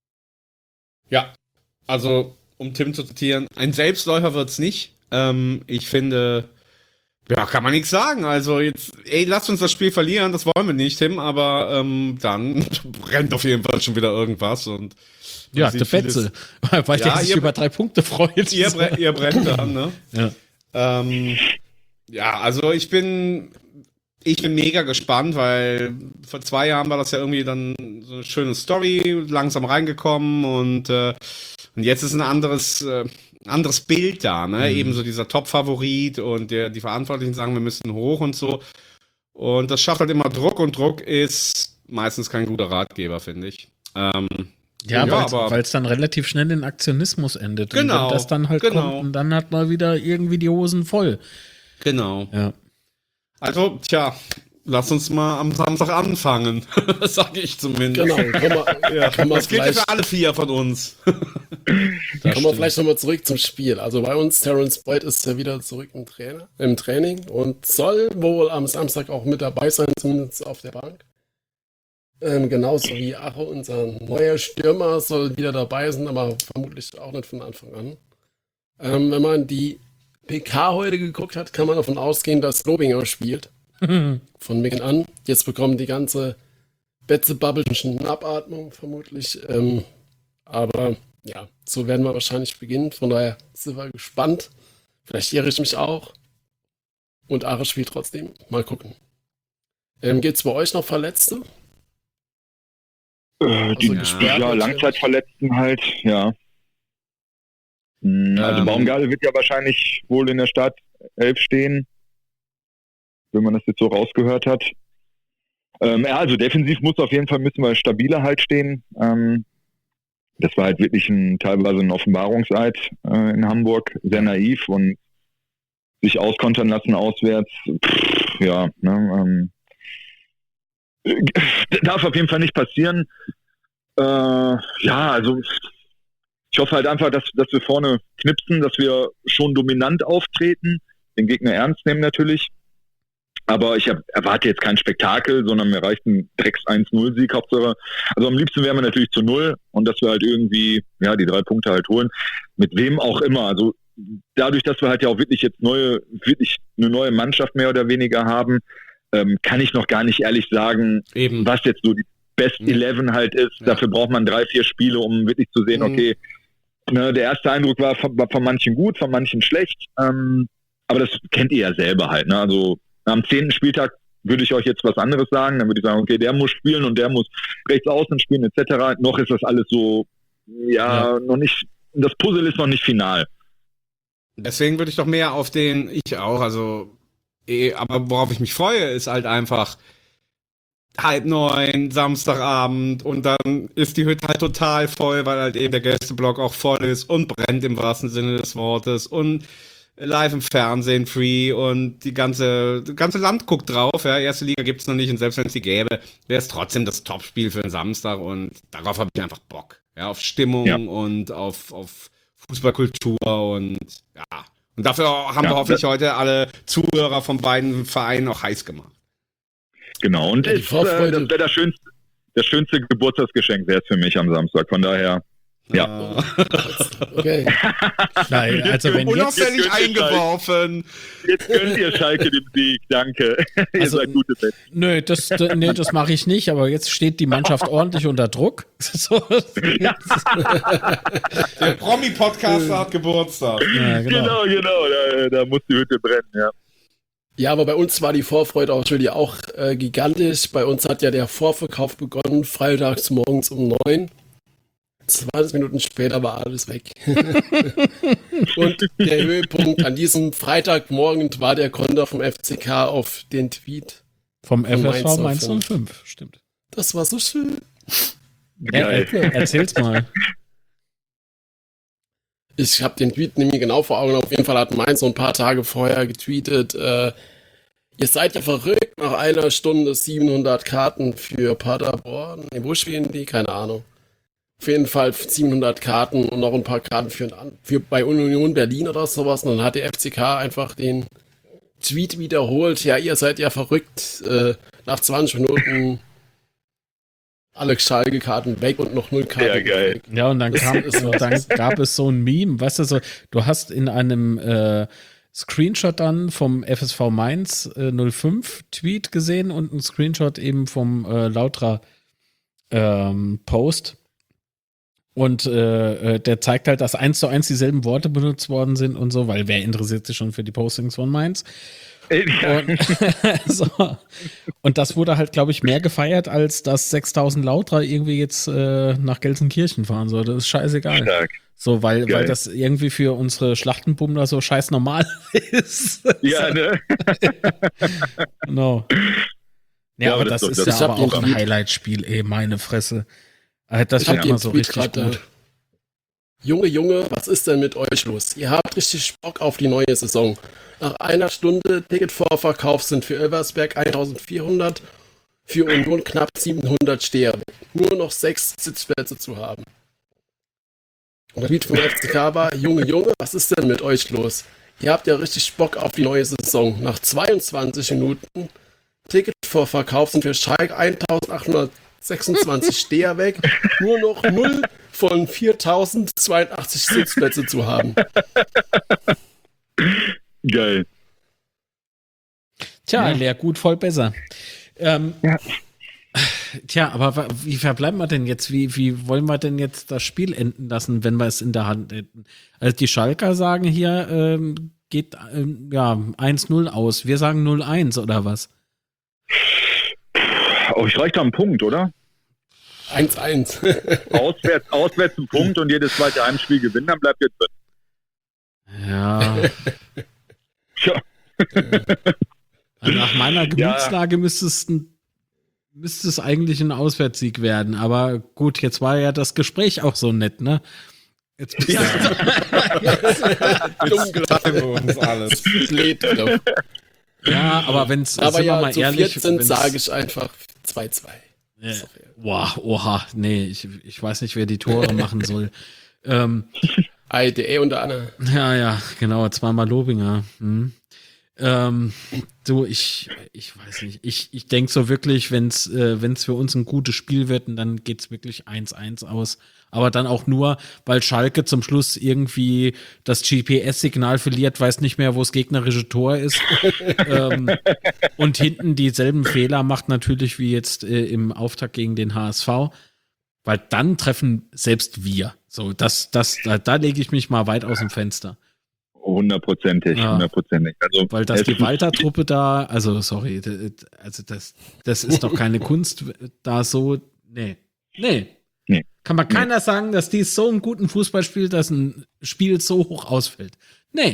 Ja, also um Tim zu zitieren, ein Selbstläufer wird's nicht. Ich finde, ja, kann man nichts sagen. Also jetzt, lasst uns das Spiel verlieren, das wollen wir nicht, Tim, aber dann brennt auf jeden Fall schon wieder irgendwas. Und ja, der Betze, weil der sich über 3 Punkte freut. Ihr brennt dann, ne? Ja. Ja, also ich bin mega gespannt, weil vor 2 Jahren war das ja irgendwie dann so eine schöne Story, langsam reingekommen und jetzt ist ein anderes Bild da, ne? Eben so dieser Top-Favorit und die Verantwortlichen sagen, wir müssen hoch und so. Und das schafft halt immer Druck und Druck ist meistens kein guter Ratgeber, finde ich. Weil es dann relativ schnell in Aktionismus endet. Genau. Und wenn das dann halt kommt und dann hat man wieder irgendwie die Hosen voll. Genau. Ja. Also, lass uns mal am Samstag anfangen, sage ich zumindest. Genau, Das gilt ja für alle 4 von uns. Kommen wir vielleicht nochmal zurück zum Spiel. Also bei uns, Terence Boyd ist ja wieder zurück im Training und soll wohl am Samstag auch mit dabei sein, zumindest auf der Bank. Genauso wie Acho, unser neuer Stürmer, soll wieder dabei sein, aber vermutlich auch nicht von Anfang an. Wenn man die PK heute geguckt hat, kann man davon ausgehen, dass Lobinger spielt. Von Beginn an. Jetzt bekommen die ganze Betze-Bubble eine Abatmung vermutlich. Aber ja, so werden wir wahrscheinlich beginnen. Von daher sind wir gespannt. Vielleicht irre ich mich auch. Und Ache spielt trotzdem. Mal gucken. Gibt es bei euch noch Verletzte? Die Langzeitverletzten halt, ja. Also Baumgartel wird ja wahrscheinlich wohl in der Startelf stehen, wenn man das jetzt so rausgehört hat. Also defensiv müssen wir stabiler halt stehen. Das war halt wirklich teilweise ein Offenbarungseid in Hamburg, sehr naiv und sich auskontern lassen auswärts. Darf auf jeden Fall nicht passieren. Also ich hoffe halt einfach, dass wir vorne knipsen, dass wir schon dominant auftreten, den Gegner ernst nehmen natürlich. Aber ich erwarte jetzt kein Spektakel, sondern mir reicht ein Drecks 1-0-Sieg, Hauptsache. Also am liebsten wären wir natürlich zu 0 und dass wir halt irgendwie, die 3 Punkte halt holen. Mit wem auch immer. Also dadurch, dass wir halt ja auch wirklich jetzt eine neue Mannschaft mehr oder weniger haben, kann ich noch gar nicht ehrlich sagen, was jetzt so die Best 11 halt ist. Ja. Dafür braucht man 3, 4 Spiele, um wirklich zu sehen, okay, der erste Eindruck war von manchen gut, von manchen schlecht. Aber das kennt ihr ja selber halt. Ne? Also am 10. Spieltag würde ich euch jetzt was anderes sagen. Dann würde ich sagen, okay, der muss spielen und der muss rechts außen spielen etc. Noch ist das alles so, noch nicht, das Puzzle ist noch nicht final. Deswegen würde ich doch mehr auf ich auch, also aber worauf ich mich freue, ist halt einfach 8:30, Samstagabend und dann ist die Hütte halt total voll, weil halt eben der Gästeblock auch voll ist und brennt im wahrsten Sinne des Wortes und live im Fernsehen free und das ganze Land guckt drauf, ja, erste Liga gibt's noch nicht und selbst wenn es die gäbe, wäre es trotzdem das Topspiel für den Samstag und darauf habe ich einfach Bock, auf Stimmung und auf Fußballkultur und und dafür haben wir hoffentlich heute alle Zuhörer von beiden Vereinen auch heiß gemacht. Genau, und das wäre das schönste Geburtstagsgeschenk wäre es für mich am Samstag. Von daher Ja. Okay. Nein, also wenn jetzt, Unauffällig Jetzt könnt ihr eingeworfen. Jetzt gönnt ihr Schalke den Sieg, danke. Ihr Also, seid gute Menschen. nö, das mache ich nicht, aber jetzt steht die Mannschaft ordentlich unter Druck. So, Der Promi-Podcaster hat Geburtstag. ja, genau. Genau, da muss die Hütte brennen, ja. Ja, aber bei uns war die Vorfreude auch gigantisch. Bei uns hat ja der Vorverkauf begonnen, freitags morgens um 9. 20 Minuten später war alles weg. Und der Höhepunkt an diesem Freitagmorgen war der Konter vom FCK auf den Tweet. Vom Von FSV Mainz Mainz 05, stimmt. Das war so schön. Geil. Erzähl's mal. Ich habe den Tweet nämlich genau vor Augen. Auf jeden Fall hat Mainz so ein paar Tage vorher getweetet, ihr seid ja verrückt, nach einer Stunde 700 Karten für Paderborn. Ne, wo spielen die? Keine Ahnung. Auf jeden Fall 700 Karten und noch ein paar Karten für bei Union Berlin oder sowas. Und dann hat der FCK einfach den Tweet wiederholt. Ja, ihr seid ja verrückt. Nach 20 Minuten alle Schalke-Karten weg und noch 0 Karten. Ja, geil. weg. Ja, und dann gab es so ein Meme, weißt du, so, du hast in einem Screenshot dann vom FSV Mainz 05 Tweet gesehen und einen Screenshot eben vom Lautra Post. Und der zeigt halt, dass 1:1 dieselben Worte benutzt worden sind und so, weil wer interessiert sich schon für die Postings von Mainz? Und, so. Und das wurde halt, glaube ich, mehr gefeiert, als dass 6.000 Lautra irgendwie jetzt nach Gelsenkirchen fahren soll. Das ist scheißegal. Stark. So, weil Geil. das irgendwie für unsere Schlachtenbummler so scheiß normal ist. Ja, ne? Genau. Ja, Ja, aber aber das das ist ist ja doch- aber ich hab auch den ein Tweet- Highlight-Spiel, meine Fresse. Das Ich hab wird den immer so Tweet richtig grad da. gut. Junge, was ist denn mit euch los? Ihr habt richtig Bock auf die neue Saison. Nach einer Stunde Ticketvorverkauf sind für Elversberg 1400, für Union knapp 700 Steher. Nur noch 6 Sitzplätze zu haben. Und der Tweet vom FCK war, Junge, was ist denn mit euch los? Ihr habt ja richtig Bock auf die neue Saison. Nach 22 Minuten Ticketvorverkauf sind für Schalke 1826 Steher weg. Nur noch 0 von 4082 Sitzplätze zu haben. Geil. Tja, Ja. leer gut, voll besser. Ja. Tja, aber wie verbleiben wir denn jetzt? Wie wollen wir denn jetzt das Spiel enden lassen, wenn wir es in der Hand hätten? Also die Schalker sagen hier, geht 1-0 aus. Wir sagen 0-1 oder was? Oh, ich reiche da einen Punkt, oder? 1-1. Auswärts ein Punkt und jedes zweite Heimspiel gewinnen, dann bleibt ihr drin. Ja. Tja. Nach meiner Gemütslage müsste es eigentlich ein Auswärtssieg werden. Aber gut, jetzt war ja das Gespräch auch so nett, ne? Jetzt bist Dumm Teilen wir uns alles. Lädt wieder. ja, aber wenn es, Aber sind wir ja, mal zu ehrlich, 14 wenn's- sage ich einfach 2-2. Boah, oha, nee, ich weiß nicht, wer die Tore machen soll. IDE und Anna. Ja, genau, zweimal Lobinger. Hm. Du, ich weiß nicht. Ich denke so wirklich, wenn's für uns ein gutes Spiel wird, dann geht's wirklich 1-1 aus. Aber dann auch nur, weil Schalke zum Schluss irgendwie das GPS-Signal verliert, weiß nicht mehr, wo das gegnerische Tor ist. Und hinten dieselben Fehler macht natürlich wie jetzt im Auftakt gegen den HSV. Weil dann treffen selbst wir. So, da lege ich mich mal weit aus dem Fenster. 100%ig, Ja. 100%ig. Also, Weil das es die ist- Walter-Truppe da, also sorry, also das ist doch keine Kunst, da so, nee. Kann man keiner sagen, dass die so einen guten Fußball spielt, dass ein Spiel so hoch ausfällt. Nee.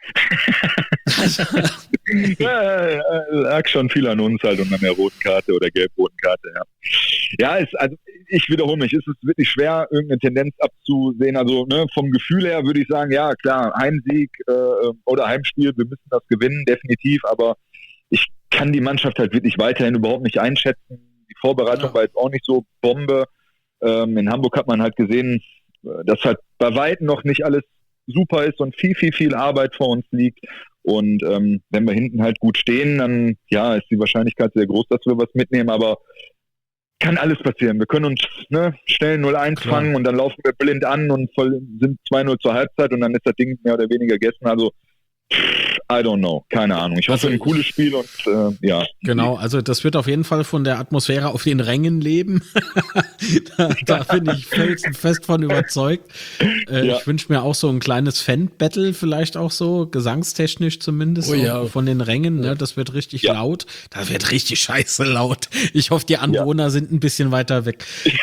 Ja, lag schon viel an uns halt und an der roten Karte oder gelb-roten Karte, ja. Ja, also ich wiederhole mich, es ist wirklich schwer, irgendeine Tendenz abzusehen. Also ne, vom Gefühl her würde ich sagen, ja klar, Heimsieg oder Heimspiel, wir müssen das gewinnen, definitiv, aber ich kann die Mannschaft halt wirklich weiterhin überhaupt nicht einschätzen. Die Vorbereitung war jetzt auch nicht so Bombe. In Hamburg hat man halt gesehen, dass halt bei Weitem noch nicht alles super ist und viel Arbeit vor uns liegt. Und wenn wir hinten halt gut stehen, dann ja, ist die Wahrscheinlichkeit sehr groß, dass wir was mitnehmen. Aber kann alles passieren. Wir können uns schnell 0-1 fangen und dann laufen wir blind an und sind 2-0 zur Halbzeit und dann ist das Ding mehr oder weniger gegessen. Also I don't know, keine Ahnung. Ich hoffe, ein cooles Spiel und ja. Genau, also das wird auf jeden Fall von der Atmosphäre auf den Rängen leben. da bin ich felsenfest von überzeugt. Ich wünsche mir auch so ein kleines Fan-Battle, vielleicht auch so, gesangstechnisch zumindest, von den Rängen. Ne? Das wird richtig laut. Das wird richtig scheiße laut. Ich hoffe, die Anwohner sind ein bisschen weiter weg.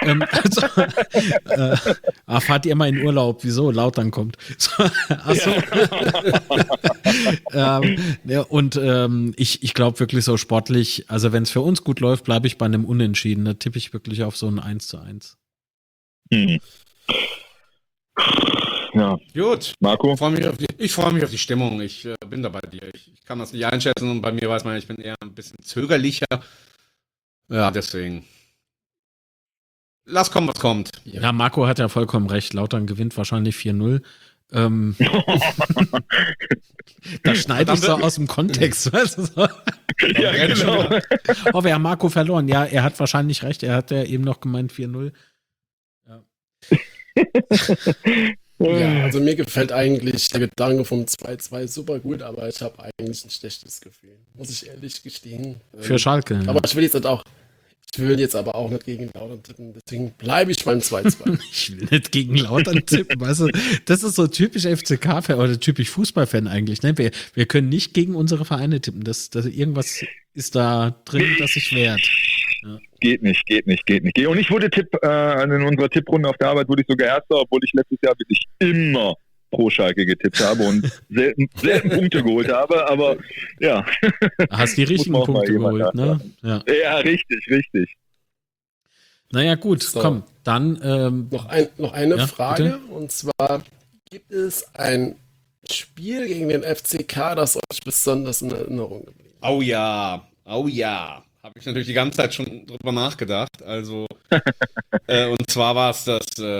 Fahrt ihr mal in Urlaub? Wieso? Laut dann kommt. Achso. Ich glaube wirklich so sportlich, also wenn es für uns gut läuft, bleibe ich bei einem Unentschieden. Da tippe ich wirklich auf so ein 1:1. Ja. Gut. Marco? Ich freue mich auf die Stimmung. Ich bin da bei dir. Ich kann das nicht einschätzen und bei mir weiß man, ich bin eher ein bisschen zögerlicher. Ja, deswegen. Lass kommen, was kommt. Ja, Marco hat ja vollkommen recht. Lautern gewinnt wahrscheinlich 4:0. Da schneide ich so aus dem Kontext. Weißt du, so. Ja, genau. Oh, wir haben Marco verloren. Ja, er hat wahrscheinlich recht. Er hat ja eben noch gemeint 4:0. Ja, also mir gefällt eigentlich der Gedanke vom 2:2 super gut, aber ich habe eigentlich ein schlechtes Gefühl, muss ich ehrlich gestehen. Für Schalke. Aber ich will jetzt aber auch nicht gegen Lautern tippen, deswegen bleibe ich beim 2:2. Ich will nicht gegen Lautern tippen, weißt du, das ist so typisch FCK-Fan oder typisch Fußballfan eigentlich, ne? Wir können nicht gegen unsere Vereine tippen, irgendwas ist da drin, das sich wehrt. Ja. Geht nicht. Und ich wurde in unserer Tipprunde auf der Arbeit wurde ich sogar Erster, obwohl ich letztes Jahr wirklich immer pro Schalke getippt habe und selten Punkte geholt habe, aber ja. Hast die richtigen Punkte geholt, ne? Ja, richtig. Naja, gut, so. Komm, dann noch eine Frage, bitte? und zwar, gibt es ein Spiel gegen den FCK, das euch besonders in Erinnerung geblieben ist? Oh ja. Habe ich natürlich die ganze Zeit schon drüber nachgedacht. Also, und zwar war es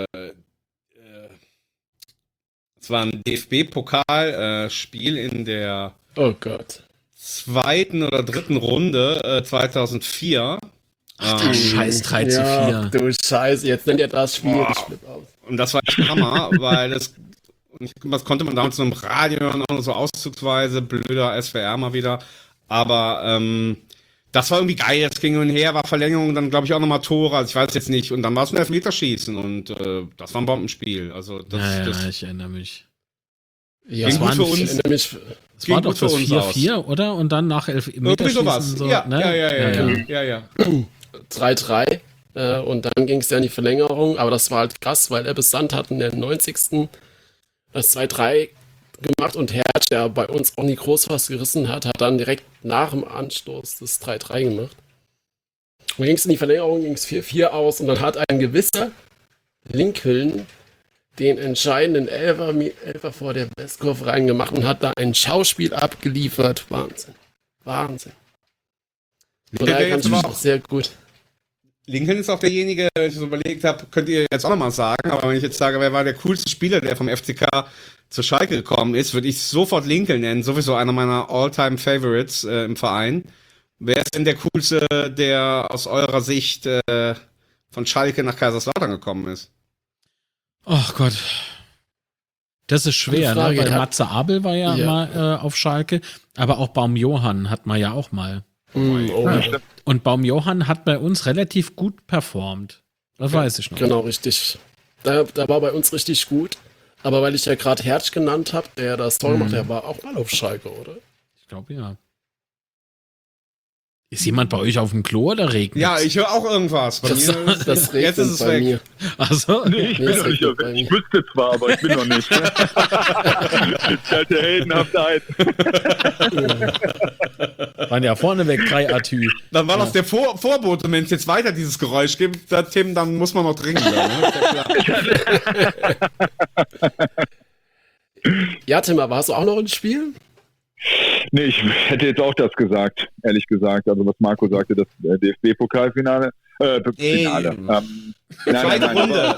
es war ein DFB-Pokal-Spiel in der zweiten oder dritten Runde 2004. Ach, der Scheiß 3:4. Ja, du Scheiße, jetzt nennt ihr das Spiel. Wow. Ich flippe aus. Und das war echt Hammer, weil das konnte man damals so im Radio hören, auch so auszugsweise, blöder SWR mal wieder. Aber das war irgendwie geil, das ging hin und her, war Verlängerung, dann glaube ich auch nochmal Tore, also ich weiß jetzt nicht. Und dann war es ein Elfmeterschießen und das war ein Bombenspiel. Also das ich erinnere mich. Ja, ging gut für uns. Es war doch das 4:4, oder? Und dann nach Elfmeterschießen so, ja, ne? Ja. 3:3 und dann ging es ja in die Verlängerung, aber das war halt krass, weil Ebbe Sand hat in der 90. das 2:3 gemacht und Hertz, der bei uns auch nie groß was gerissen hat, hat dann direkt nach dem Anstoß das 3:3 gemacht. Und ging es in die Verlängerung, ging es 4:4 aus und dann hat ein gewisser Lincoln den entscheidenden Elfer vor der Westkurve reingemacht und hat da ein Schauspiel abgeliefert. Wahnsinn. Von daher kann ich mich auch sehr gut. Lincoln ist auch derjenige, wenn ich so überlegt habe, könnt ihr jetzt auch nochmal sagen, aber wenn ich jetzt sage, wer war der coolste Spieler, der vom FCK zu Schalke gekommen ist, würde ich sofort Lincoln nennen, sowieso einer meiner All-Time-Favorites im Verein. Wer ist denn der coolste, der aus eurer Sicht von Schalke nach Kaiserslautern gekommen ist? Ach Gott. Das ist schwer, Frage, ne? Weil Matze Abel war ja mal auf Schalke, aber auch Baum Johann hat man ja auch mal. Und Baum Johann hat bei uns relativ gut performt. Das weiß ich noch. Genau, richtig. Da war bei uns richtig gut. Aber weil ich ja gerade Hertz genannt habe, der das Tor gemacht, der war auch mal auf Schalke, oder? Ich glaube, ja. Ist jemand bei euch auf dem Klo oder regnet? Ja, ich höre auch irgendwas. Bei Das regnet jetzt ist es bei weg. mir. Achso. Nee, ich bin noch nicht auf. Ich wüsste zwar, aber ich bin noch nicht. Ich halte heldenhaft ein. Waren ja vorneweg 3 Atü. Dann war das der Vorbote, wenn es jetzt weiter dieses Geräusch gibt, Tim, dann muss man noch trinken. Ne? Ja, Tim, aber hast du auch noch ein Spiel? Nee, ich hätte jetzt auch das gesagt, ehrlich gesagt. Also was Marco sagte, das DFB-Pokalfinale. Finale. Zweite Runde.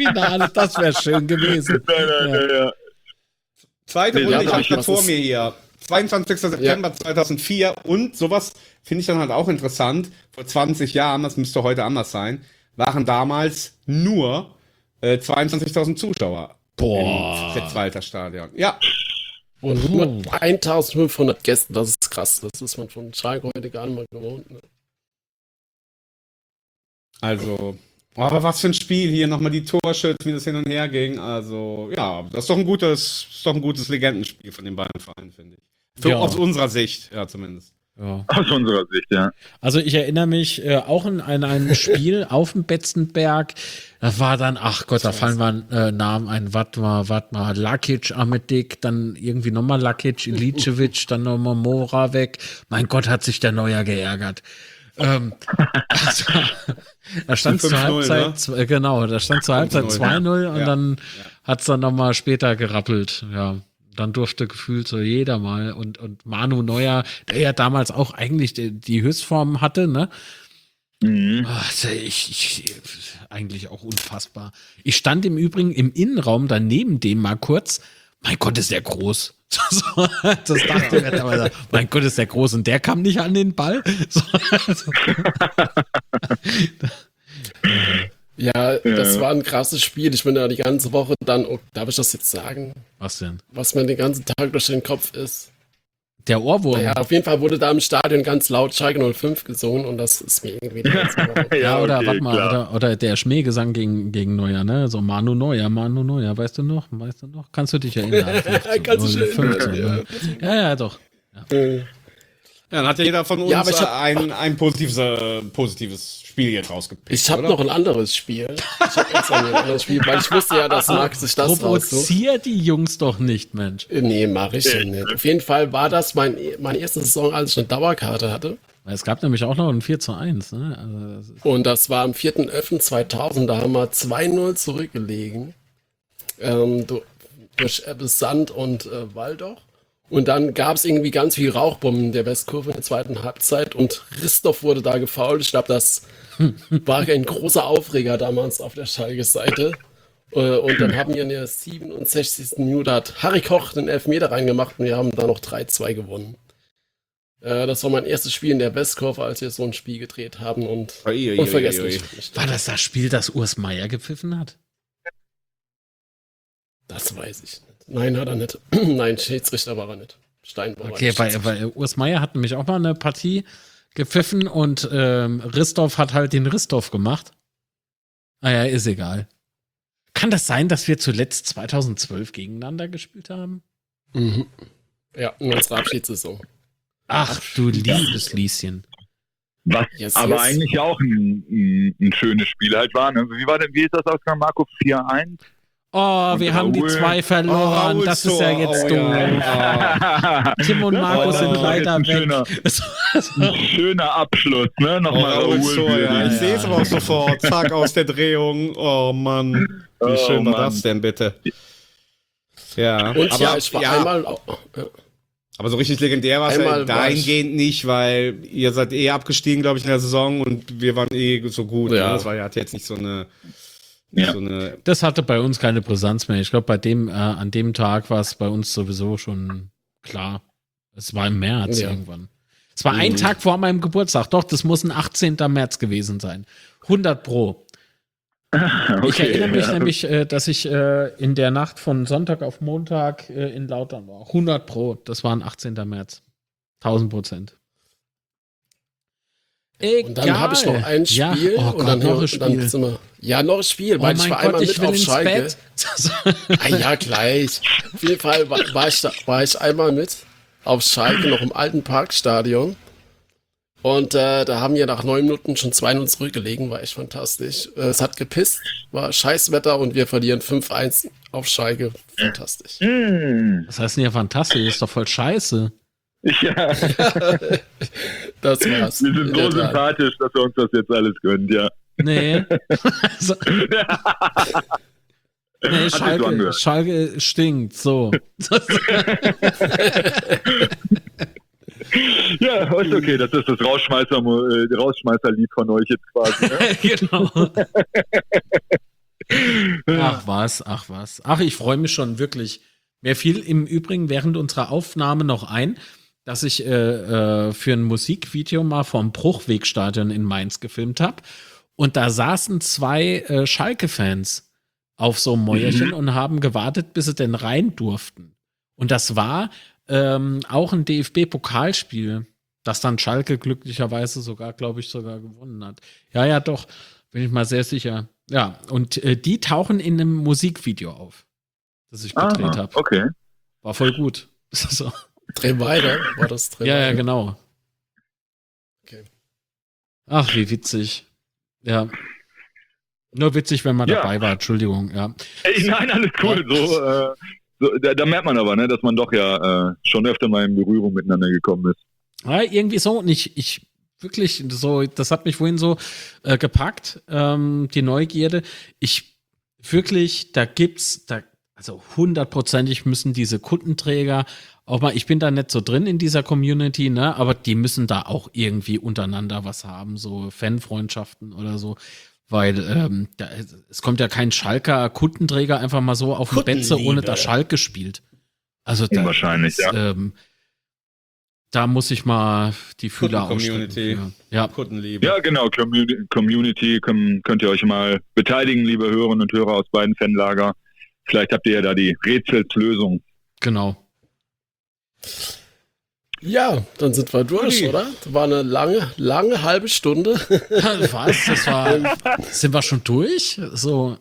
Finale, das wäre schön gewesen. Nein. Zweite Nee, Runde, ja, ich habe was vor ist- mir hier. 22. September 2004 und sowas finde ich dann halt auch interessant. Vor 20 Jahren, das müsste heute anders sein, waren damals nur 22.000 Zuschauer im Fritz-Walter Stadion. Ja. Und nur 1500 Gäste, das ist krass. Das ist man von Schalke heute gar nicht mehr gewohnt. Ne? Also, aber was für ein Spiel hier, nochmal die Torschütze, wie das hin und her ging. Also, ja, das ist doch ein gutes Legendenspiel von den beiden Vereinen, finde ich. Aus unserer Sicht, ja, zumindest. Ja. Aus unserer Sicht, ja. Also ich erinnere mich auch an ein Spiel auf dem Betzenberg. Da war dann, ach Gott, da fallen mir Namen ein. Warte mal, Lakic, Ahmedik, dann irgendwie nochmal Lakic, Ilicevic, dann nochmal Moravec. Mein Gott, hat sich der Neuer geärgert. Also, da stand zur Halbzeit, ne? Genau, da stand zur Halbzeit 2-0 und dann hat's dann nochmal später gerappelt, ja. Dann durfte gefühlt so jeder mal und Manu Neuer, der ja damals auch eigentlich die Höchstform hatte, ne? Mhm. Also eigentlich auch unfassbar. Ich stand im Übrigen im Innenraum daneben dem mal kurz. Mein Gott, ist der groß. Das dachte ich mir aber, mein Gott, ist der groß und der kam nicht an den Ball. Ja, das war ein krasses Spiel. Ich bin da die ganze Woche dann, darf ich das jetzt sagen? Was denn? Was mir den ganzen Tag durch den Kopf ist. Der Ohrwurm. Ja, auf jeden Fall wurde da im Stadion ganz laut Schalke 05 gesungen und das ist mir irgendwie die ganze Woche. Ja, oder okay, warte mal, oder der Schmähgesang gegen Neuer, ne? So Manu Neuer, weißt du noch? Kannst du dich erinnern? Kannst du dich erinnern? Ja, doch. Ja, dann hat ja jeder von uns ein positives Spiel jetzt rausgepickt. Ich habe noch ein anderes Spiel. Weil ich wusste ja, dass Max sich das provozier die Jungs doch nicht, Mensch. Nee, mach ich ja nicht. Auf jeden Fall war das meine erste Saison, als ich eine Dauerkarte hatte. Es gab nämlich auch noch ein 4:1. Ne? Also und das war am 4.11.2000, da haben wir 2-0 zurückgelegen. Durch Sand und Waldoch. Und dann gab es irgendwie ganz viel Rauchbomben in der Westkurve in der zweiten Halbzeit und Christoph wurde da gefoult. Ich glaube, das war ein großer Aufreger damals auf der Schalke-Seite. Und dann haben wir in der 67. Minute hat Harry Koch den Elfmeter reingemacht und wir haben da noch 3-2 gewonnen. Das war mein erstes Spiel in der Westkurve, als wir so ein Spiel gedreht haben und unvergesslich. War das Spiel, das Urs Meier gepfiffen hat? Das weiß ich nicht. Nein, hat er nicht. Nein, Schiedsrichter war er nicht. Stein war okay, weil Urs Meier hat nämlich auch mal eine Partie gepfiffen und Ristoff hat halt den Ristoff gemacht. Naja, ist egal. Kann das sein, dass wir zuletzt 2012 gegeneinander gespielt haben? Mhm. Ja, in unserer Abschiedssaison. Ach, du liebes Lieschen. Was aber eigentlich auch ein schönes Spiel halt war. Ne? Wie ist das ausgegangen, Marco? 4-1? Oh, wir haben die 2 verloren. Das ist ja jetzt doof. Tim und Markus sind leider weg. Ein schöner Abschluss, ne? Nochmal Raoul. Ja. Ich sehe es aber auch sofort. Zack, aus der Drehung. Oh Mann. Wie schön war das denn, bitte? Ja. Und aber, ich war einmal... Aber so richtig legendär war es ja dahingehend nicht, weil ihr seid abgestiegen, glaube ich, in der Saison und wir waren so gut. Ja. Ne? Das hat jetzt nicht so eine... Das hatte bei uns keine Brisanz mehr. Ich glaube, an dem Tag war es bei uns sowieso schon klar. Es war im März irgendwann. Es war ein Tag vor meinem Geburtstag. Doch, das muss ein 18. März gewesen sein. 100 Pro. Okay, ich erinnere mich nämlich, dass ich in der Nacht von Sonntag auf Montag in Lautern war. 100 Pro. Das war ein 18. März. 1000%. Und dann habe ich noch ein Spiel und dann noch ein Spiel. Noch ein Spiel, weil ich war einmal mit auf Schalke. Ja, gleich. Auf jeden Fall war ich einmal mit auf Schalke, noch im alten Parkstadion. Und da haben wir nach 9 Minuten schon 2-0 zurückgelegen, war echt fantastisch. Es hat gepisst, war Scheißwetter und wir verlieren 5-1 auf Schalke. Fantastisch. Was heißt denn ja fantastisch? Das ist doch voll scheiße. Ja. Das war's. Wir sind so sympathisch, dass er uns das jetzt alles gönnt, ja. Nee. Nee, Schalke stinkt, so. Ja, ist okay, das ist das Rausschmeißerlied von euch jetzt quasi. Ne? Genau. Ach was. Ach, ich freue mich schon wirklich, Mir fiel im Übrigen während unserer Aufnahme noch ein, dass ich für ein Musikvideo mal vom Bruchwegstadion in Mainz gefilmt habe. Und da saßen 2 Schalke-Fans auf so einem Mäuerchen und haben gewartet, bis sie denn rein durften. Und das war auch ein DFB-Pokalspiel, das dann Schalke glücklicherweise sogar gewonnen hat. Ja, doch, bin ich mal sehr sicher. Ja, und die tauchen in einem Musikvideo auf, das ich gedreht habe. Okay. War voll gut. So. Dreh weiter, war das Dreh Ja, weiter? genau. Okay. Ach, wie witzig. Ja. Nur witzig, wenn man Ja. dabei war, Entschuldigung, ja. Ey, nein, alles cool. Da merkt man aber, ne, dass man doch ja schon öfter mal in Berührung miteinander gekommen ist. Ja, irgendwie so. Und ich wirklich so, das hat mich vorhin so gepackt, die Neugierde. Also 100%ig müssen diese Kundenträger auch mal, ich bin da nicht so drin in dieser Community, ne, aber die müssen da auch irgendwie untereinander was haben, so Fanfreundschaften oder so. Weil es kommt ja kein Schalker Kundenträger einfach mal so auf den Betze, ohne dass Schalke spielt. Also Unwahrscheinlich, ja. Da muss ich mal die Fühler Community. ausstrecken. Ja. Kuttenliebe. Ja, genau. Community könnt ihr euch mal beteiligen, liebe Hörerinnen und Hörer aus beiden Fanlager. Vielleicht habt ihr ja da die Rätselslösung. Genau. Ja, dann sind wir durch, oder? Das war eine lange halbe Stunde. Was? Sind wir schon durch? So.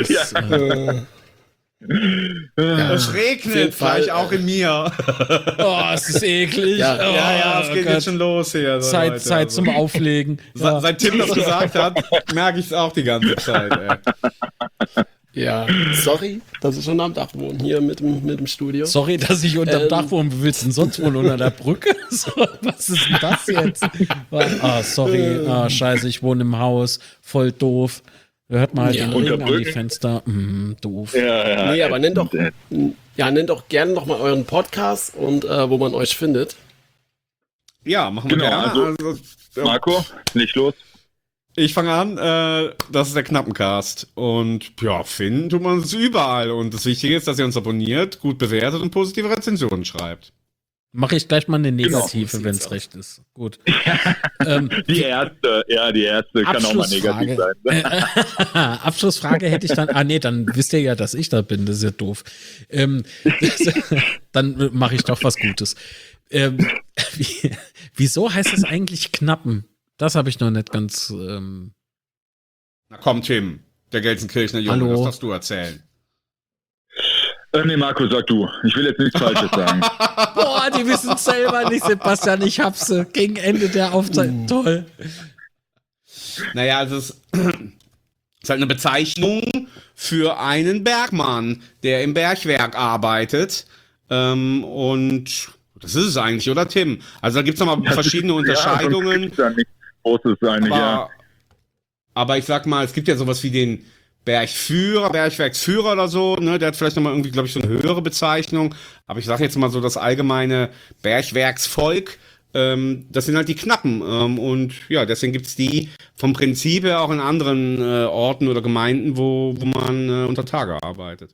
Es auf jeden regnet, Fall, vielleicht auch in mir. Oh, es ist eklig. Ja. Oh, es geht Gott. jetzt schon los hier. So Leute, Zeit also. zum Auflegen. Ja. Seit Tim das gesagt hat, merke ich es auch die ganze Zeit. Ey. Ja, sorry, dass ich schon am Dach wohne, hier mit dem Studio. Sorry, dass ich unterm Dach wohne. Wie willst du denn sonst wohnen? Unter der Brücke? So, was ist denn das jetzt? Sorry. Scheiße, ich wohne im Haus. Voll doof. Hört mal den Regen an die Fenster. Doof. Ja. Nee, aber nennt doch gerne nochmal euren Podcast und wo man euch findet. Ja, machen wir Genau, gerne. also, Marco, leg los. Ich fange an, das ist der Knappencast. Und ja, finden tut man es überall. Und das Wichtige ist, dass ihr uns abonniert, gut bewertet und positive Rezensionen schreibt. Mache ich gleich mal eine Genau, negative, so wenn sieht's es recht ist. Gut. Die erste kann auch mal negativ sein. Abschlussfrage hätte ich dann. Dann wisst ihr ja, dass ich da bin. Das ist ja doof. Dann mache ich doch was Gutes. Wieso heißt es eigentlich Knappen? Das habe ich noch nicht ganz. Na komm, Tim, der Gelsenkirchener Junge, Hallo. das darfst du erzählen. Nee, Marco, sag du. Ich will jetzt nichts Falsches sagen. Boah, die wissen es selber nicht, Sebastian. Ich hab's gegen Ende der Aufzeichnung. Toll. Naja, also es ist halt eine Bezeichnung für einen Bergmann, der im Bergwerk arbeitet. Und das ist es eigentlich, oder Tim? Also da gibt es nochmal verschiedene Unterscheidungen. Ja, nichts Großes eigentlich, ja. Aber ich sag mal, es gibt ja sowas wie den Bergführer, Bergwerksführer oder so, ne? Der hat vielleicht nochmal irgendwie, glaube ich, so eine höhere Bezeichnung. Aber ich sage jetzt mal so das allgemeine Bergwerksvolk. Das sind halt die Knappen. Und ja, deswegen gibt's die vom Prinzip her auch in anderen Orten oder Gemeinden, wo man unter Tage arbeitet.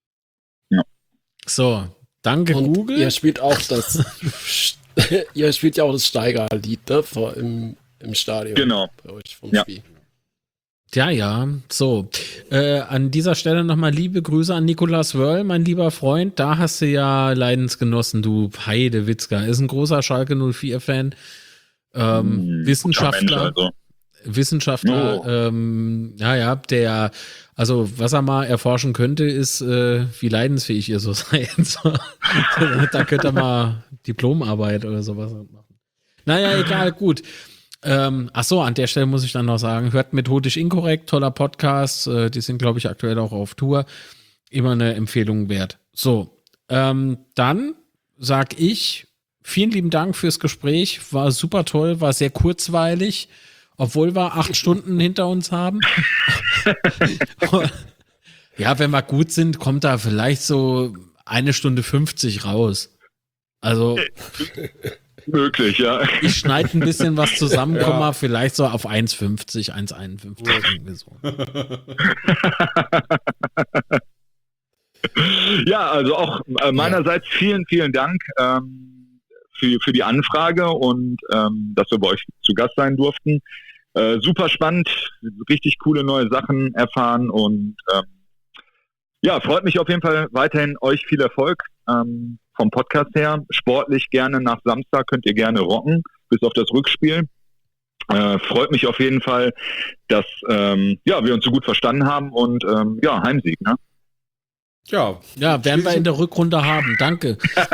So, danke Und Google. ihr spielt auch ihr spielt ja auch das Steigerlied, ne? Im Stadion. Genau. Bei euch vom Ja. Spiel. Ja, so. An dieser Stelle nochmal liebe Grüße an Nikolaus Wörl, mein lieber Freund. Da hast du ja Leidensgenossen, du Heidewitzka. Ist ein großer Schalke 04-Fan. Wissenschaftler. Wissenschaftler, der, also was er mal erforschen könnte, ist, wie leidensfähig ihr so seid. So. Da könnt ihr mal Diplomarbeit oder sowas machen. Naja, egal, gut. An der Stelle muss ich dann noch sagen, hört Methodisch Inkorrekt, toller Podcast, die sind, glaube ich, aktuell auch auf Tour, immer eine Empfehlung wert. So, dann sag ich, vielen lieben Dank fürs Gespräch, war super toll, war sehr kurzweilig, obwohl wir 8 Stunden hinter uns haben. Ja, wenn wir gut sind, kommt da vielleicht so 1 Stunde 50 raus. Also Möglich, ja. ich schneide ein bisschen was zusammen, komme mal vielleicht so auf 1,50, 1,51 irgendwie so. Ja, also auch meinerseits vielen, vielen Dank für die Anfrage und dass wir bei euch zu Gast sein durften. Super spannend, richtig coole neue Sachen erfahren und ja, freut mich auf jeden Fall weiterhin euch viel Erfolg vom Podcast her. Sportlich gerne nach Samstag könnt ihr gerne rocken, bis auf das Rückspiel. Freut mich auf jeden Fall, dass wir uns so gut verstanden haben und Heimsieg, ne? Ja, werden wir in der Rückrunde haben. Danke.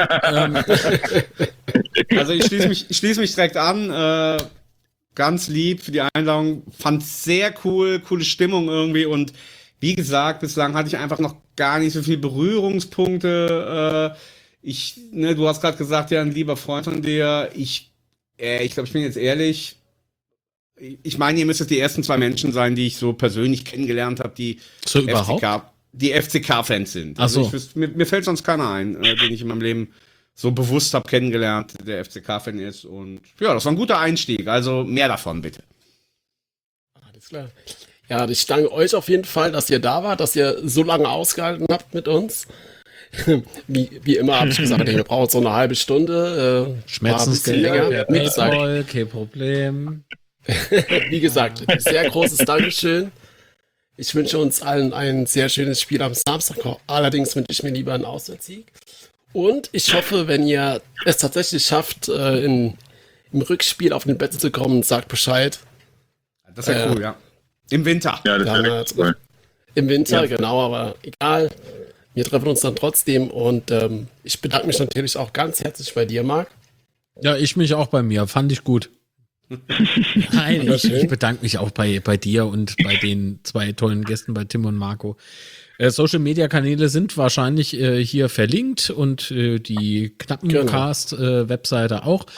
Also ich schließe mich direkt an. Ganz lieb für die Einladung. Fand sehr cool, coole Stimmung irgendwie. Und wie gesagt, bislang hatte ich einfach noch gar nicht so viele Berührungspunkte. Du hast gerade gesagt, ja, ein lieber Freund von dir. Ich glaube, ich bin jetzt ehrlich. Ich meine, ihr müsstet die ersten 2 Menschen sein, die ich so persönlich kennengelernt habe, die So überhaupt? Die FCK-Fans sind. Ach so. Also mir fällt sonst keiner ein, den ich in meinem Leben so bewusst habe kennengelernt, der FCK-Fan ist. Und ja, das war ein guter Einstieg. Also mehr davon, bitte. Alles klar. Ja, ich danke euch auf jeden Fall, dass ihr da wart, dass ihr so lange ausgehalten habt mit uns. Wie immer habe ich gesagt, wir brauchen so eine halbe Stunde. Schmerzensgeld, PayPal, kein Problem. Wie gesagt, sehr großes Dankeschön. Ich wünsche uns allen ein sehr schönes Spiel am Samstag. Allerdings wünsche ich mir lieber einen Auswärtssieg. Und ich hoffe, wenn ihr es tatsächlich schafft, im Rückspiel auf den Plätze zu kommen, sagt Bescheid. Das wäre cool, ja. Im Winter. Ja, das wäre cool. Im Winter, genau, aber egal. Wir treffen uns dann trotzdem und ich bedanke mich natürlich auch ganz herzlich bei dir, Marc. Ja, ich mich auch bei mir. Fand ich gut. Nein, ich bedanke mich auch bei dir und bei den 2 tollen Gästen, bei Tim und Marco. Social-Media-Kanäle sind wahrscheinlich hier verlinkt und die Knappencast-Webseite auch.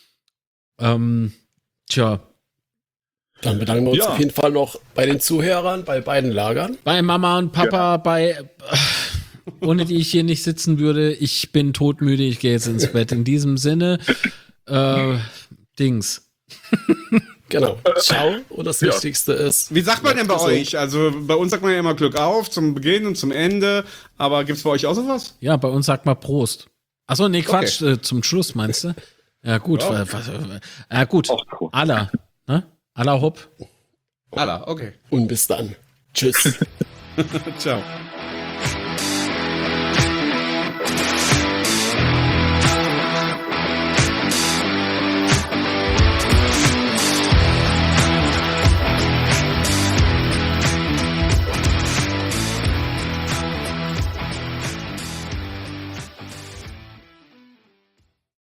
Tja. Dann bedanken wir uns auf jeden Fall noch bei den Zuhörern, bei beiden Lagern. Bei Mama und Papa, ohne die ich hier nicht sitzen würde. Ich bin todmüde, ich gehe jetzt ins Bett. In diesem Sinne, Genau. Ciao. Und das Wichtigste ist. Wie sagt man denn bei euch? Also bei uns sagt man ja immer Glück auf zum Beginn und zum Ende. Aber gibt's bei euch auch sowas? Ja, bei uns sagt man Prost. Achso, nee, Quatsch, zum Schluss meinst du? Ja, gut. Gut. Allah. Ne? Allah hopp. Allah, okay. Und bis dann. Tschüss. Ciao.